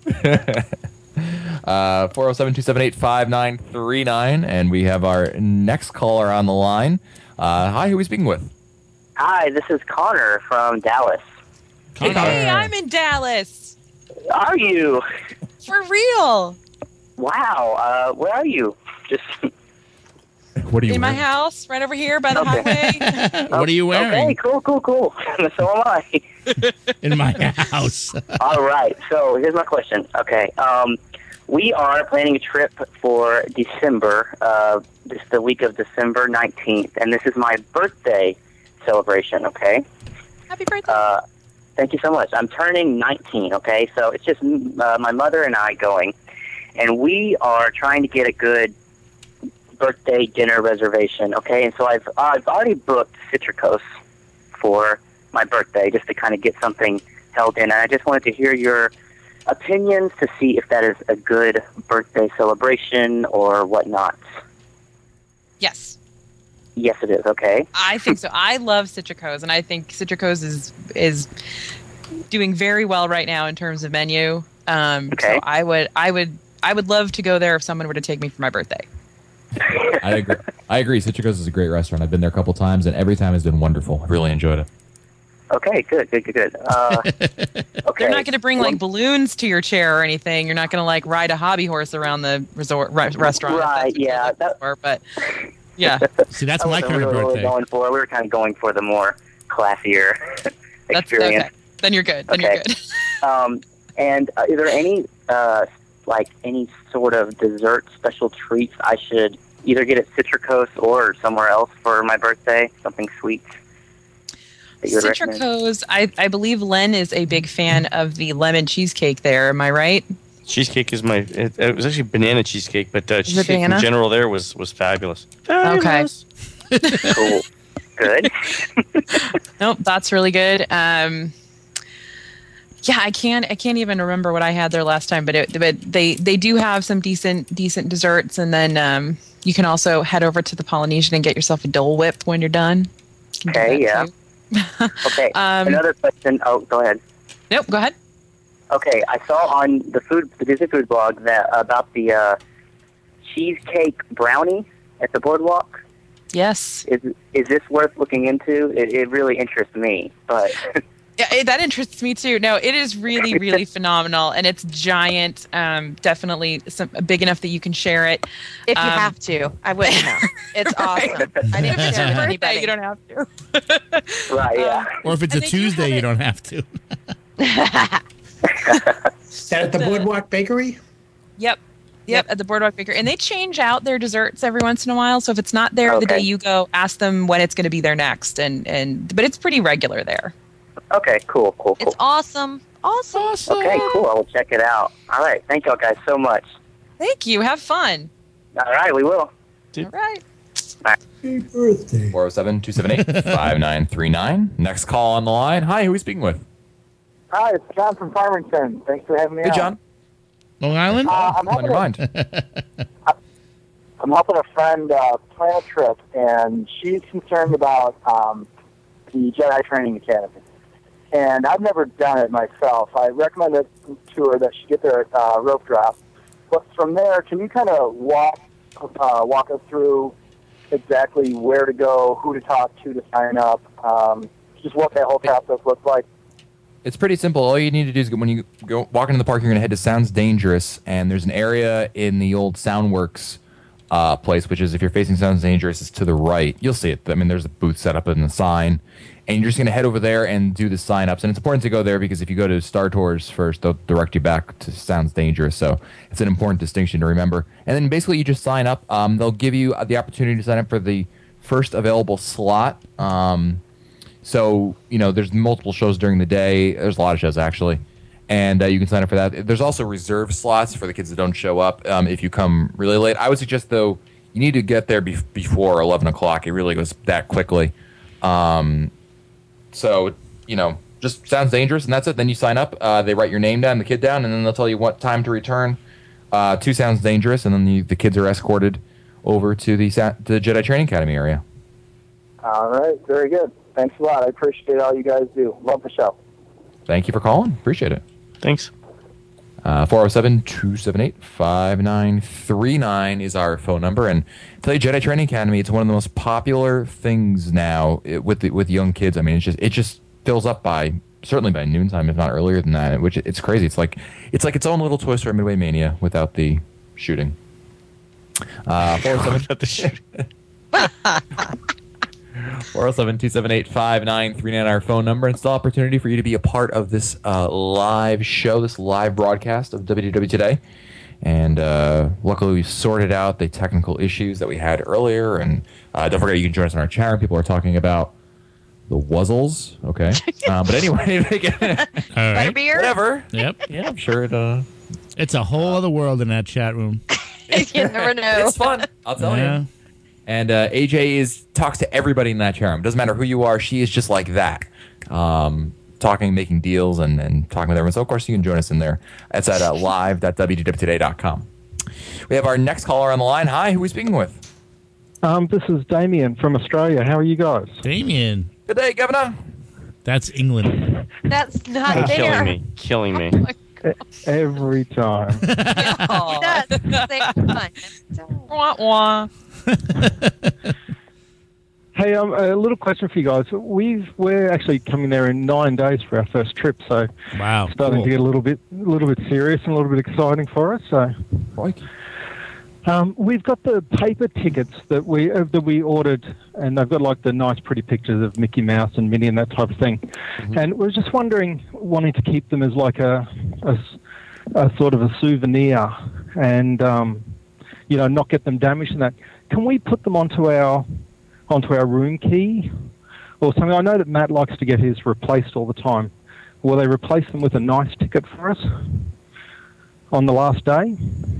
[SPEAKER 3] 407-278-5939, and we have our next caller on the line. Hi, who are we speaking with?
[SPEAKER 22] Hi, this is Connor from Dallas.
[SPEAKER 8] Hey, I'm in Dallas.
[SPEAKER 22] Are you?
[SPEAKER 8] For real.
[SPEAKER 22] Wow. Where are you? Just.
[SPEAKER 3] What are you
[SPEAKER 8] in
[SPEAKER 3] wearing?
[SPEAKER 8] my house, right over here by the highway.
[SPEAKER 5] What are you wearing?
[SPEAKER 22] Okay, cool. So am I.
[SPEAKER 5] In my house.
[SPEAKER 22] All right. So here's my question. Okay. We are planning a trip for December. This is the week of December 19th, and this is my birthday celebration. Okay.
[SPEAKER 8] Happy birthday.
[SPEAKER 22] Thank you so much. I'm turning 19. Okay, so it's just my mother and I going. and we are trying to get a good birthday dinner reservation. Okay, and so I've already booked Citricos for my birthday just to kind of get something held in. And I just wanted to hear your opinions to see if that is a good birthday celebration or whatnot.
[SPEAKER 8] Yes.
[SPEAKER 22] Yes, it is. Okay.
[SPEAKER 8] I think so. I love Citricos, and I think Citricos is doing very well right now in terms of menu.
[SPEAKER 22] Okay.
[SPEAKER 8] So I would love to go there if someone were to take me for my birthday.
[SPEAKER 3] I agree. Citricos is a great restaurant. I've been there a couple times, and every time has been wonderful. I've really enjoyed it.
[SPEAKER 22] Okay, good. Okay.
[SPEAKER 8] They're not going to bring like balloons to your chair or anything. You're not going to like ride a hobby horse around the restaurant.
[SPEAKER 22] Right? Yeah.
[SPEAKER 8] But yeah.
[SPEAKER 5] See, that's
[SPEAKER 22] I
[SPEAKER 5] my
[SPEAKER 22] wasn't
[SPEAKER 5] kind of
[SPEAKER 22] really
[SPEAKER 5] birthday.
[SPEAKER 22] Going for. We were kind of going for the more classier experience.
[SPEAKER 8] Okay. Then you're good.
[SPEAKER 22] You're good. And is there any any sort of dessert special treats I should either get at Citricos or somewhere else for my birthday? Something sweet.
[SPEAKER 8] Citricos, I believe Len is a big fan of the lemon cheesecake there. Am I right?
[SPEAKER 4] Cheesecake is it was actually banana cheesecake, but cheesecake
[SPEAKER 8] banana?
[SPEAKER 4] in general there was fabulous.
[SPEAKER 8] Okay.
[SPEAKER 22] Cool. Good.
[SPEAKER 8] Nope, that's really good. Yeah, I can't even remember what I had there last time, but they do have some decent desserts, and then you can also head over to the Polynesian and get yourself a Dole Whip when you're done.
[SPEAKER 22] Okay, yeah. Okay. Another question. Oh, go ahead.
[SPEAKER 8] Nope, go ahead.
[SPEAKER 22] Okay, I saw on the Disney Food blog that about the cheesecake brownie at the boardwalk.
[SPEAKER 8] Yes.
[SPEAKER 22] Is this worth looking into? It really interests me, but.
[SPEAKER 8] Yeah, that interests me too. No, it is really, really phenomenal, and it's giant. Definitely big enough that you can share it.
[SPEAKER 7] If you have to, I wouldn't know. It's awesome. I didn't
[SPEAKER 8] If it's
[SPEAKER 7] share
[SPEAKER 8] your
[SPEAKER 7] with
[SPEAKER 8] birthday,
[SPEAKER 7] anybody.
[SPEAKER 8] you don't have to.
[SPEAKER 22] Right, yeah.
[SPEAKER 5] Or if it's a Tuesday, you don't have to.
[SPEAKER 6] Is that at the Boardwalk Bakery?
[SPEAKER 8] Yep, at the Boardwalk Bakery. And they change out their desserts every once in a while. So if it's not there the day you go, ask them when it's going to be there next. But it's pretty regular there.
[SPEAKER 22] Okay, cool.
[SPEAKER 7] It's awesome.
[SPEAKER 22] Okay, cool. I will check it out. All right. Thank y'all guys so much.
[SPEAKER 8] Thank you. Have fun.
[SPEAKER 22] All right, we will.
[SPEAKER 8] All right.
[SPEAKER 6] Happy birthday.
[SPEAKER 3] 407-278-5939. Next call on the line. Hi, who are we speaking with?
[SPEAKER 9] Hi, it's John from Farmington. Thanks for having me
[SPEAKER 3] Hey,
[SPEAKER 9] on.
[SPEAKER 3] John.
[SPEAKER 5] Long Island?
[SPEAKER 9] I'm
[SPEAKER 3] on your mind.
[SPEAKER 9] I'm helping a friend plan a trip, and she's concerned about the Jedi Training Academy. And I've never done it myself. I recommend it to her that she get their rope drop. But from there, can you kind of walk us through exactly where to go, who to talk to sign up, just what that whole process looks like?
[SPEAKER 3] It's pretty simple. All you need to do is when you go walk into the park, you're going to head to Sounds Dangerous, and there's an area in the old Soundworks place, which is if you're facing Sounds Dangerous, it's to the right. You'll see it. I mean, there's a booth set up and a sign, and you're just going to head over there and do the sign-ups. And it's important to go there because if you go to Star Tours first, they'll direct you back to Sounds Dangerous. So it's an important distinction to remember. And then basically you just sign up. They'll give you the opportunity to sign up for the first available slot. So, there's multiple shows during the day. There's a lot of shows, actually. And you can sign up for that. There's also reserved slots for the kids that don't show up if you come really late. I would suggest, though, you need to get there before 11 o'clock. It really goes that quickly. So, just Sounds Dangerous, and that's it. Then you sign up. They write your name down, the kid down, and then they'll tell you what time to return to Sounds Dangerous, and then the kids are escorted over to the Jedi Training Academy area.
[SPEAKER 9] All right, very good. Thanks a lot. I appreciate all you guys do. Love the show.
[SPEAKER 3] Thank you for calling. Appreciate it.
[SPEAKER 4] Thanks.
[SPEAKER 3] 407-278-5939 is our phone number. And tell you, Jedi Training Academy, it's one of the most popular things now with young kids. I mean, it just fills up certainly by noontime, if not earlier than that. Which it's crazy. It's like its own little Toy Story Midway Mania without the shooting. 407-278-5939, our phone number. It's the opportunity for you to be a part of this live show, this live broadcast of WDW Today. And luckily, we sorted out the technical issues that we had earlier. And don't forget, you can join us on our chat room. People are talking about the Wuzzles. Okay. But anyway,
[SPEAKER 5] all right.
[SPEAKER 7] Butterbeer?
[SPEAKER 3] Whatever.
[SPEAKER 5] Yep.
[SPEAKER 3] Yeah, I'm sure it
[SPEAKER 5] It's a whole other world in that chat room.
[SPEAKER 7] You never know.
[SPEAKER 3] It's fun. I'll tell you. And AJ talks to everybody in that chat room. Doesn't matter who you are. She is just like that. Talking, making deals, and talking with everyone. So, of course, you can join us in there. It's at live.wdwtoday.com. We have our next caller on the line. Hi, who are we speaking with?
[SPEAKER 11] This is Damien from Australia. How are you guys?
[SPEAKER 5] Damien.
[SPEAKER 3] Good day, Governor.
[SPEAKER 5] That's England.
[SPEAKER 7] That's not there.
[SPEAKER 4] Killing me.
[SPEAKER 11] Every time.
[SPEAKER 8] Wah, wah.
[SPEAKER 11] Hey, a little question for you guys. We're actually coming there in 9 days for our first trip, so
[SPEAKER 5] wow,
[SPEAKER 11] starting to get a little bit serious and a little bit exciting for us. So, we've got the paper tickets that we ordered, and they've got like the nice, pretty pictures of Mickey Mouse and Minnie and that type of thing. Mm-hmm. And we're just wanting to keep them as like a sort of a souvenir, and not get them damaged and that. Can we put them onto our room key or something? I know that Matt likes to get his replaced all the time. Will they replace them with a nice ticket for us on the last day?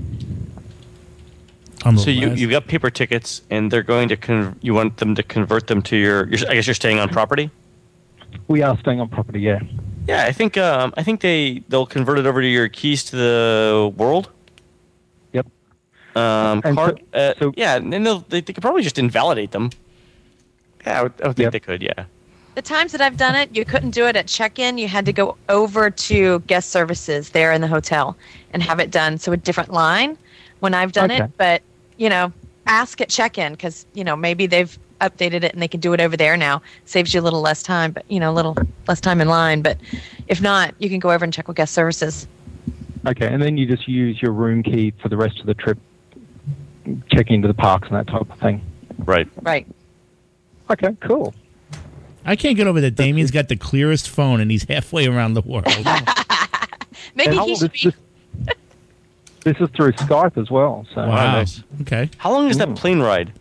[SPEAKER 4] So you've got paper tickets, and they're going to you want them to convert them to your I guess you're staying on property?
[SPEAKER 11] We are staying on property, yeah.
[SPEAKER 4] Yeah, I think they'll convert it over to your keys to the world.
[SPEAKER 11] Yep.
[SPEAKER 4] And then they could probably just invalidate them. Yeah, I would think they could, yeah.
[SPEAKER 7] The times that I've done it, you couldn't do it at check-in. You had to go over to guest services there in the hotel and have it done. So a different line when I've done it. But, ask at check-in because, maybe they've updated it and they can do it over there now. Saves you a little less time, but, a little less time in line. But if not, you can go over and check with guest services.
[SPEAKER 11] Okay, and then you just use your room key for the rest of the trip, checking into the parks and that type of thing.
[SPEAKER 4] Right.
[SPEAKER 7] Right.
[SPEAKER 11] Okay, cool.
[SPEAKER 5] I can't get over that Damien's got the clearest phone and he's halfway around the world.
[SPEAKER 7] Maybe he should be...
[SPEAKER 11] This is through Skype as well. So.
[SPEAKER 5] Wow. Nice. Okay.
[SPEAKER 4] How long is that plane ride?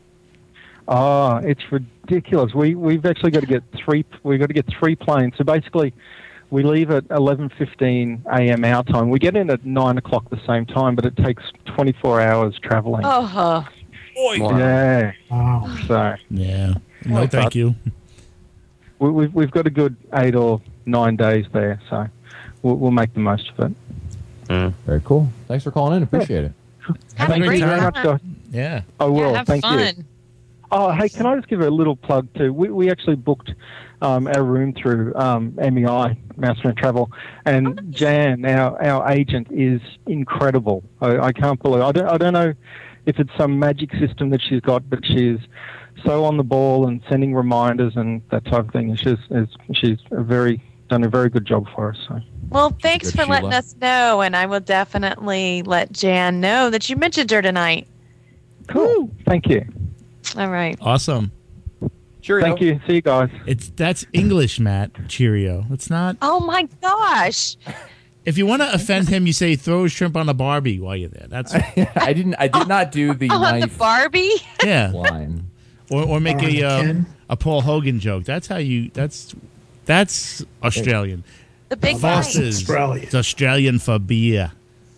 [SPEAKER 11] It's ridiculous. We've actually got to get three. We've got to get 3 planes. So basically, we leave at 11:15 a.m. our time. We get in at 9 o'clock the same time, but it takes 24 hours traveling.
[SPEAKER 7] Oh.
[SPEAKER 11] Wow. Yeah. Wow. So.
[SPEAKER 5] Yeah. No, thank you.
[SPEAKER 11] We've got a good 8 or 9 days there, so we'll make the most of it.
[SPEAKER 3] Very cool. Thanks for calling in. Appreciate it.
[SPEAKER 11] Thank you very much, guys.
[SPEAKER 5] Yeah.
[SPEAKER 11] I will.
[SPEAKER 8] Have
[SPEAKER 11] Thank
[SPEAKER 8] fun.
[SPEAKER 11] you. Oh, hey, can I just give a little plug too? We actually booked our room through MEI, Mouseman Travel, and Jan, our agent, is incredible. I can't believe. I don't know if it's some magic system that she's got, but she's so on the ball and sending reminders and that type of thing. She's done a very good job for us. So.
[SPEAKER 7] Well, thanks for letting us know, and I will definitely let Jan know that you mentioned her tonight.
[SPEAKER 11] Cool. Thank you.
[SPEAKER 7] All right.
[SPEAKER 5] Awesome.
[SPEAKER 3] Cheerio.
[SPEAKER 11] Thank you. See you guys.
[SPEAKER 5] That's English, Matt. Cheerio. It's not.
[SPEAKER 7] Oh my gosh.
[SPEAKER 5] If you want to offend him, you say throw a shrimp on a Barbie while you're there. That's.
[SPEAKER 3] I did not do the
[SPEAKER 7] the Barbie.
[SPEAKER 5] Yeah.
[SPEAKER 3] Line.
[SPEAKER 5] Or make a Paul Hogan joke. That's how you. That's Australian.
[SPEAKER 7] The big
[SPEAKER 5] False
[SPEAKER 7] fight.
[SPEAKER 5] is it's Australian for beer.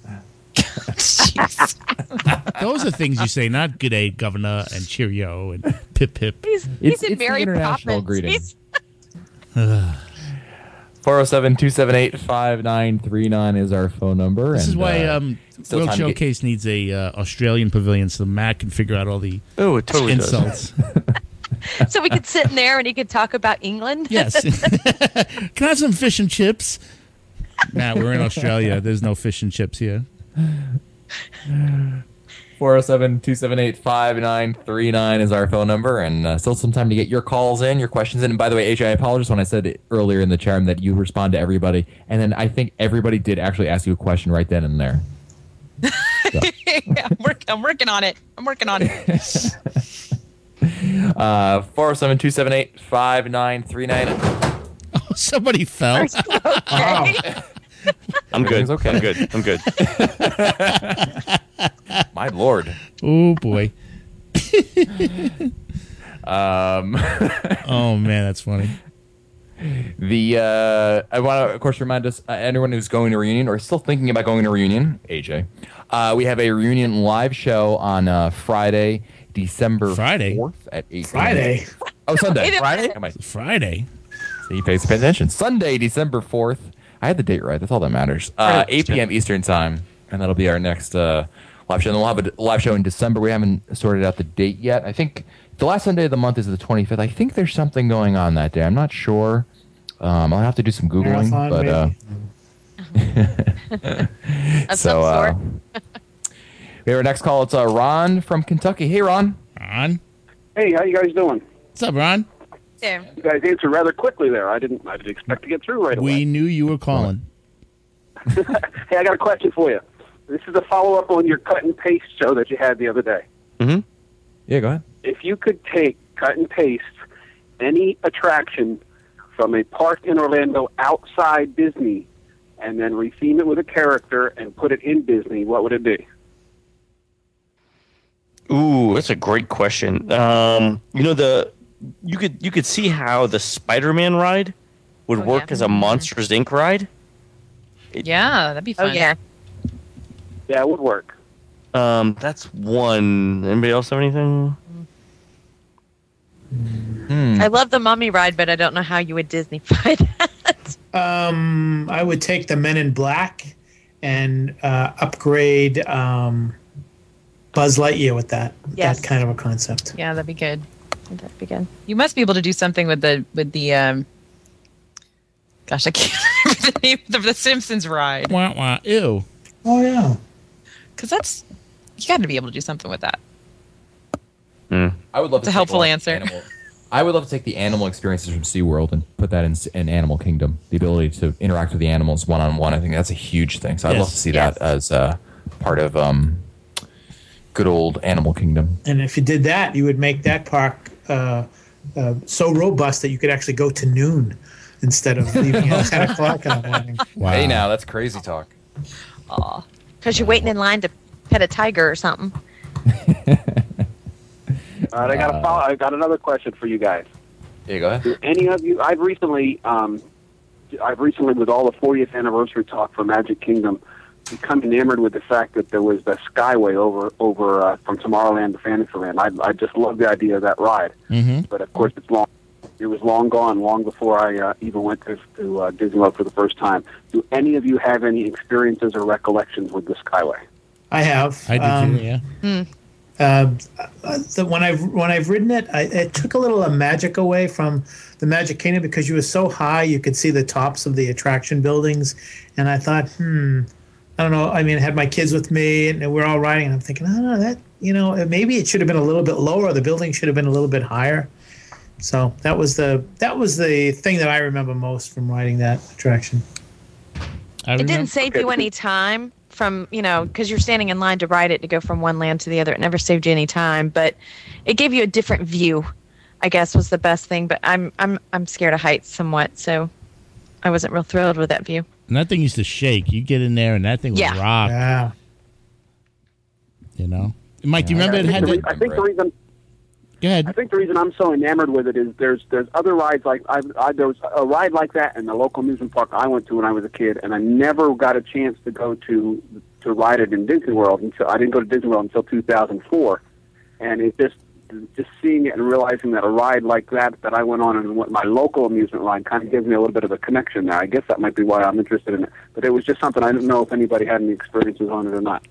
[SPEAKER 5] Those are things you say, not good day, governor, and cheerio, and pip pip.
[SPEAKER 7] He's in Mary
[SPEAKER 3] international
[SPEAKER 7] Poppins.
[SPEAKER 3] greeting. 407-278-5939 is our phone number.
[SPEAKER 5] This is why World Showcase needs a Australian pavilion so Matt can figure out all the
[SPEAKER 4] it totally
[SPEAKER 5] insults.
[SPEAKER 7] So we could sit in there and he could talk about England?
[SPEAKER 5] Yes. Can I have some fish and chips? Matt, we're in Australia. There's no fish and chips here.
[SPEAKER 3] 407-278-5939 is our phone number, and still some time to get your calls in, your questions in. And by the way, AJ, I apologize when I said it earlier in the chat room that you respond to everybody, and then I think everybody did actually ask you a question right then and there. So.
[SPEAKER 8] Yeah, I'm working on it.
[SPEAKER 3] 407-278-5939.
[SPEAKER 5] Oh, somebody fell.
[SPEAKER 7] Okay.
[SPEAKER 4] I'm good.
[SPEAKER 3] Okay.
[SPEAKER 4] I'm good.
[SPEAKER 3] My lord.
[SPEAKER 5] Oh boy. Oh man, that's funny.
[SPEAKER 3] I want to, of course, remind us anyone who's going to a reunion or still thinking about going to a reunion. AJ, we have a reunion live show on Friday, December 4th at 8.
[SPEAKER 6] Friday.
[SPEAKER 3] Oh, Sunday.
[SPEAKER 5] Friday.
[SPEAKER 3] So you pay attention. Sunday, December 4th. I had the date right. That's all that matters. 8 p.m. Eastern time, and that'll be our next live show. And we'll have a live show in December. We haven't sorted out the date yet. I think the last Sunday of the month is the 25th. I think there's something going on that day. I'm not sure. I'll have to do some Googling. So we have our next call. It's Ron from Kentucky. Hey, Ron.
[SPEAKER 5] Ron.
[SPEAKER 13] Hey, how you guys doing?
[SPEAKER 5] What's up, Ron?
[SPEAKER 7] Yeah.
[SPEAKER 13] You guys answered rather quickly there. I didn't expect to get through right away.
[SPEAKER 5] We knew you were calling.
[SPEAKER 13] Hey, I got a question for you. This is a follow-up on your cut and paste show that you had the other day.
[SPEAKER 3] Mm-hmm. Yeah, go ahead.
[SPEAKER 13] If you could cut and paste any attraction from a park in Orlando outside Disney and then retheme it with a character and put it in Disney, what would it be?
[SPEAKER 4] Ooh, that's a great question. You could see how the Spider-Man ride would work as a Monsters Inc. ride.
[SPEAKER 8] Yeah, that'd be fun.
[SPEAKER 7] Oh, yeah.
[SPEAKER 13] Yeah, it would work.
[SPEAKER 4] That's one. Anybody else have anything?
[SPEAKER 7] I love the Mummy ride, but I don't know how you would Disney-fy that.
[SPEAKER 6] I would take the Men in Black and upgrade Buzz Lightyear with that.
[SPEAKER 8] Yes.
[SPEAKER 6] That kind of a concept.
[SPEAKER 8] Yeah, that'd be good. That'd be good. You must be able to do something with the gosh, I can't remember the name of the Simpsons ride.
[SPEAKER 5] Wah, wah, ew.
[SPEAKER 6] Oh yeah.
[SPEAKER 8] Because you got to be able to do something with that.
[SPEAKER 3] I would love
[SPEAKER 8] It's a helpful answer.
[SPEAKER 3] I would love to take the animal experiences from SeaWorld and put that in Animal Kingdom. The ability to interact with the animals one-on-one. I think that's a huge thing. So I'd love to see that as part of good old Animal Kingdom.
[SPEAKER 6] And if you did that, you would make that park so robust that you could actually go to noon instead of leaving at 10 o'clock in the morning.
[SPEAKER 3] Wow. Hey, now that's crazy talk.
[SPEAKER 7] Aw. Because you're waiting in line to pet a tiger or something.
[SPEAKER 13] All right, I got another question for you guys.
[SPEAKER 3] Yeah, go ahead.
[SPEAKER 13] Do any of you? I've recently, with all the 40th anniversary talk for Magic Kingdom, become enamored with the fact that there was the Skyway over from Tomorrowland to Fantasyland. I just love the idea of that ride.
[SPEAKER 5] Mm-hmm.
[SPEAKER 13] But of course, it was long gone, long before I even went to Disney World for the first time. Do any of you have any experiences or recollections with the Skyway?
[SPEAKER 6] I have.
[SPEAKER 5] I do too. Yeah.
[SPEAKER 6] When I've ridden it, it took a little of magic away from the Magic Kingdom because you were so high you could see the tops of the attraction buildings, and I thought, I don't know. I mean, I had my kids with me, and we're all riding, and I'm thinking, oh, that maybe it should have been a little bit lower. The building should have been a little bit higher. So that was the thing that I remember most from riding that attraction.
[SPEAKER 7] It didn't save you any time from, because you're standing in line to ride it to go from one land to the other. It never saved you any time, but it gave you a different view, I guess, was the best thing. But I'm scared of heights somewhat, so I wasn't real thrilled with that view.
[SPEAKER 5] And that thing used to shake. You get in there, and that thing would rock.
[SPEAKER 6] Yeah.
[SPEAKER 5] Mike, do you remember it had that?
[SPEAKER 13] I think the reason.
[SPEAKER 5] Go ahead.
[SPEAKER 13] I think the reason I'm so enamored with it is there's other rides like there was a ride like that in the local amusement park I went to when I was a kid, and I never got a chance to go to ride it in Disney World until I didn't go to Disney World until 2004, and it just seeing it and realizing that a ride like that I went on and my local amusement ride kind of gives me a little bit of a connection there. I guess that might be why I'm interested in it, but it was just something I didn't know if anybody had any experiences on it or not.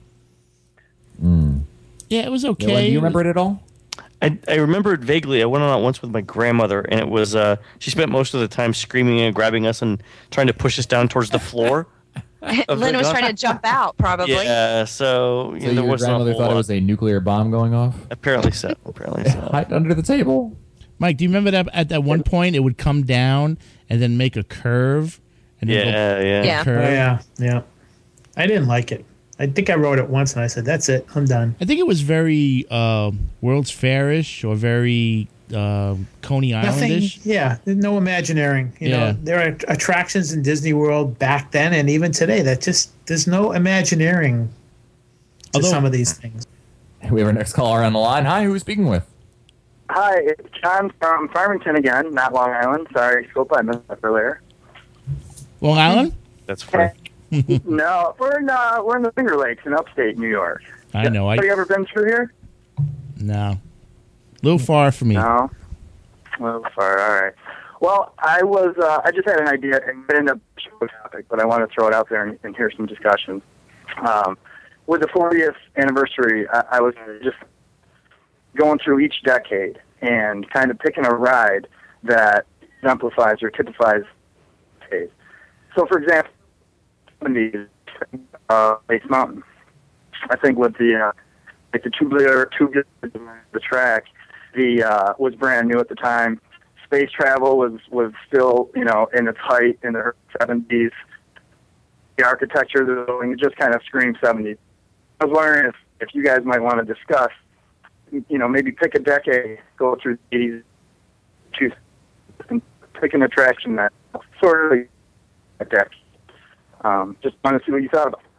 [SPEAKER 5] Yeah, it was okay.
[SPEAKER 3] Do you remember it at all?
[SPEAKER 4] I remember it vaguely. I went on it once with my grandmother, and it was she spent most of the time screaming and grabbing us and trying to push us down towards the floor.
[SPEAKER 7] Lynn was trying to jump out, probably.
[SPEAKER 4] Yeah, so
[SPEAKER 3] your
[SPEAKER 4] there wasn't
[SPEAKER 3] grandmother thought it was a nuclear bomb going off?
[SPEAKER 4] Apparently so.
[SPEAKER 3] Hide under the table.
[SPEAKER 5] Mike, do you remember that at that one point it would come down and then make a curve? And
[SPEAKER 6] Yeah.
[SPEAKER 5] Curve?
[SPEAKER 6] Yeah. I didn't like it. I think I rode it once and I said, that's it. I'm done.
[SPEAKER 5] I think it was very World's Fair-ish or very Coney Island-ish.
[SPEAKER 6] Yeah, no Imagineering. You know, there are attractions in Disney World back then and even today that there's no Imagineering to some of these things.
[SPEAKER 3] We have our next caller on the line. Hi, who are we speaking with?
[SPEAKER 9] Hi, it's John from Farmington again, not Long Island. Sorry, Scope, I missed that earlier.
[SPEAKER 5] Long Island?
[SPEAKER 4] That's funny.
[SPEAKER 9] No, we're in the Finger Lakes in upstate New York.
[SPEAKER 5] I know.
[SPEAKER 9] Have you ever been through here?
[SPEAKER 5] No. A little far for me.
[SPEAKER 9] No. A little far. All right. Well, I just had an idea and been a topic, but I want to throw it out there and hear some discussion. With the 40th anniversary, I was just going through each decade and kind of picking a ride that exemplifies or typifies the decade. So, for example, 70s, Space Mountain. I think with the tubular the track, was brand new at the time. Space travel was still, in its height in the 70s. The architecture of the building, it just kind of screamed 70s. I was wondering if you guys might want to discuss, maybe pick a decade, go through the 80s, choose, and pick an attraction that sort of a decade. Just want to see what you thought about it.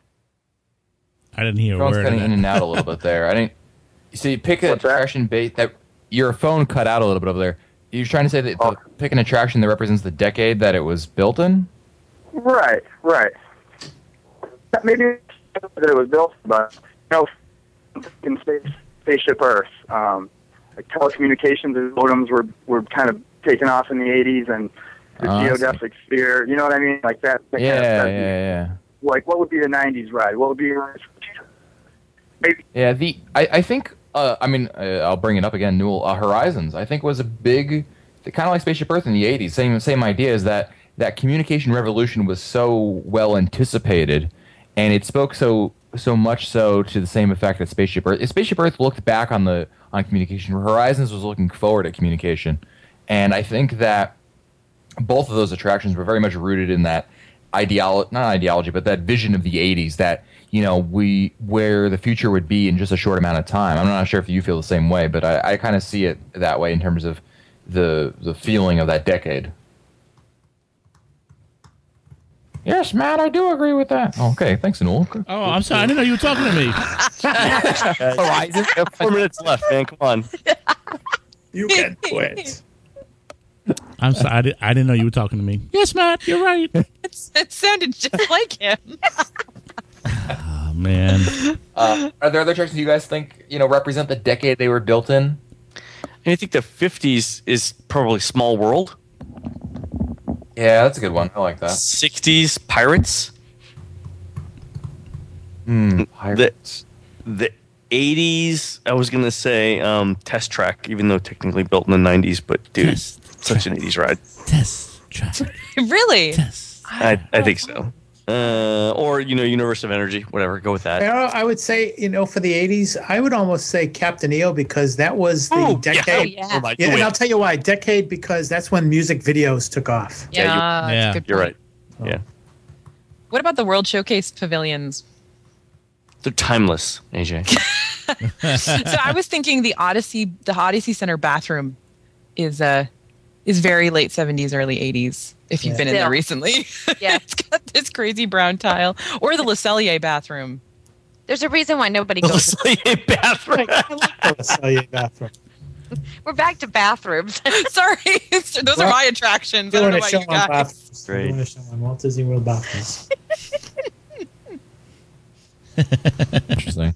[SPEAKER 5] I didn't hear a
[SPEAKER 3] Phone's
[SPEAKER 5] word.
[SPEAKER 3] cutting in and out a little bit there. I didn't. So you pick an attraction that your phone cut out a little bit over there. You're trying to say that pick an attraction that represents the decade that it was built in?
[SPEAKER 9] Right. Maybe that it was built, but in Spaceship Earth, like telecommunications and modems were kind of taken off in the 80s, and the geodesic sphere. You know what I mean? Like that.
[SPEAKER 3] Yeah.
[SPEAKER 9] Like, what would be the 90s ride? What would be maybe?
[SPEAKER 3] Yeah, I think, I'll bring it up again, Newell, Horizons, I think was a big, kind of like Spaceship Earth in the 80s, same idea is that communication revolution was so well anticipated, and it spoke so much so to the same effect that Spaceship Earth. Spaceship Earth looked back on communication. Horizons was looking forward at communication, and I think that both of those attractions were very much rooted in that not ideology, but that vision of the 80s that, where the future would be in just a short amount of time. I'm not sure if you feel the same way, but I kind of see it that way in terms of the feeling of that decade. Yes, Matt, I do agree with that. Okay, thanks, Newell.
[SPEAKER 5] Oh, I'm sorry. I didn't know you were talking to me.
[SPEAKER 4] Horizon, 4 minutes left, man. Come on.
[SPEAKER 6] You can quit.
[SPEAKER 5] I'm sorry. I didn't know you were talking to me. Yes, Matt, you're right.
[SPEAKER 8] It sounded just like him.
[SPEAKER 5] Oh, man.
[SPEAKER 3] Are there other attractions you guys think, represent the decade they were built in?
[SPEAKER 4] I think the 50s is probably Small World.
[SPEAKER 3] Yeah, that's a good one. I like that.
[SPEAKER 4] 60s, Pirates.
[SPEAKER 3] Pirates.
[SPEAKER 4] The 80s, I was going to say Test Track, even though technically built in the 90s, but dude, such an 80s ride.
[SPEAKER 5] Test Track.
[SPEAKER 8] Really?
[SPEAKER 4] I think so. Or, Universe of Energy, whatever. Go with that.
[SPEAKER 6] I would say, for the 80s, I would almost say Captain EO because that was the decade.
[SPEAKER 8] Yeah.
[SPEAKER 6] And I'll tell you why. Decade because that's when music videos took off.
[SPEAKER 8] Yeah,
[SPEAKER 4] you're right. Yeah.
[SPEAKER 8] What about the World Showcase pavilions?
[SPEAKER 4] They're timeless, AJ.
[SPEAKER 8] So I was thinking the Odyssey Center bathroom is very late 70s, early 80s. If you've been in there recently, it's got this crazy brown tile, or the Le Cellier bathroom.
[SPEAKER 7] There's a reason why nobody goes.
[SPEAKER 4] Le Cellier bathroom.
[SPEAKER 6] Le Cellier bathroom.
[SPEAKER 7] We're back to bathrooms.
[SPEAKER 8] Sorry, those are my attractions. I don't know about you guys.
[SPEAKER 6] Great. Doing a show on Walt Disney World bathrooms.
[SPEAKER 3] Interesting.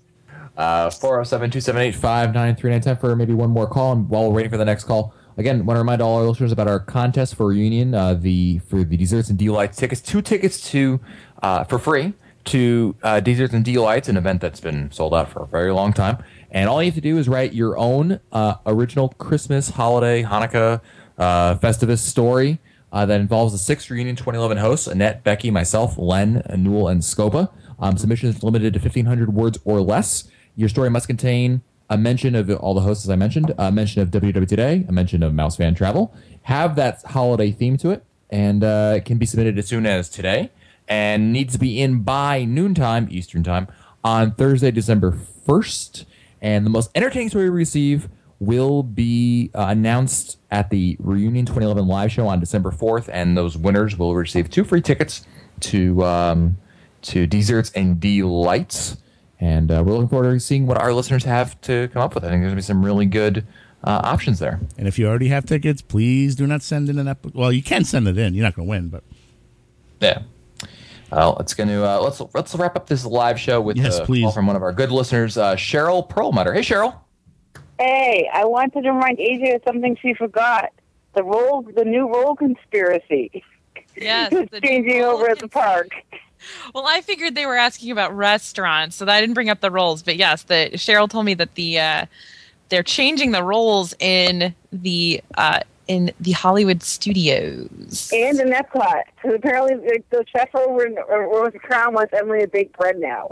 [SPEAKER 3] 407-278-5939 for maybe one more call, and while we're waiting for the next call. Again, want to remind all our listeners about our contest for Reunion, for the Desserts and Delights tickets. 2 tickets for free to Desserts and Delights, an event that's been sold out for a very long time. And all you have to do is write your own original Christmas, holiday, Hanukkah, Festivus story that involves the 6 Reunion 2011 hosts, Annette, Becky, myself, Len, Newell, and Scopa. Submissions limited to 1,500 words or less. Your story must contain a mention of all the hosts, as I mentioned, a mention of WW Today, a mention of Mouse Fan Travel. Have that holiday theme to it, and it can be submitted as soon as today, and needs to be in by noontime, Eastern Time, on Thursday, December 1st. And the most entertaining story we receive will be announced at the Reunion 2011 live show on December 4th, and those winners will receive 2 free tickets to Desserts and Delights. And we're looking forward to seeing what our listeners have to come up with. I think there's going to be some really good options there.
[SPEAKER 5] And if you already have tickets, please do not send in an Well, you can send it in. You're not going to win, but
[SPEAKER 3] yeah. It's going to let's wrap up this live show with a call from one of our good listeners, Cheryl Perlmutter. Hey, Cheryl.
[SPEAKER 14] Hey, I wanted to remind AJ of something she forgot. The new roll conspiracy.
[SPEAKER 8] Yes,
[SPEAKER 14] it's changing over at the park.
[SPEAKER 8] Well, I figured they were asking about restaurants, so I didn't bring up the rolls. But yes, Cheryl told me that they're changing the rolls in the Hollywood studios
[SPEAKER 14] and in Epcot. Because apparently the chef over with the Crown wants Emily to bake bread now.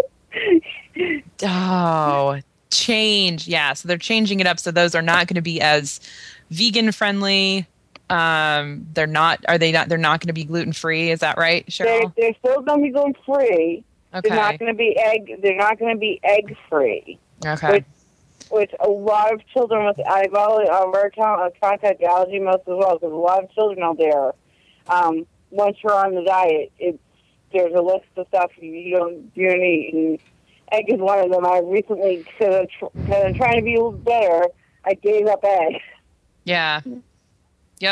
[SPEAKER 8] Oh, change. Yeah, so they're changing it up. So those are not going to be as vegan friendly. They're not going to be gluten free. Is that right, Cheryl?
[SPEAKER 14] They're still going to be gluten free.
[SPEAKER 8] Okay.
[SPEAKER 14] They're not going to be egg free.
[SPEAKER 8] Okay.
[SPEAKER 14] Which a lot of children with contact allergy most as well, because a lot of children out there, once you're on the diet, there's a list of stuff you don't eat, and egg is one of them. I recently, because I'm trying to be a little better, I gave up egg.
[SPEAKER 8] Yeah. Yep.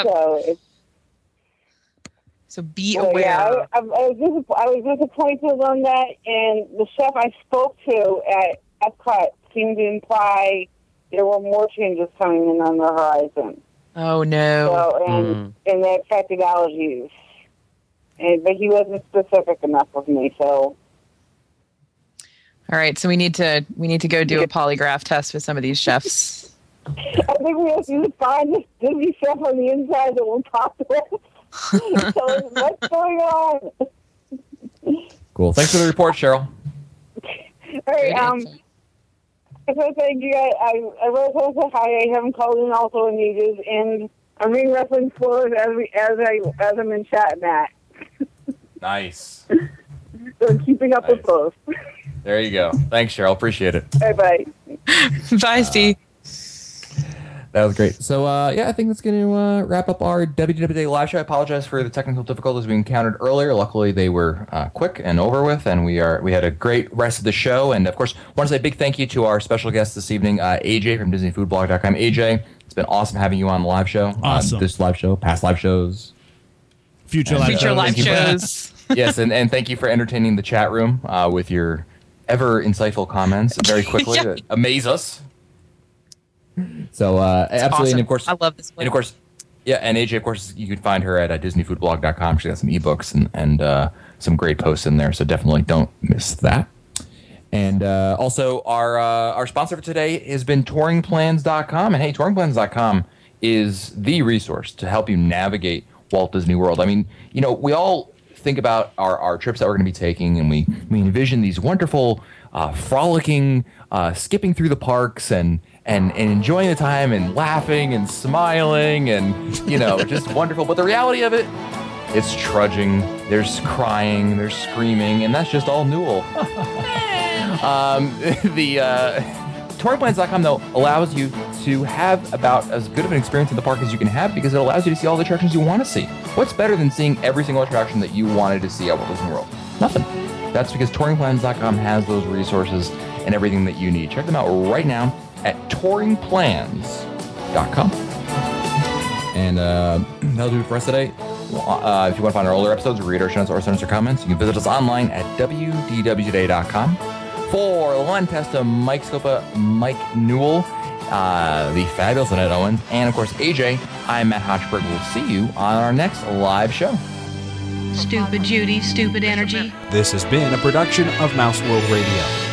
[SPEAKER 8] So be aware.
[SPEAKER 14] Yeah, I was disappointed on that, and the chef I spoke to at Epcot seemed to imply there were more changes coming in on the horizon.
[SPEAKER 8] Oh no!
[SPEAKER 14] So, and they affected allergies, but he wasn't specific enough with me. So,
[SPEAKER 8] all right, so we need to go do a polygraph test with some of these chefs.
[SPEAKER 14] I think we have to find this Disney chef on the inside that will talk to us. Tell us what's going on.
[SPEAKER 3] Cool. Thanks for the report, Cheryl.
[SPEAKER 14] All right. So thank you. I really want to say hi. I haven't called in also in ages, and I'm reading wrestling spoilers as I'm in chat, Matt.
[SPEAKER 3] Nice.
[SPEAKER 14] So I'm keeping up with both.
[SPEAKER 3] There you go. Thanks, Cheryl. Appreciate it.
[SPEAKER 14] Bye.
[SPEAKER 8] Bye, Steve.
[SPEAKER 3] That was great. So, I think that's going to wrap up our WDW live show. I apologize for the technical difficulties we encountered earlier. Luckily, they were quick and over with, and we had a great rest of the show. And, of course, want to say a big thank you to our special guest this evening, AJ from DisneyFoodBlog.com. AJ, it's been awesome having you on the live show.
[SPEAKER 5] Awesome.
[SPEAKER 3] This live show, past live shows.
[SPEAKER 5] Future live
[SPEAKER 8] shows.
[SPEAKER 3] Yes, and thank you for entertaining the chat room with your ever insightful comments very quickly that amaze us. So absolutely,
[SPEAKER 8] awesome.
[SPEAKER 3] And of course,
[SPEAKER 8] I love this.
[SPEAKER 3] And of course, and AJ, of course, you can find her at DisneyFoodBlog.com. She got some ebooks and some great posts in there. So definitely don't miss that. And also, our sponsor for today has been TouringPlans.com. And hey, TouringPlans.com is the resource to help you navigate Walt Disney World. I mean, we all think about our trips that we're going to be taking, and we envision these wonderful, frolicking, skipping through the parks and enjoying the time and laughing and smiling and, just wonderful. But the reality of it, it's trudging, there's crying, there's screaming, and that's just all Newell. TouringPlans.com, though, allows you to have about as good of an experience in the park as you can have, because it allows you to see all the attractions you want to see. What's better than seeing every single attraction that you wanted to see at Walt Disney World? Nothing. That's because TouringPlans.com has those resources and everything that you need. Check them out right now at touringplans.com. And that'll do it for us today. If you want to find our older episodes, read our show notes, or send us your comments, you can visit us online at wdwtoday.com. For Len Testa, Mike Scopa, Mike Newell, the fabulous Annette Owens, and of course AJ, I'm Matt Hochberg. We'll see you on our next live show.
[SPEAKER 15] Stupid Judy, stupid energy.
[SPEAKER 23] This has been a production of Mouse World Radio.